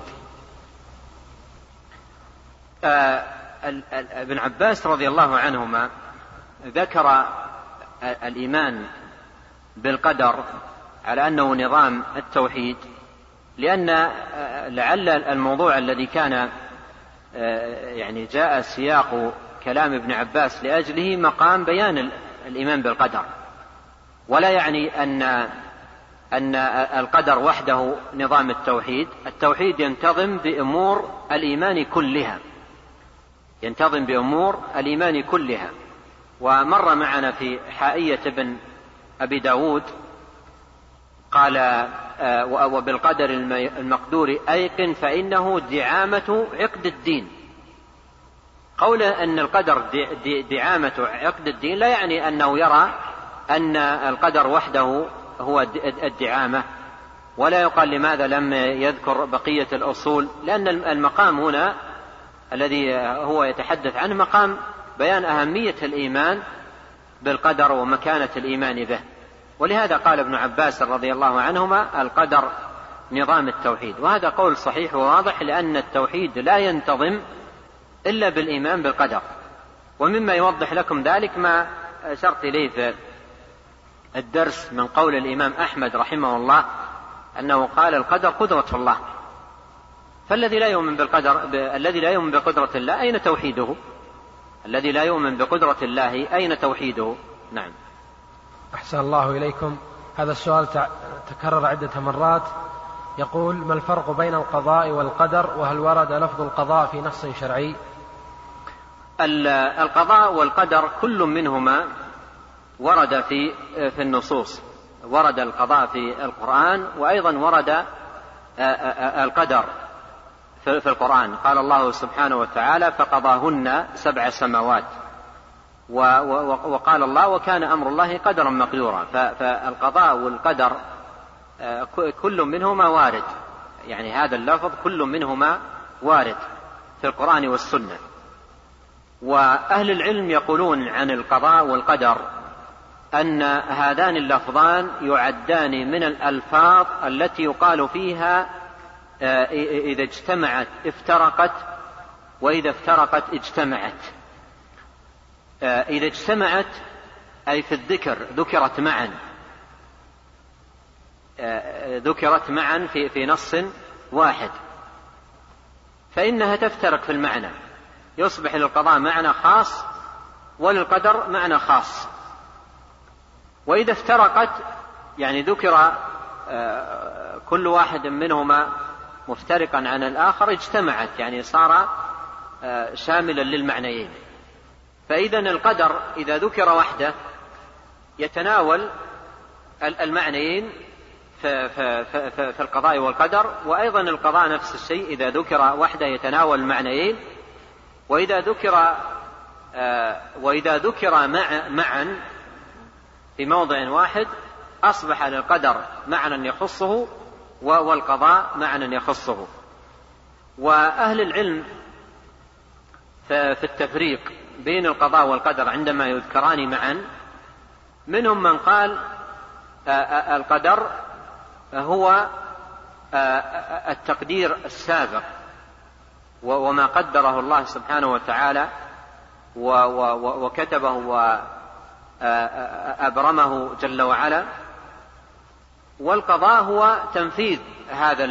آه ابن عباس رضي الله عنهما ذكر الإيمان بالقدر على أنه نظام التوحيد، لأن لعل الموضوع الذي كان يعني جاء سياق كلام ابن عباس لأجله مقام بيان الإيمان بالقدر، ولا يعني أن أن القدر وحده نظام التوحيد. التوحيد ينتظم بأمور الإيمان كلها، ينتظم بأمور الإيمان كلها. ومر معنا في حائية ابن أبي داود قال: وبالقدر المقدور أيقن فإنه دعامة عقد الدين. قول أن القدر دعامة عقد الدين لا يعني أنه يرى أن القدر وحده هو الدعامة، ولا يقال لماذا لم يذكر بقية الأصول، لأن المقام هنا الذي هو يتحدث عنه مقام بيان أهمية الإيمان بالقدر ومكانة الإيمان به. ولهذا قال ابن عباس رضي الله عنهما: القدر نظام التوحيد. وهذا قول صحيح وواضح، لأن التوحيد لا ينتظم إلا بالإيمان بالقدر. ومما يوضح لكم ذلك ما أشرت إليه في الدرس من قول الإمام أحمد رحمه الله أنه قال: القدر قدرة الله. فالذي لا يؤمن بالقدر ب... الذي لا يؤمن بقدرة الله أين توحيده؟ الذي لا يؤمن بقدرة الله أين توحيده؟ نعم. أحسن الله إليكم. هذا السؤال تكرر عدة مرات، يقول: ما الفرق بين القضاء والقدر، وهل ورد لفظ القضاء في نص شرعي؟ القضاء والقدر كل منهما ورد في في النصوص، ورد القضاء في القرآن، وأيضا ورد القدر في القرآن. قال الله سبحانه وتعالى: فقضاهن سبع سماوات. وقال الله: وكان أمر الله قدرا مقدورا. فالقضاء والقدر كل منهما وارد، يعني هذا اللفظ كل منهما وارد في القرآن والسنة. وأهل العلم يقولون عن القضاء والقدر أن هذان اللفظان يعدان من الألفاظ التي يقال فيها إذا اجتمعت افترقت، وإذا افترقت اجتمعت. إذا اجتمعت أي في الذكر ذكرت معا، ذكرت معا في في نص واحد، فإنها تفترق في المعنى، يصبح للقضاء معنى خاص وللقدر معنى خاص. وإذا افترقت يعني ذكر كل واحد منهما مفترقا عن الآخر اجتمعت، يعني صار شاملا للمعنيين. فإذا القدر إذا ذكر وحده يتناول المعنيين في القضاء والقدر، وأيضا القضاء نفس الشيء إذا ذكر وحده يتناول المعنيين. وإذا ذكر وإذا ذكر مع معا في موضع واحد أصبح للقدر معنى يخصه والقضاء معنى يخصه. وأهل العلم في التفريق بين القضاء والقدر عندما يذكران معا، منهم من قال القدر هو التقدير السابق وما قدره الله سبحانه وتعالى وكتبه وأبرمه جل وعلا، والقضاء هو تنفيذ هذا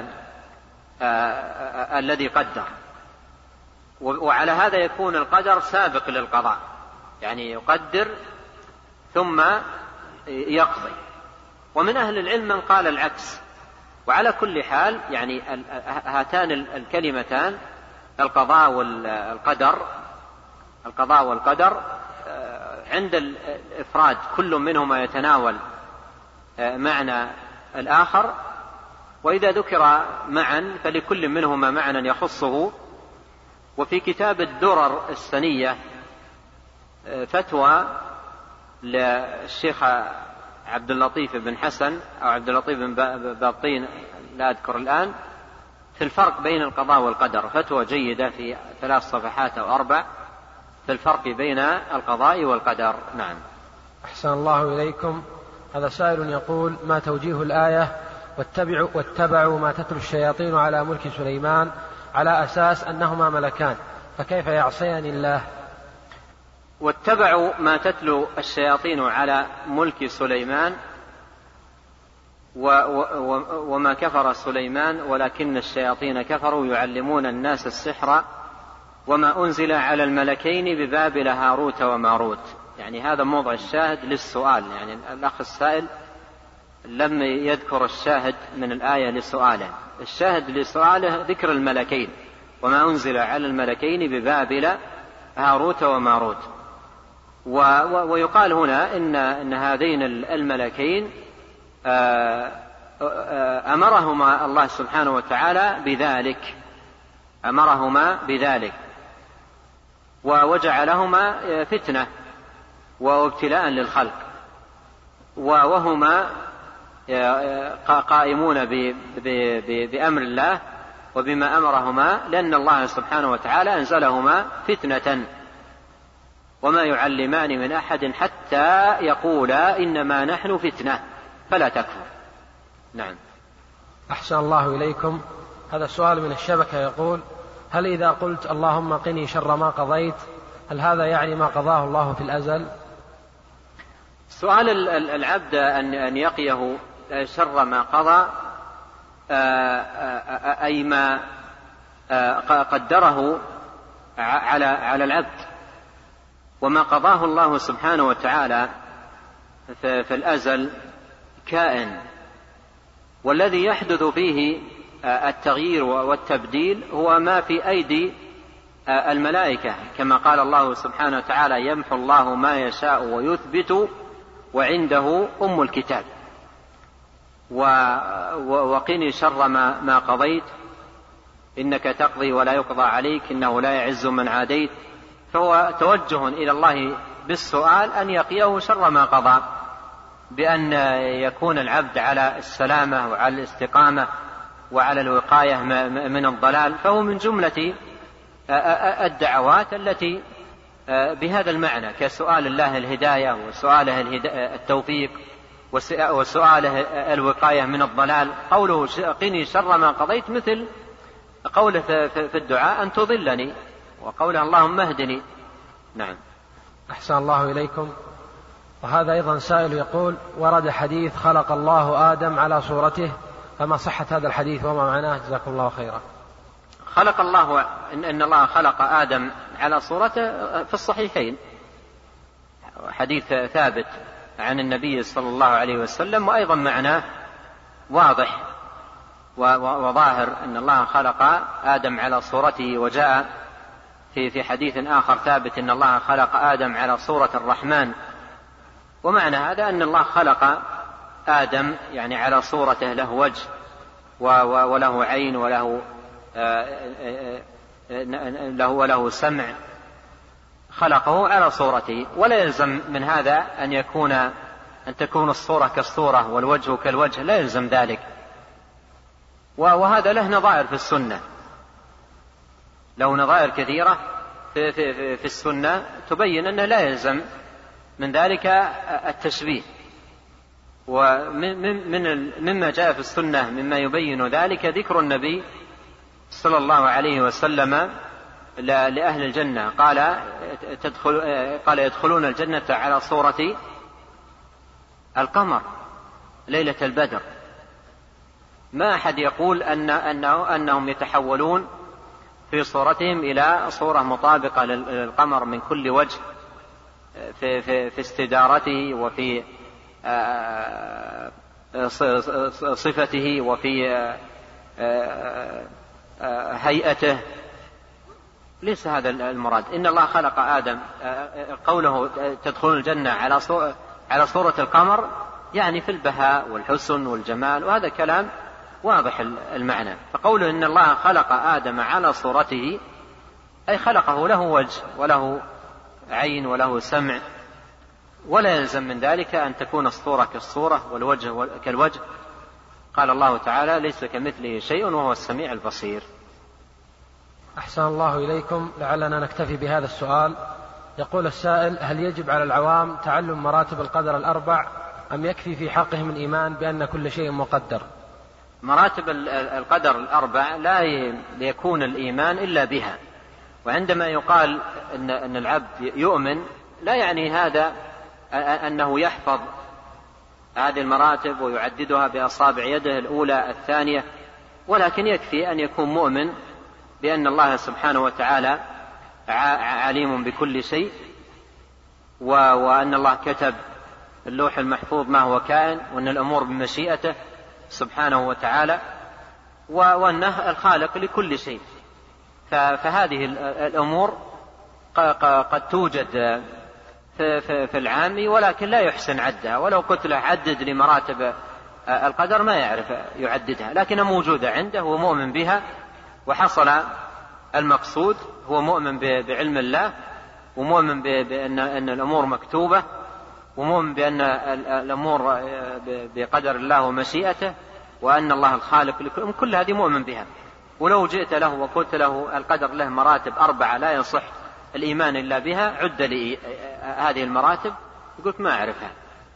الذي قدر. وعلى هذا يكون القدر سابق للقضاء، يعني يقدر ثم يقضي. ومن أهل العلم من قال العكس. وعلى كل حال يعني هاتان الكلمتان القضاء والقدر القضاء والقدر عند الإفراد كل منهما يتناول معنى الآخر، وإذا ذكر معا فلكل منهما معنى يخصه. وفي كتاب الدرر السنية فتوى للشيخ عبد اللطيف بن حسن أو عبد اللطيف بن باطين لا أذكر الآن في الفرق بين القضاء والقدر، فتوى جيدة في ثلاث صفحات أو أربع في الفرق بين القضاء والقدر. نعم. أحسن الله إليكم. هذا سائل يقول: ما توجيه الآية واتبعوا, واتبعوا ما تتلو الشياطين على ملك سليمان على أساس أنهما ملكان، فكيف يعصيان الله؟ واتبعوا ما تتلو الشياطين على ملك سليمان و و وما كفر سليمان ولكن الشياطين كفروا يعلمون الناس السحر وما أنزل على الملكين ببابل هاروت وماروت. يعني هذا موضع الشاهد للسؤال، يعني الأخ السائل لم يذكر الشاهد من الآية لسؤاله، الشاهد لسؤاله ذكر الملكين وما أنزل على الملكين ببابل هاروت وماروت. ويقال هنا إن, إن هذين الملكين أمرهما الله سبحانه وتعالى بذلك أمرهما بذلك وجعلهما فتنة وابتلاء للخلق، وهما قائمون بأمر الله وبما أمرهما، لأن الله سبحانه وتعالى أنزلهما فتنة وما يعلمان من أحد حتى يقولا إنما نحن فتنة فلا تكفر. نعم. أحسن الله إليكم. هذا السؤال من الشبكة يقول: هل إذا قلت اللهم قني شر ما قضيت هل هذا يعني ما قضاه الله في الأزل؟ سؤال العبد أن يقيه شر ما قضى أي ما قدره على على العبد، وما قضاه الله سبحانه وتعالى في الأزل كائن، والذي يحدث فيه التغيير والتبديل هو ما في أيدي الملائكة، كما قال الله سبحانه وتعالى: يمحو الله ما يشاء ويثبت وعنده أم الكتاب، وقني شر ما قضيت إنك تقضي ولا يقضى عليك إنه لا يعز من عاديت. فهو توجه إلى الله بالسؤال أن يقيه شر ما قضى، بأن يكون العبد على السلامة وعلى الاستقامة وعلى الوقاية من الضلال. فهو من جملة الدعوات التي بهذا المعنى، كسؤال الله الهداية وسؤاله التوفيق وسؤاله الوقاية من الضلال. قوله قني شر ما قضيت مثل قوله في الدعاء أن تضلني، وقوله اللهم اهدني. نعم. أحسن الله إليكم. وهذا أيضا سائل يقول: ورد حديث خلق الله آدم على صورته، فما صحة هذا الحديث وما معناه؟ جزاكم الله خيرا. خلق الله إن, إن الله خلق آدم على صورته في الصحيحين، حديث ثابت عن النبي صلى الله عليه وسلم، وأيضا معناه واضح وظاهر أن الله خلق آدم على صورته. وجاء في في حديث آخر ثابت أن الله خلق آدم على صورة الرحمن. ومعنى هذا أن الله خلق آدم يعني على صورته، له وجه وله عين وله له وله سمع، خلقه على صورته. ولا يلزم من هذا أن يكون أن تكون الصورة كالصورة والوجه كالوجه، لا يلزم ذلك. وهذا له نظائر في السنة، له نظائر كثيرة في, في, في السنة تبين أنه لا يلزم من ذلك التشبيه. ومما جاء في السنة مما يبين ذلك ذكر النبي صلى الله عليه وسلم لأهل الجنة، قال تدخل قال يدخلون الجنة على صورة القمر ليلة البدر. ما أحد يقول أن أنه أنهم يتحولون في صورتهم إلى صورة مطابقة للقمر من كل وجه، في, في, في استدارته وفي صفته وفي هيئته. ليس هذا المراد. إن الله خلق آدم، قوله تدخلون الجنة على على صورة القمر يعني في البهاء والحسن والجمال، وهذا كلام واضح المعنى. فقوله إن الله خلق آدم على صورته أي خلقه له وجه وله عين وله سمع، ولا يلزم من ذلك أن تكون الصورة كالصورة والوجه كالوجه. قال الله تعالى: ليس كمثله شيء وهو السميع البصير. أحسن الله إليكم. لعلنا نكتفي بهذا السؤال. يقول السائل: هل يجب على العوام تعلم مراتب القدر الأربع أم يكفي في حقهم الإيمان بأن كل شيء مقدر؟ مراتب القدر الأربع لا يكون الإيمان إلا بها. وعندما يقال أن, أن العبد يؤمن لا يعني هذا أنه يحفظ هذه المراتب ويعددها بأصابع يده الأولى الثانية، ولكن يكفي أن يكون مؤمن بأن الله سبحانه وتعالى عليم بكل شيء، وأن الله كتب اللوح المحفوظ ما هو كائن، وأن الأمور بمشيئته سبحانه وتعالى، وأنه الخالق لكل شيء. فهذه الأمور قد توجد في العام ولكن لا يحسن عدها، ولو قلت له عدد لمراتب القدر ما يعرف يعددها، لكنها موجودة عنده ومؤمن بها، وحصل المقصود. هو مؤمن بعلم الله، ومؤمن بأن أن الأمور مكتوبة، ومؤمن بأن الأمور بقدر الله ومشيئته، وأن الله الخالق لكل. كل هذه مؤمن بها. ولو جئت له وقلت له القدر له مراتب أربعة لا يصح الإيمان إلا بها، عد لي هذه المراتب، قلت ما أعرفها،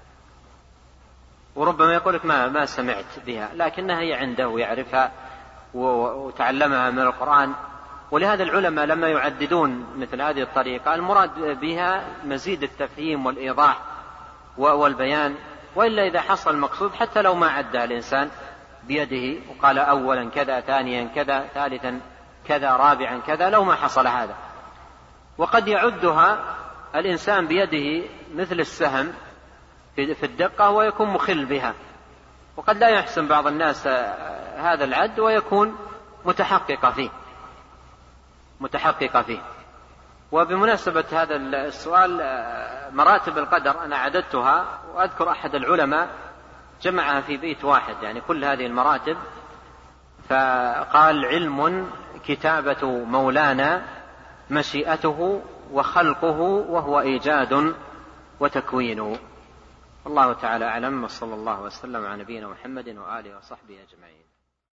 وربما يقولك ما ما سمعت بها، لكنها هي عنده ويعرفها وتعلمها من القرآن. ولهذا العلماء لما يعددون مثل هذه الطريقة المراد بها مزيد التفهيم والإيضاح والبيان، وإلا إذا حصل المقصود حتى لو ما عدها الإنسان بيده وقال أولا كذا ثانيا كذا ثالثا كذا رابعا كذا لو ما حصل هذا. وقد يعدها الإنسان بيده مثل السهم في الدقة ويكون مخل بها، وقد لا يحسن بعض الناس هذا العد ويكون متحقق فيه متحقق فيه. وبمناسبة هذا السؤال، مراتب القدر أنا عددتها، وأذكر أحد العلماء جمعها في بيت واحد، يعني كل هذه المراتب، فقال: علم كتابة مولانا، مشيئته وخلقه وهو إيجاد وتكوين. الله تعالى أعلم، وصلى الله وسلم على نبينا محمد وآله وصحبه أجمعين.